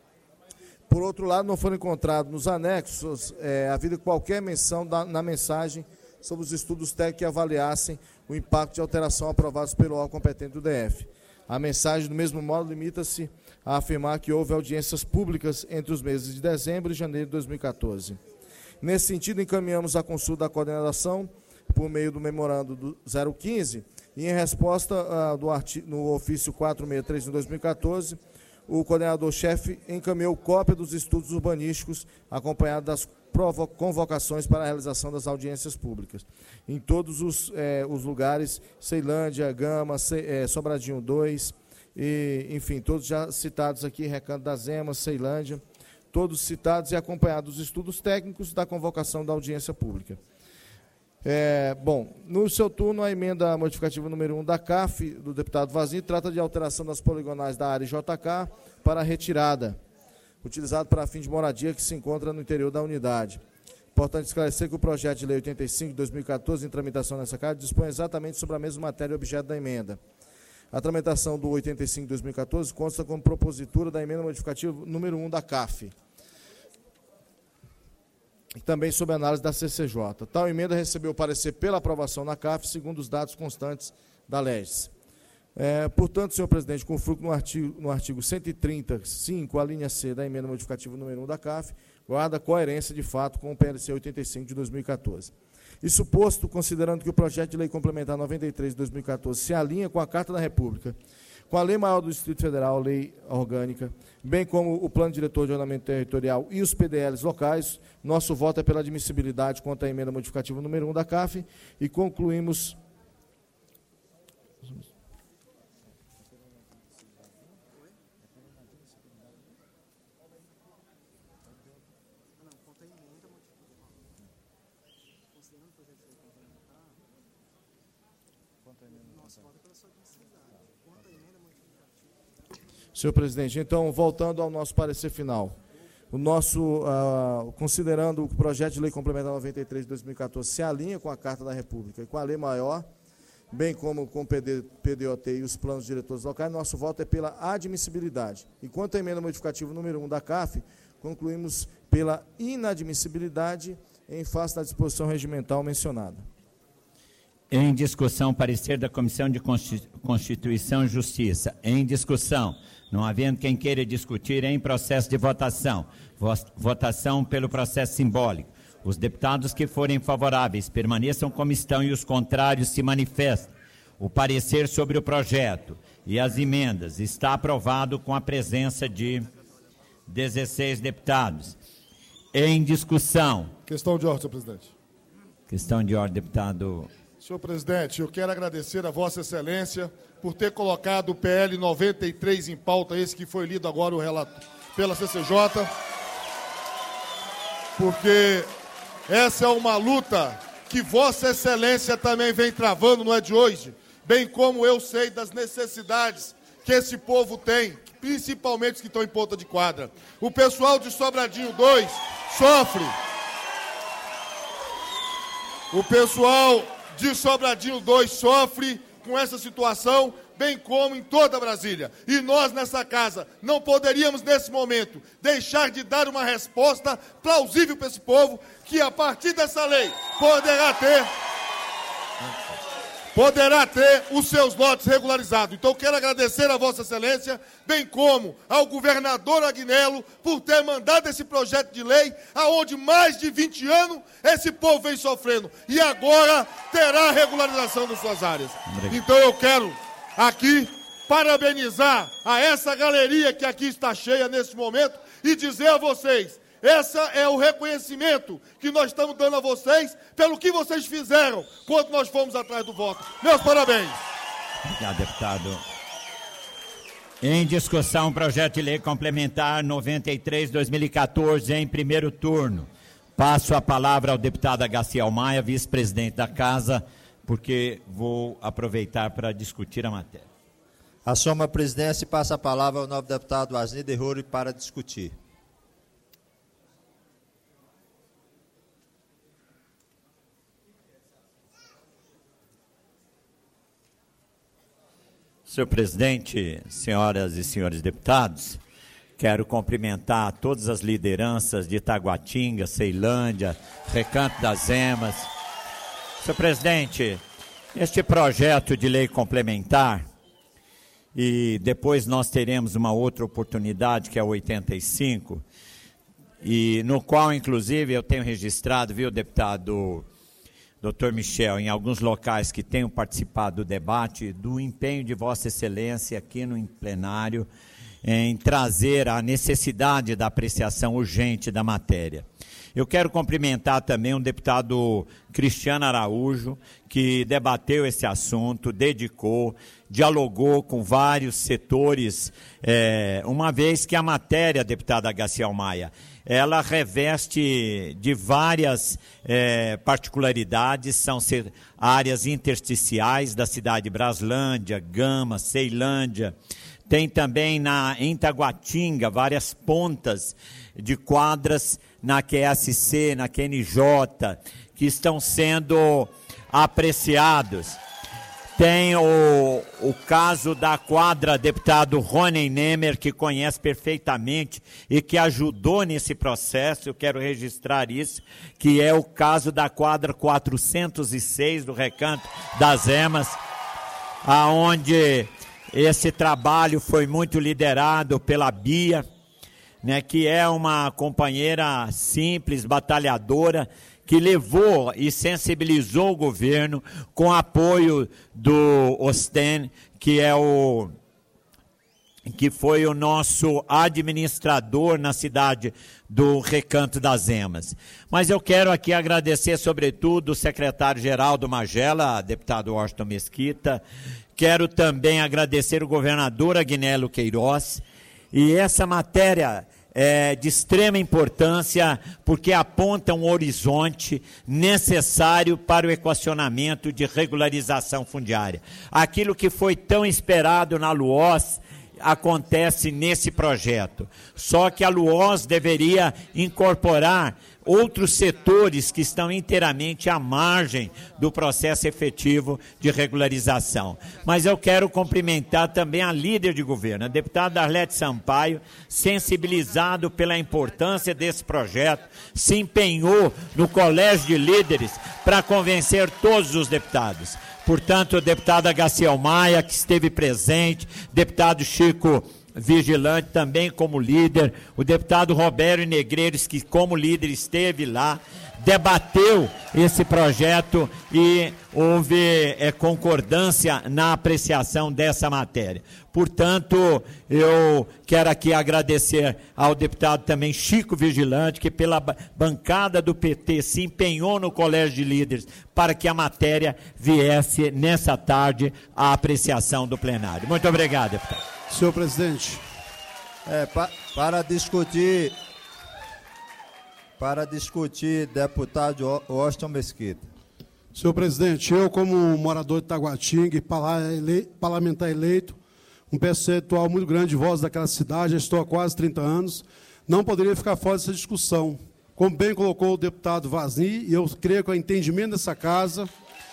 Por outro lado, não foram encontrados nos anexos é, havida qualquer menção da, na mensagem sobre os estudos técnicos que avaliassem o impacto de alteração aprovados pelo órgão competente do D F. A mensagem, do mesmo modo, limita-se a afirmar que houve audiências públicas entre os meses de dezembro e janeiro de dois mil e quatorze. Nesse sentido, encaminhamos a consulta da coordenação por meio do memorando do zero quinze e, em resposta uh, do artigo, no ofício quatrocentos e sessenta e três de dois mil e quatorze, o coordenador-chefe encaminhou cópia dos estudos urbanísticos, acompanhado das convocações para a realização das audiências públicas. Em todos os, eh, os lugares, Ceilândia, Gama, Ce, eh, Sobradinho dois, e, enfim, todos já citados aqui, Recanto das Emas, Ceilândia, todos citados e acompanhados dos estudos técnicos da convocação da audiência pública. É, bom, no seu turno, a emenda modificativa número um da C A F, do deputado Vazini, trata de alteração das poligonais da área J K para retirada, utilizado para fim de moradia que se encontra no interior da unidade. Importante esclarecer que o projeto de lei oitenta e cinco de dois mil e quatorze, em tramitação nessa Casa, dispõe exatamente sobre a mesma matéria e objeto da emenda. A tramitação do oitenta e cinco de dois mil e quatorze consta como propositura da emenda modificativa número um da C A F. E também sob análise da C C J. Tal emenda recebeu parecer pela aprovação na C A F, segundo os dados constantes da Leges. É, portanto, senhor presidente, com fruto no artigo, no artigo cento e trinta, cinco, a linha C da emenda modificativa número um da C A F, guarda coerência de fato com o P L C oitenta e cinco de dois mil e quatorze. Isso posto, considerando que o projeto de lei complementar noventa e três de dois mil e quatorze se alinha com a Carta da República, com a Lei Maior do Distrito Federal, Lei Orgânica, bem como o Plano Diretor de Ordenamento Territorial e os P D Ls locais, nosso voto é pela admissibilidade quanto à emenda modificativa número um da C A F e concluímos... Senhor presidente, então, voltando ao nosso parecer final, o nosso, uh, considerando o projeto de lei complementar noventa e três de dois mil e quatorze se alinha com a Carta da República e com a Lei Maior, bem como com o P D O T e os planos diretores locais, nosso voto é pela admissibilidade. Enquanto a emenda modificativa número um da C A F, concluímos pela inadmissibilidade em face da disposição regimental mencionada. Em discussão, parecer da Comissão de Constituição e Justiça. Em discussão, não havendo quem queira discutir, em processo de votação. Votação pelo processo simbólico. Os deputados que forem favoráveis permaneçam como estão e os contrários se manifestem. O parecer sobre o projeto e as emendas está aprovado com a presença de dezesseis deputados. Em discussão. Questão de ordem, senhor presidente. Questão de ordem, deputado... Senhor presidente, eu quero agradecer a Vossa Excelência por ter colocado o P L noventa e três em pauta, esse que foi lido agora o relato pela C C J, porque essa é uma luta que Vossa Excelência também vem travando, não é de hoje, bem como eu sei das necessidades que esse povo tem, principalmente os que estão em ponta de quadra. O pessoal de Sobradinho dois sofre. O pessoal de Sobradinho dois sofre com essa situação, bem como em toda Brasília. E nós, nessa casa, não poderíamos, nesse momento, deixar de dar uma resposta plausível para esse povo, que a partir dessa lei poderá ter, poderá ter os seus lotes regularizados. Então, quero agradecer a Vossa Excelência, bem como ao governador Agnello, por ter mandado esse projeto de lei, aonde mais de vinte anos esse povo vem sofrendo. E agora terá a regularização das suas áreas. Obrigado. Então, eu quero aqui parabenizar a essa galeria que aqui está cheia nesse momento e dizer a vocês, esse é o reconhecimento que nós estamos dando a vocês pelo que vocês fizeram quando nós fomos atrás do voto. Meus parabéns. Obrigado, deputado. Em discussão, projeto de lei complementar noventa e três de dois mil e quatorze, em primeiro turno. Passo a palavra ao deputado Agaciel Maia, vice-presidente da Casa, porque vou aproveitar para discutir a matéria. Assumo a presidência e passo a palavra ao novo deputado Asni Derruri para discutir. Senhor presidente, senhoras e senhores deputados, quero cumprimentar todas as lideranças de Taguatinga, Ceilândia, Recanto das Emas. Senhor presidente, este projeto de lei complementar, e depois nós teremos uma outra oportunidade, que é o oitenta e cinco, e no qual, inclusive, eu tenho registrado, viu, deputado doutor Michel, em alguns locais que tenham participado do debate, do empenho de Vossa Excelência aqui no plenário em trazer a necessidade da apreciação urgente da matéria. Eu quero cumprimentar também o deputado Cristiano Araújo, que debateu esse assunto, dedicou, dialogou com vários setores, é, uma vez que a matéria, deputada Gaciel Maia, ela reveste de várias é, particularidades, são áreas intersticiais da cidade de Braslândia, Gama, Ceilândia. Tem também na, em Taguatinga várias pontas de quadras na Q S C, na Q N J, que estão sendo apreciados. Tem o, o caso da quadra deputado Rony Nemer, que conhece perfeitamente e que ajudou nesse processo, eu quero registrar isso, que é o caso da quadra quatrocentos e seis do Recanto das Emas, aonde esse trabalho foi muito liderado pela Bia, né, que é uma companheira simples, batalhadora, que levou e sensibilizou o governo com apoio do Osten, que é o que foi o nosso administrador na cidade do Recanto das Emas. Mas eu quero aqui agradecer, sobretudo, o secretário-geral do Magela, deputado Washington Mesquita. Quero também agradecer o governador Agnello Queiroz. E essa matéria é de extrema importância, porque aponta um horizonte necessário para o equacionamento de regularização fundiária. Aquilo que foi tão esperado na LUOS acontece nesse projeto. Só que a LUOS deveria incorporar outros setores que estão inteiramente à margem do processo efetivo de regularização. Mas eu quero cumprimentar também a líder de governo, a deputada Arlete Sampaio, sensibilizado pela importância desse projeto, se empenhou no colégio de líderes para convencer todos os deputados. Portanto, a deputada Gaciel Maia, que esteve presente, deputado Chico Vigilante também como líder, o deputado Roberto Negreiros, que como líder esteve lá, debateu esse projeto e houve é, concordância na apreciação dessa matéria. Portanto, eu quero aqui agradecer ao deputado também Chico Vigilante, que pela bancada do P T se empenhou no Colégio de Líderes para que a matéria viesse nessa tarde à apreciação do plenário. Muito obrigado, deputado. Senhor presidente, é, pa, para discutir, para discutir, deputado Washington Mesquita. Senhor presidente, eu como morador de Taguatinga e parlamentar eleito, um percentual muito grande de vozes daquela cidade, já estou há quase trinta anos, não poderia ficar fora dessa discussão. Como bem colocou o deputado Vasni, e eu creio que o entendimento dessa casa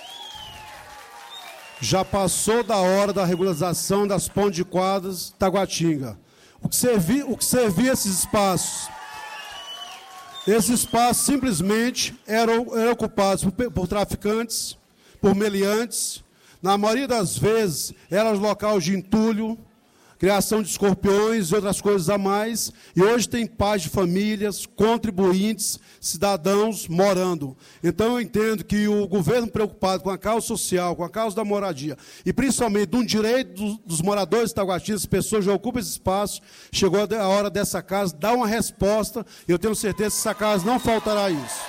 já passou da hora da regularização das pontes de quadras Taguatinga. O que servia, o que servia esses espaços? Esses espaços simplesmente eram, eram ocupados por, por traficantes, por meliantes. Na maioria das vezes, eram locais de entulho, criação de escorpiões e outras coisas a mais. E hoje tem pais de famílias, contribuintes, cidadãos morando. Então eu entendo que o governo preocupado com a causa social, com a causa da moradia, e principalmente de um direito dos, dos moradores de Taguatinga, as pessoas já ocupam esse espaço, chegou a hora dessa casa dar uma resposta, e eu tenho certeza que essa casa não faltará isso.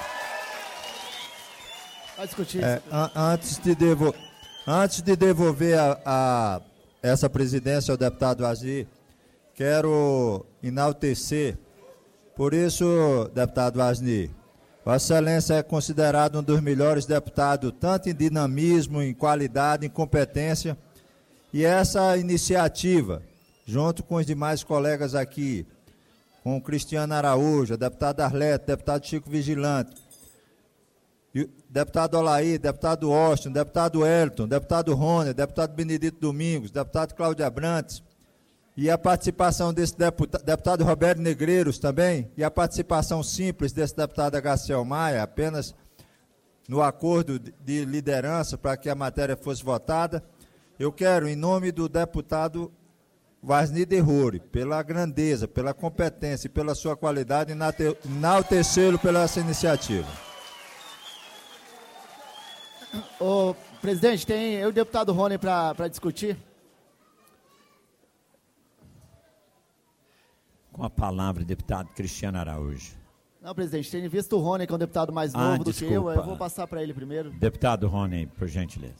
Vai discutir. É, an antes, de devo antes de devolver a, a essa presidência ao deputado Azir, quero enaltecer. Por isso, deputado Asni, Vossa Excelência é considerado um dos melhores deputados, tanto em dinamismo, em qualidade, em competência. E essa iniciativa, junto com os demais colegas aqui, com o Cristiano Araújo, a deputada Arlete, deputado Chico Vigilante, e deputado Olaí, deputado Washington, deputado Elton, deputado Rony, deputado Benedito Domingos, deputado Cláudio Abrantes, e a participação desse deputado, deputado Roberto Negreiros também, e a participação simples desse deputado Gaciel Maia, apenas no acordo de liderança para que a matéria fosse votada. Eu quero, em nome do deputado Vasni Derrori, pela grandeza, pela competência e pela sua qualidade, enaltecê-lo pela essa iniciativa. Ô, presidente, tem eu e o deputado Rony para discutir. Com a palavra, deputado Cristiano Araújo. Não, presidente, tendo visto o Rony, que é um deputado mais novo Ah, do desculpa. que eu, eu vou passar para ele primeiro. Deputado Rony, por gentileza.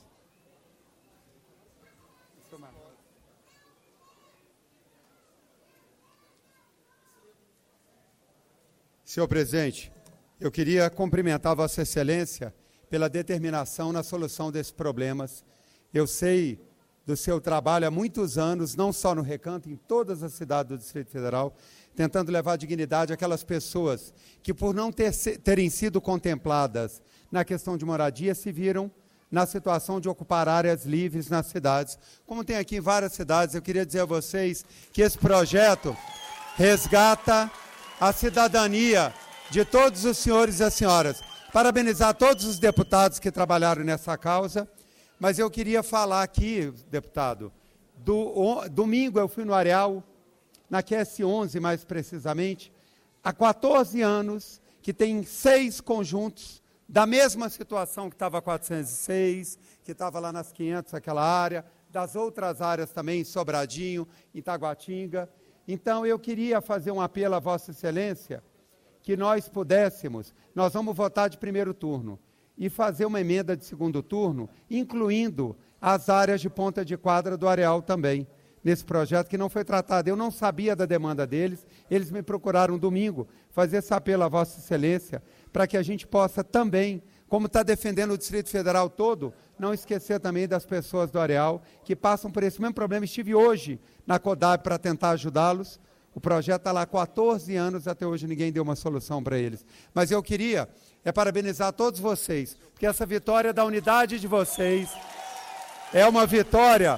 Senhor presidente, eu queria cumprimentar Vossa Excelência pela determinação na solução desses problemas. Eu sei do seu trabalho há muitos anos, não só no Recanto, em todas as cidades do Distrito Federal, tentando levar dignidade àquelas pessoas que, por não ter, terem sido contempladas na questão de moradia, se viram na situação de ocupar áreas livres nas cidades. Como tem aqui em várias cidades, eu queria dizer a vocês que esse projeto resgata a cidadania de todos os senhores e as senhoras. Parabenizar todos os deputados que trabalharam nessa causa, mas eu queria falar aqui, deputado, do, o, domingo eu fui no Areal, na Q S onze mais precisamente, há quatorze anos, que tem seis conjuntos da mesma situação que estava quatrocentos e seis, que estava lá nas quinhentas, aquela área, das outras áreas também, em Sobradinho, em Taguatinga. Então, eu queria fazer um apelo a Vossa Excelência, que nós pudéssemos, nós vamos votar de primeiro turno, e fazer uma emenda de segundo turno, incluindo as áreas de ponta de quadra do Areal também, nesse projeto que não foi tratado. Eu não sabia da demanda deles, eles me procuraram domingo, fazer esse apelo a Vossa Excelência, para que a gente possa também, como está defendendo o Distrito Federal todo, não esquecer também das pessoas do Areal, que passam por esse mesmo problema. Estive hoje na CODAB para tentar ajudá-los. O projeto está lá há quatorze anos, até hoje ninguém deu uma solução para eles. Mas eu queria é parabenizar todos vocês, porque essa vitória da unidade de vocês é uma vitória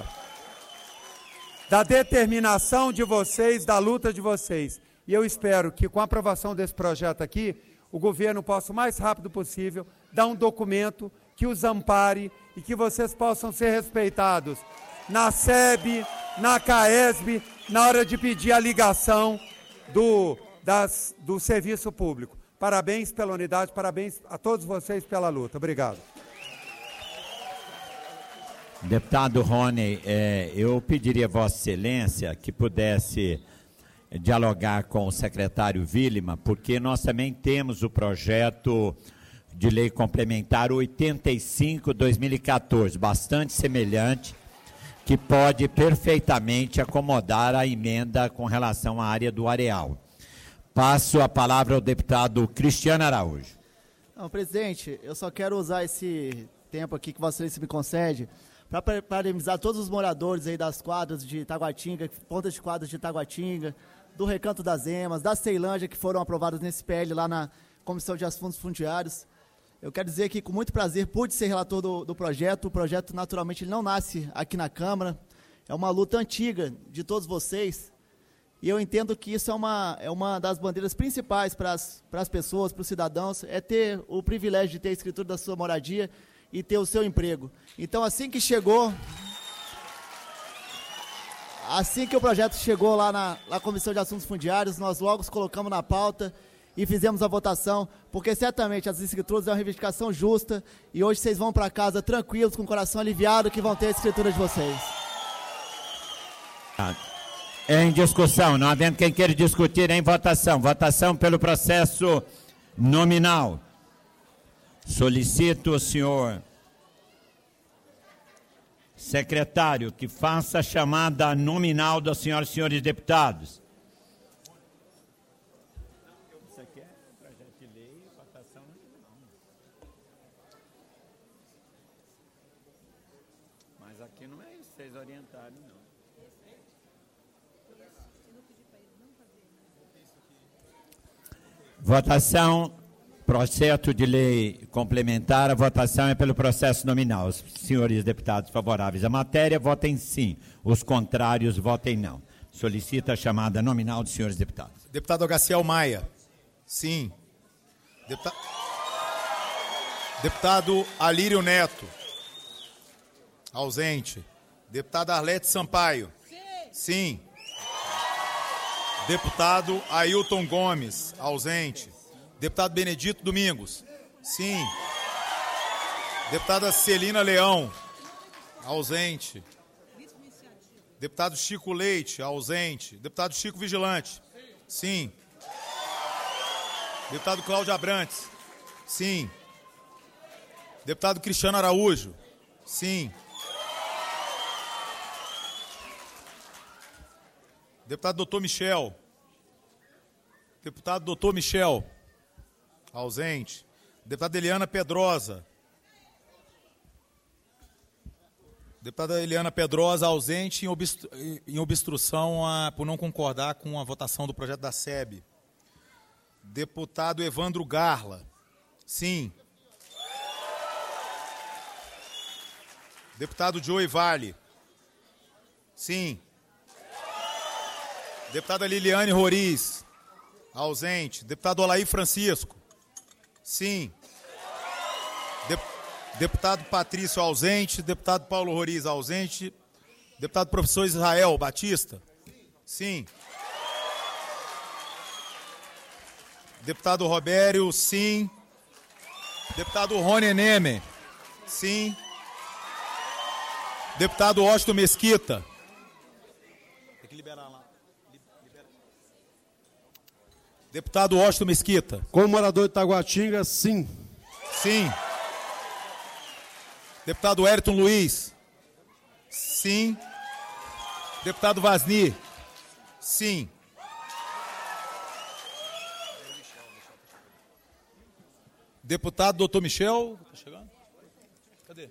da determinação de vocês, da luta de vocês. E eu espero que, com a aprovação desse projeto aqui, o governo possa, o mais rápido possível, dar um documento que os ampare e que vocês possam ser respeitados na S E B, na CAESB, na hora de pedir a ligação do, das, do serviço público. Parabéns pela unidade, parabéns a todos vocês pela luta. Obrigado. Deputado Rony, eh, eu pediria a Vossa Excelência que pudesse dialogar com o secretário Vilima, porque nós também temos o projeto de lei complementar oitenta e cinco barra dois mil e quatorze, bastante semelhante, que pode perfeitamente acomodar a emenda com relação à área do Areal. Passo a palavra ao deputado Cristiano Araújo. Não, presidente, eu só quero usar esse tempo aqui que Vossa Excelência me concede para parabenizar todos os moradores aí das quadras de Taguatinga, pontas de quadras de Taguatinga, do Recanto das Emas, da Ceilândia, que foram aprovadas nesse P L lá na Comissão de Assuntos Fundiários. Eu quero dizer que, com muito prazer, pude ser relator do, do projeto. O projeto, naturalmente, ele não nasce aqui na Câmara. É uma luta antiga de todos vocês. E eu entendo que isso é uma, é uma das bandeiras principais para as, para as pessoas, para os cidadãos, é ter o privilégio de ter a escritura da sua moradia e ter o seu emprego. Então, assim que chegou... Assim que o projeto chegou lá na, na Comissão de Assuntos Fundiários, nós logo os colocamos na pauta e fizemos a votação, porque certamente as escrituras é uma reivindicação justa e hoje vocês vão para casa tranquilos, com o coração aliviado, que vão ter a escritura de vocês. É em discussão, não havendo quem queira discutir, é em votação. Votação pelo processo nominal. Solicito o senhor secretário que faça a chamada nominal das senhoras e senhores deputados. Isso aqui é projeto de lei, votação nominal. Mas aqui não é isso, vocês orientaram, não. Votação, projeto de lei complementar, a votação é pelo processo nominal. Os senhores deputados favoráveis à matéria, votem sim. Os contrários, votem não. Solicita a chamada nominal dos senhores deputados. Deputado Agaciel Maia. Sim. Deputa... Deputado Alírio Neto. Ausente. Deputada Arlete Sampaio. Sim. Sim. Deputado Ailton Gomes. Ausente. Deputado Benedito Domingos. Sim. Deputada Celina Leão. Ausente. Deputado Chico Leite. Ausente. Deputado Chico Vigilante. Sim. Deputado Cláudio Abrantes. Sim. Deputado Cristiano Araújo. Sim. Deputado doutor Michel. Deputado doutor Michel. Ausente. Deputada Eliana Pedrosa. Deputada Eliana Pedrosa, ausente em, obstru em obstrução a, por não concordar com a votação do projeto da S E B. Deputado Evandro Garla. Sim. Deputado Joey Vale. Sim. Deputada Liliane Roriz. Ausente. Deputado Olaí Francisco. Sim. De deputado Patrício ausente. Deputado Paulo Roriz ausente. Deputado professor Israel Batista. Sim. Deputado Robério, sim. Deputado Rony Neme. Sim. Deputado Washington Mesquita. Tem que liberar lá. Libera. Deputado Washington Mesquita. Como morador de Taguatinga, sim. Sim. Deputado Ayrton Luiz. Sim. Deputado Vasni. Sim. Deputado doutor Michel. Tá chegando? Cadê?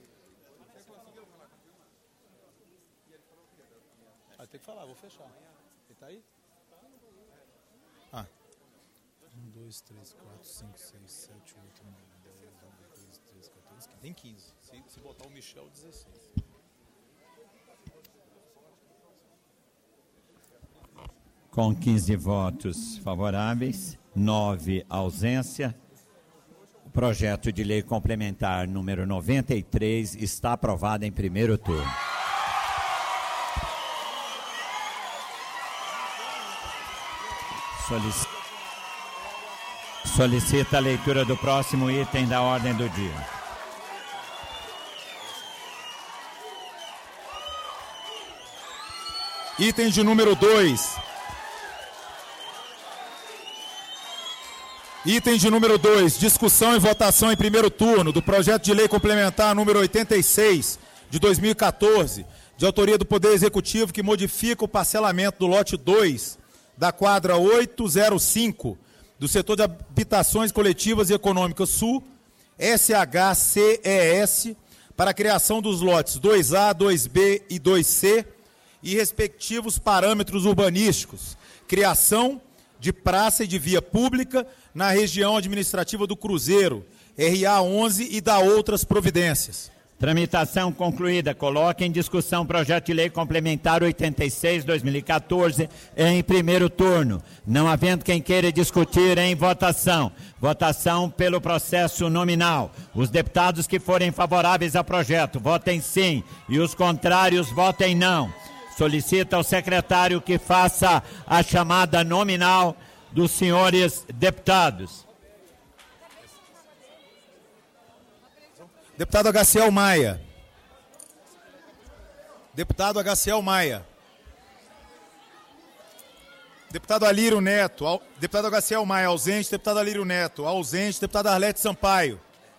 Ah, tem que falar, vou fechar. Ele tá aí? Ah. um, dois, três, quatro, cinco, seis, sete, oito, nove, dez, onze, doze, treze, quatorze, quinze. Tem quinze. Se, se botar o Michel, dezesseis. Com quinze votos favoráveis, nove ausência. O projeto de lei complementar número noventa e três está aprovado em primeiro turno. Solic... Solicita a leitura do próximo item da ordem do dia. Item de número dois. Item de número dois, discussão e votação em primeiro turno do projeto de lei complementar número oitenta e seis de dois mil e quatorze, de autoria do Poder Executivo, que modifica o parcelamento do lote dois da quadra oitocentos e cinco do setor de habitações coletivas e econômicas Sul, S H C E S, para a criação dos lotes dois A, dois B e dois C e respectivos parâmetros urbanísticos, criação de praça e de via pública na região administrativa do Cruzeiro, R A onze, e da outras providências. Tramitação concluída. Coloque em discussão projeto de lei complementar oitenta e seis de dois mil e quatorze em primeiro turno. Não havendo quem queira discutir, em votação. Votação pelo processo nominal. Os deputados que forem favoráveis ao projeto, votem sim. E os contrários, votem não. Solicita ao secretário que faça a chamada nominal dos senhores deputados. Deputado Agaciel Maia. Deputado Agaciel Maia. Deputado Alírio Neto. Au... Deputado Agaciel Maia, ausente. Deputado Alírio Neto, ausente. Deputado Arlete Sampaio.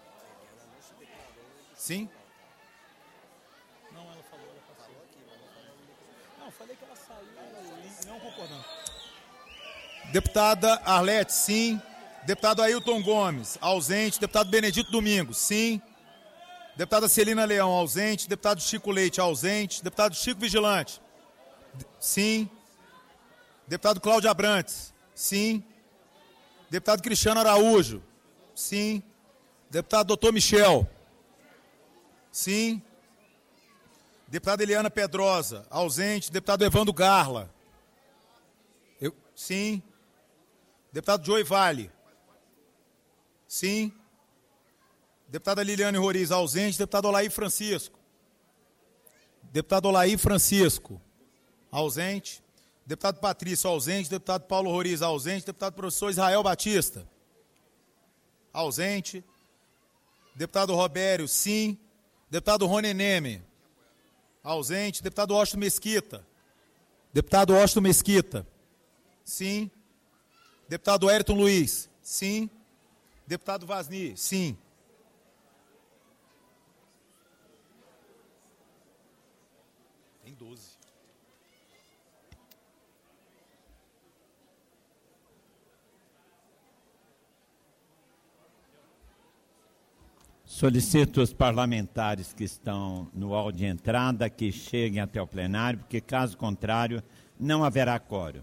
Sim? Não, ela falou, ela passou aqui. Não, falei que ela saiu, não concordando. Deputada Arlete, sim. Deputado Ailton Gomes, ausente. Deputado Benedito Domingos, sim. Deputada Celina Leão, ausente. Deputado Chico Leite, ausente. Deputado Chico Vigilante, sim. Deputado Cláudio Abrantes, sim. Deputado Cristiano Araújo, sim. Deputado doutor Michel, sim. Deputada Eliana Pedrosa, ausente. Deputado Evandro Garla, eu, sim. Deputado Joey Vale, sim. Deputada Liliane Roriz, ausente. Deputado Olaí Francisco. Deputado Olaí Francisco, ausente. Deputado Patrício, ausente. Deputado Paulo Roriz, ausente. Deputado professor Israel Batista, ausente. Deputado Robério, sim. Deputado Rony Neme, ausente. Deputado Washington Mesquita. Deputado Washington Mesquita, sim. Deputado Ayrton Luiz, sim. Deputado Vasni, sim. Tem doze. Solicito os parlamentares que estão no hall de entrada que cheguem até o plenário, porque, caso contrário, não haverá quórum.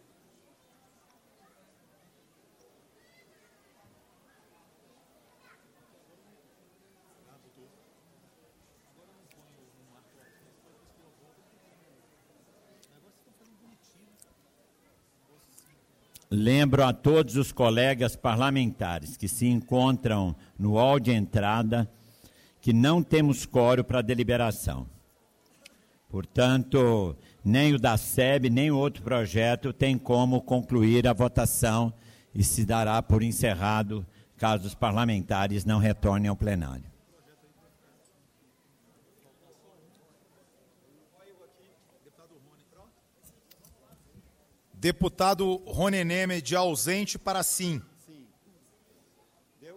Lembro a todos os colegas parlamentares que se encontram no hall de entrada que não temos quórum para deliberação. Portanto, nem o da S E B, nem o outro projeto tem como concluir a votação e se dará por encerrado caso os parlamentares não retornem ao plenário. Deputado Rony Neme, de ausente para sim. Sim. Deu?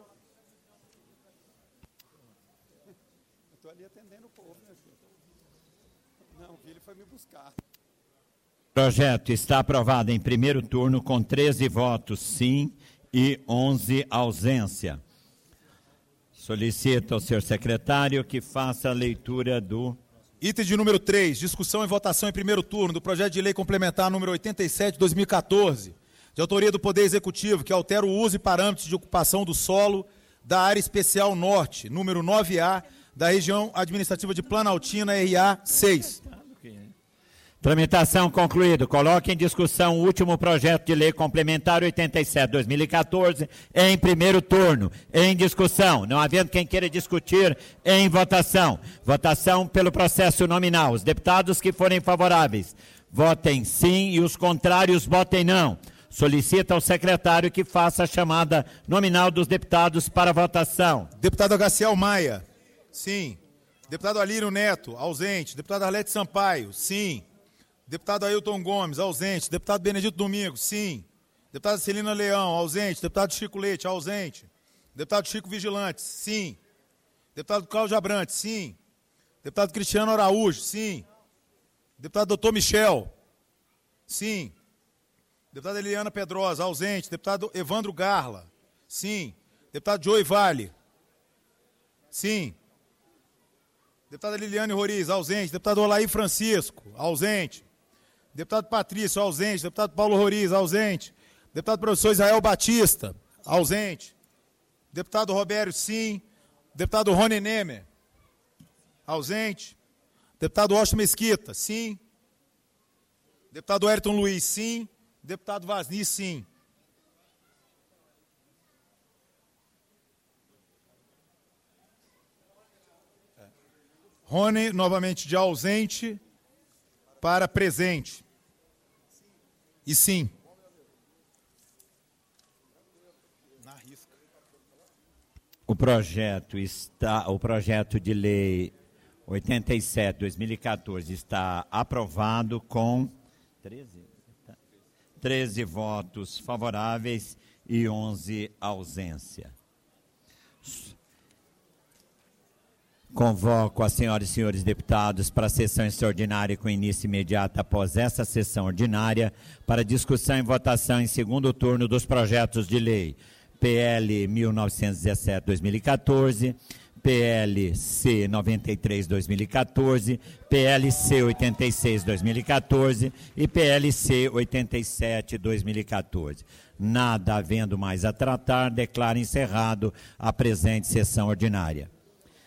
Eu estou ali atendendo o povo, né, senhor? Não, ele foi me buscar. O projeto está aprovado em primeiro turno com treze votos sim e onze ausência. Solicito ao senhor secretário que faça a leitura do... Item de número três, discussão e votação em primeiro turno do projeto de lei complementar número oitenta e sete de dois mil e quatorze, de autoria do Poder Executivo, que altera o uso e parâmetros de ocupação do solo da Área Especial Norte, número nove A, da região administrativa de Planaltina, R A seis. Tramitação concluída. Coloque em discussão o último projeto de lei complementar oitenta e sete de dois mil e quatorze em primeiro turno. Em discussão. Não havendo quem queira discutir, em votação. Votação pelo processo nominal. Os deputados que forem favoráveis, votem sim e os contrários, votem não. Solicita ao secretário que faça a chamada nominal dos deputados para votação. Deputado Agaciel Maia, sim. Deputado Alírio Neto, ausente. Deputado Arlete Sampaio, sim. Deputado Ailton Gomes, ausente. Deputado Benedito Domingos, sim. Deputada Celina Leão, ausente. Deputado Chico Leite, ausente. Deputado Chico Vigilante, sim. Deputado Cláudio Abrantes, sim. Deputado Cristiano Araújo, sim. Deputado doutor Michel, sim. Deputada Eliana Pedrosa, ausente. Deputado Evandro Garla, sim. Deputado Joey Vale, sim. Deputada Liliane Roriz, ausente. Deputado Olaí Francisco, ausente. Deputado Patrício, ausente. Deputado Paulo Roriz, ausente. Deputado professor Israel Batista, ausente. Deputado Robério, sim. Deputado Rony Neme, ausente. Deputado Washington Mesquita, sim. Deputado Ayrton Luiz, sim. Deputado Vasni, sim. Rony, novamente de ausente para presente. E sim. O projeto está, o projeto de lei oitenta e sete de dois mil e quatorze está aprovado com treze, treze votos favoráveis e onze ausência. Convoco as senhoras e senhores deputados para a sessão extraordinária com início imediato após essa sessão ordinária para discussão e votação em segundo turno dos projetos de lei P L mil novecentos e dezessete de dois mil e quatorze, P L C noventa e três de dois mil e quatorze, P L C oitenta e seis de dois mil e quatorze e P L C oitenta e sete de dois mil e quatorze. Nada havendo mais a tratar, declaro encerrado a presente sessão ordinária.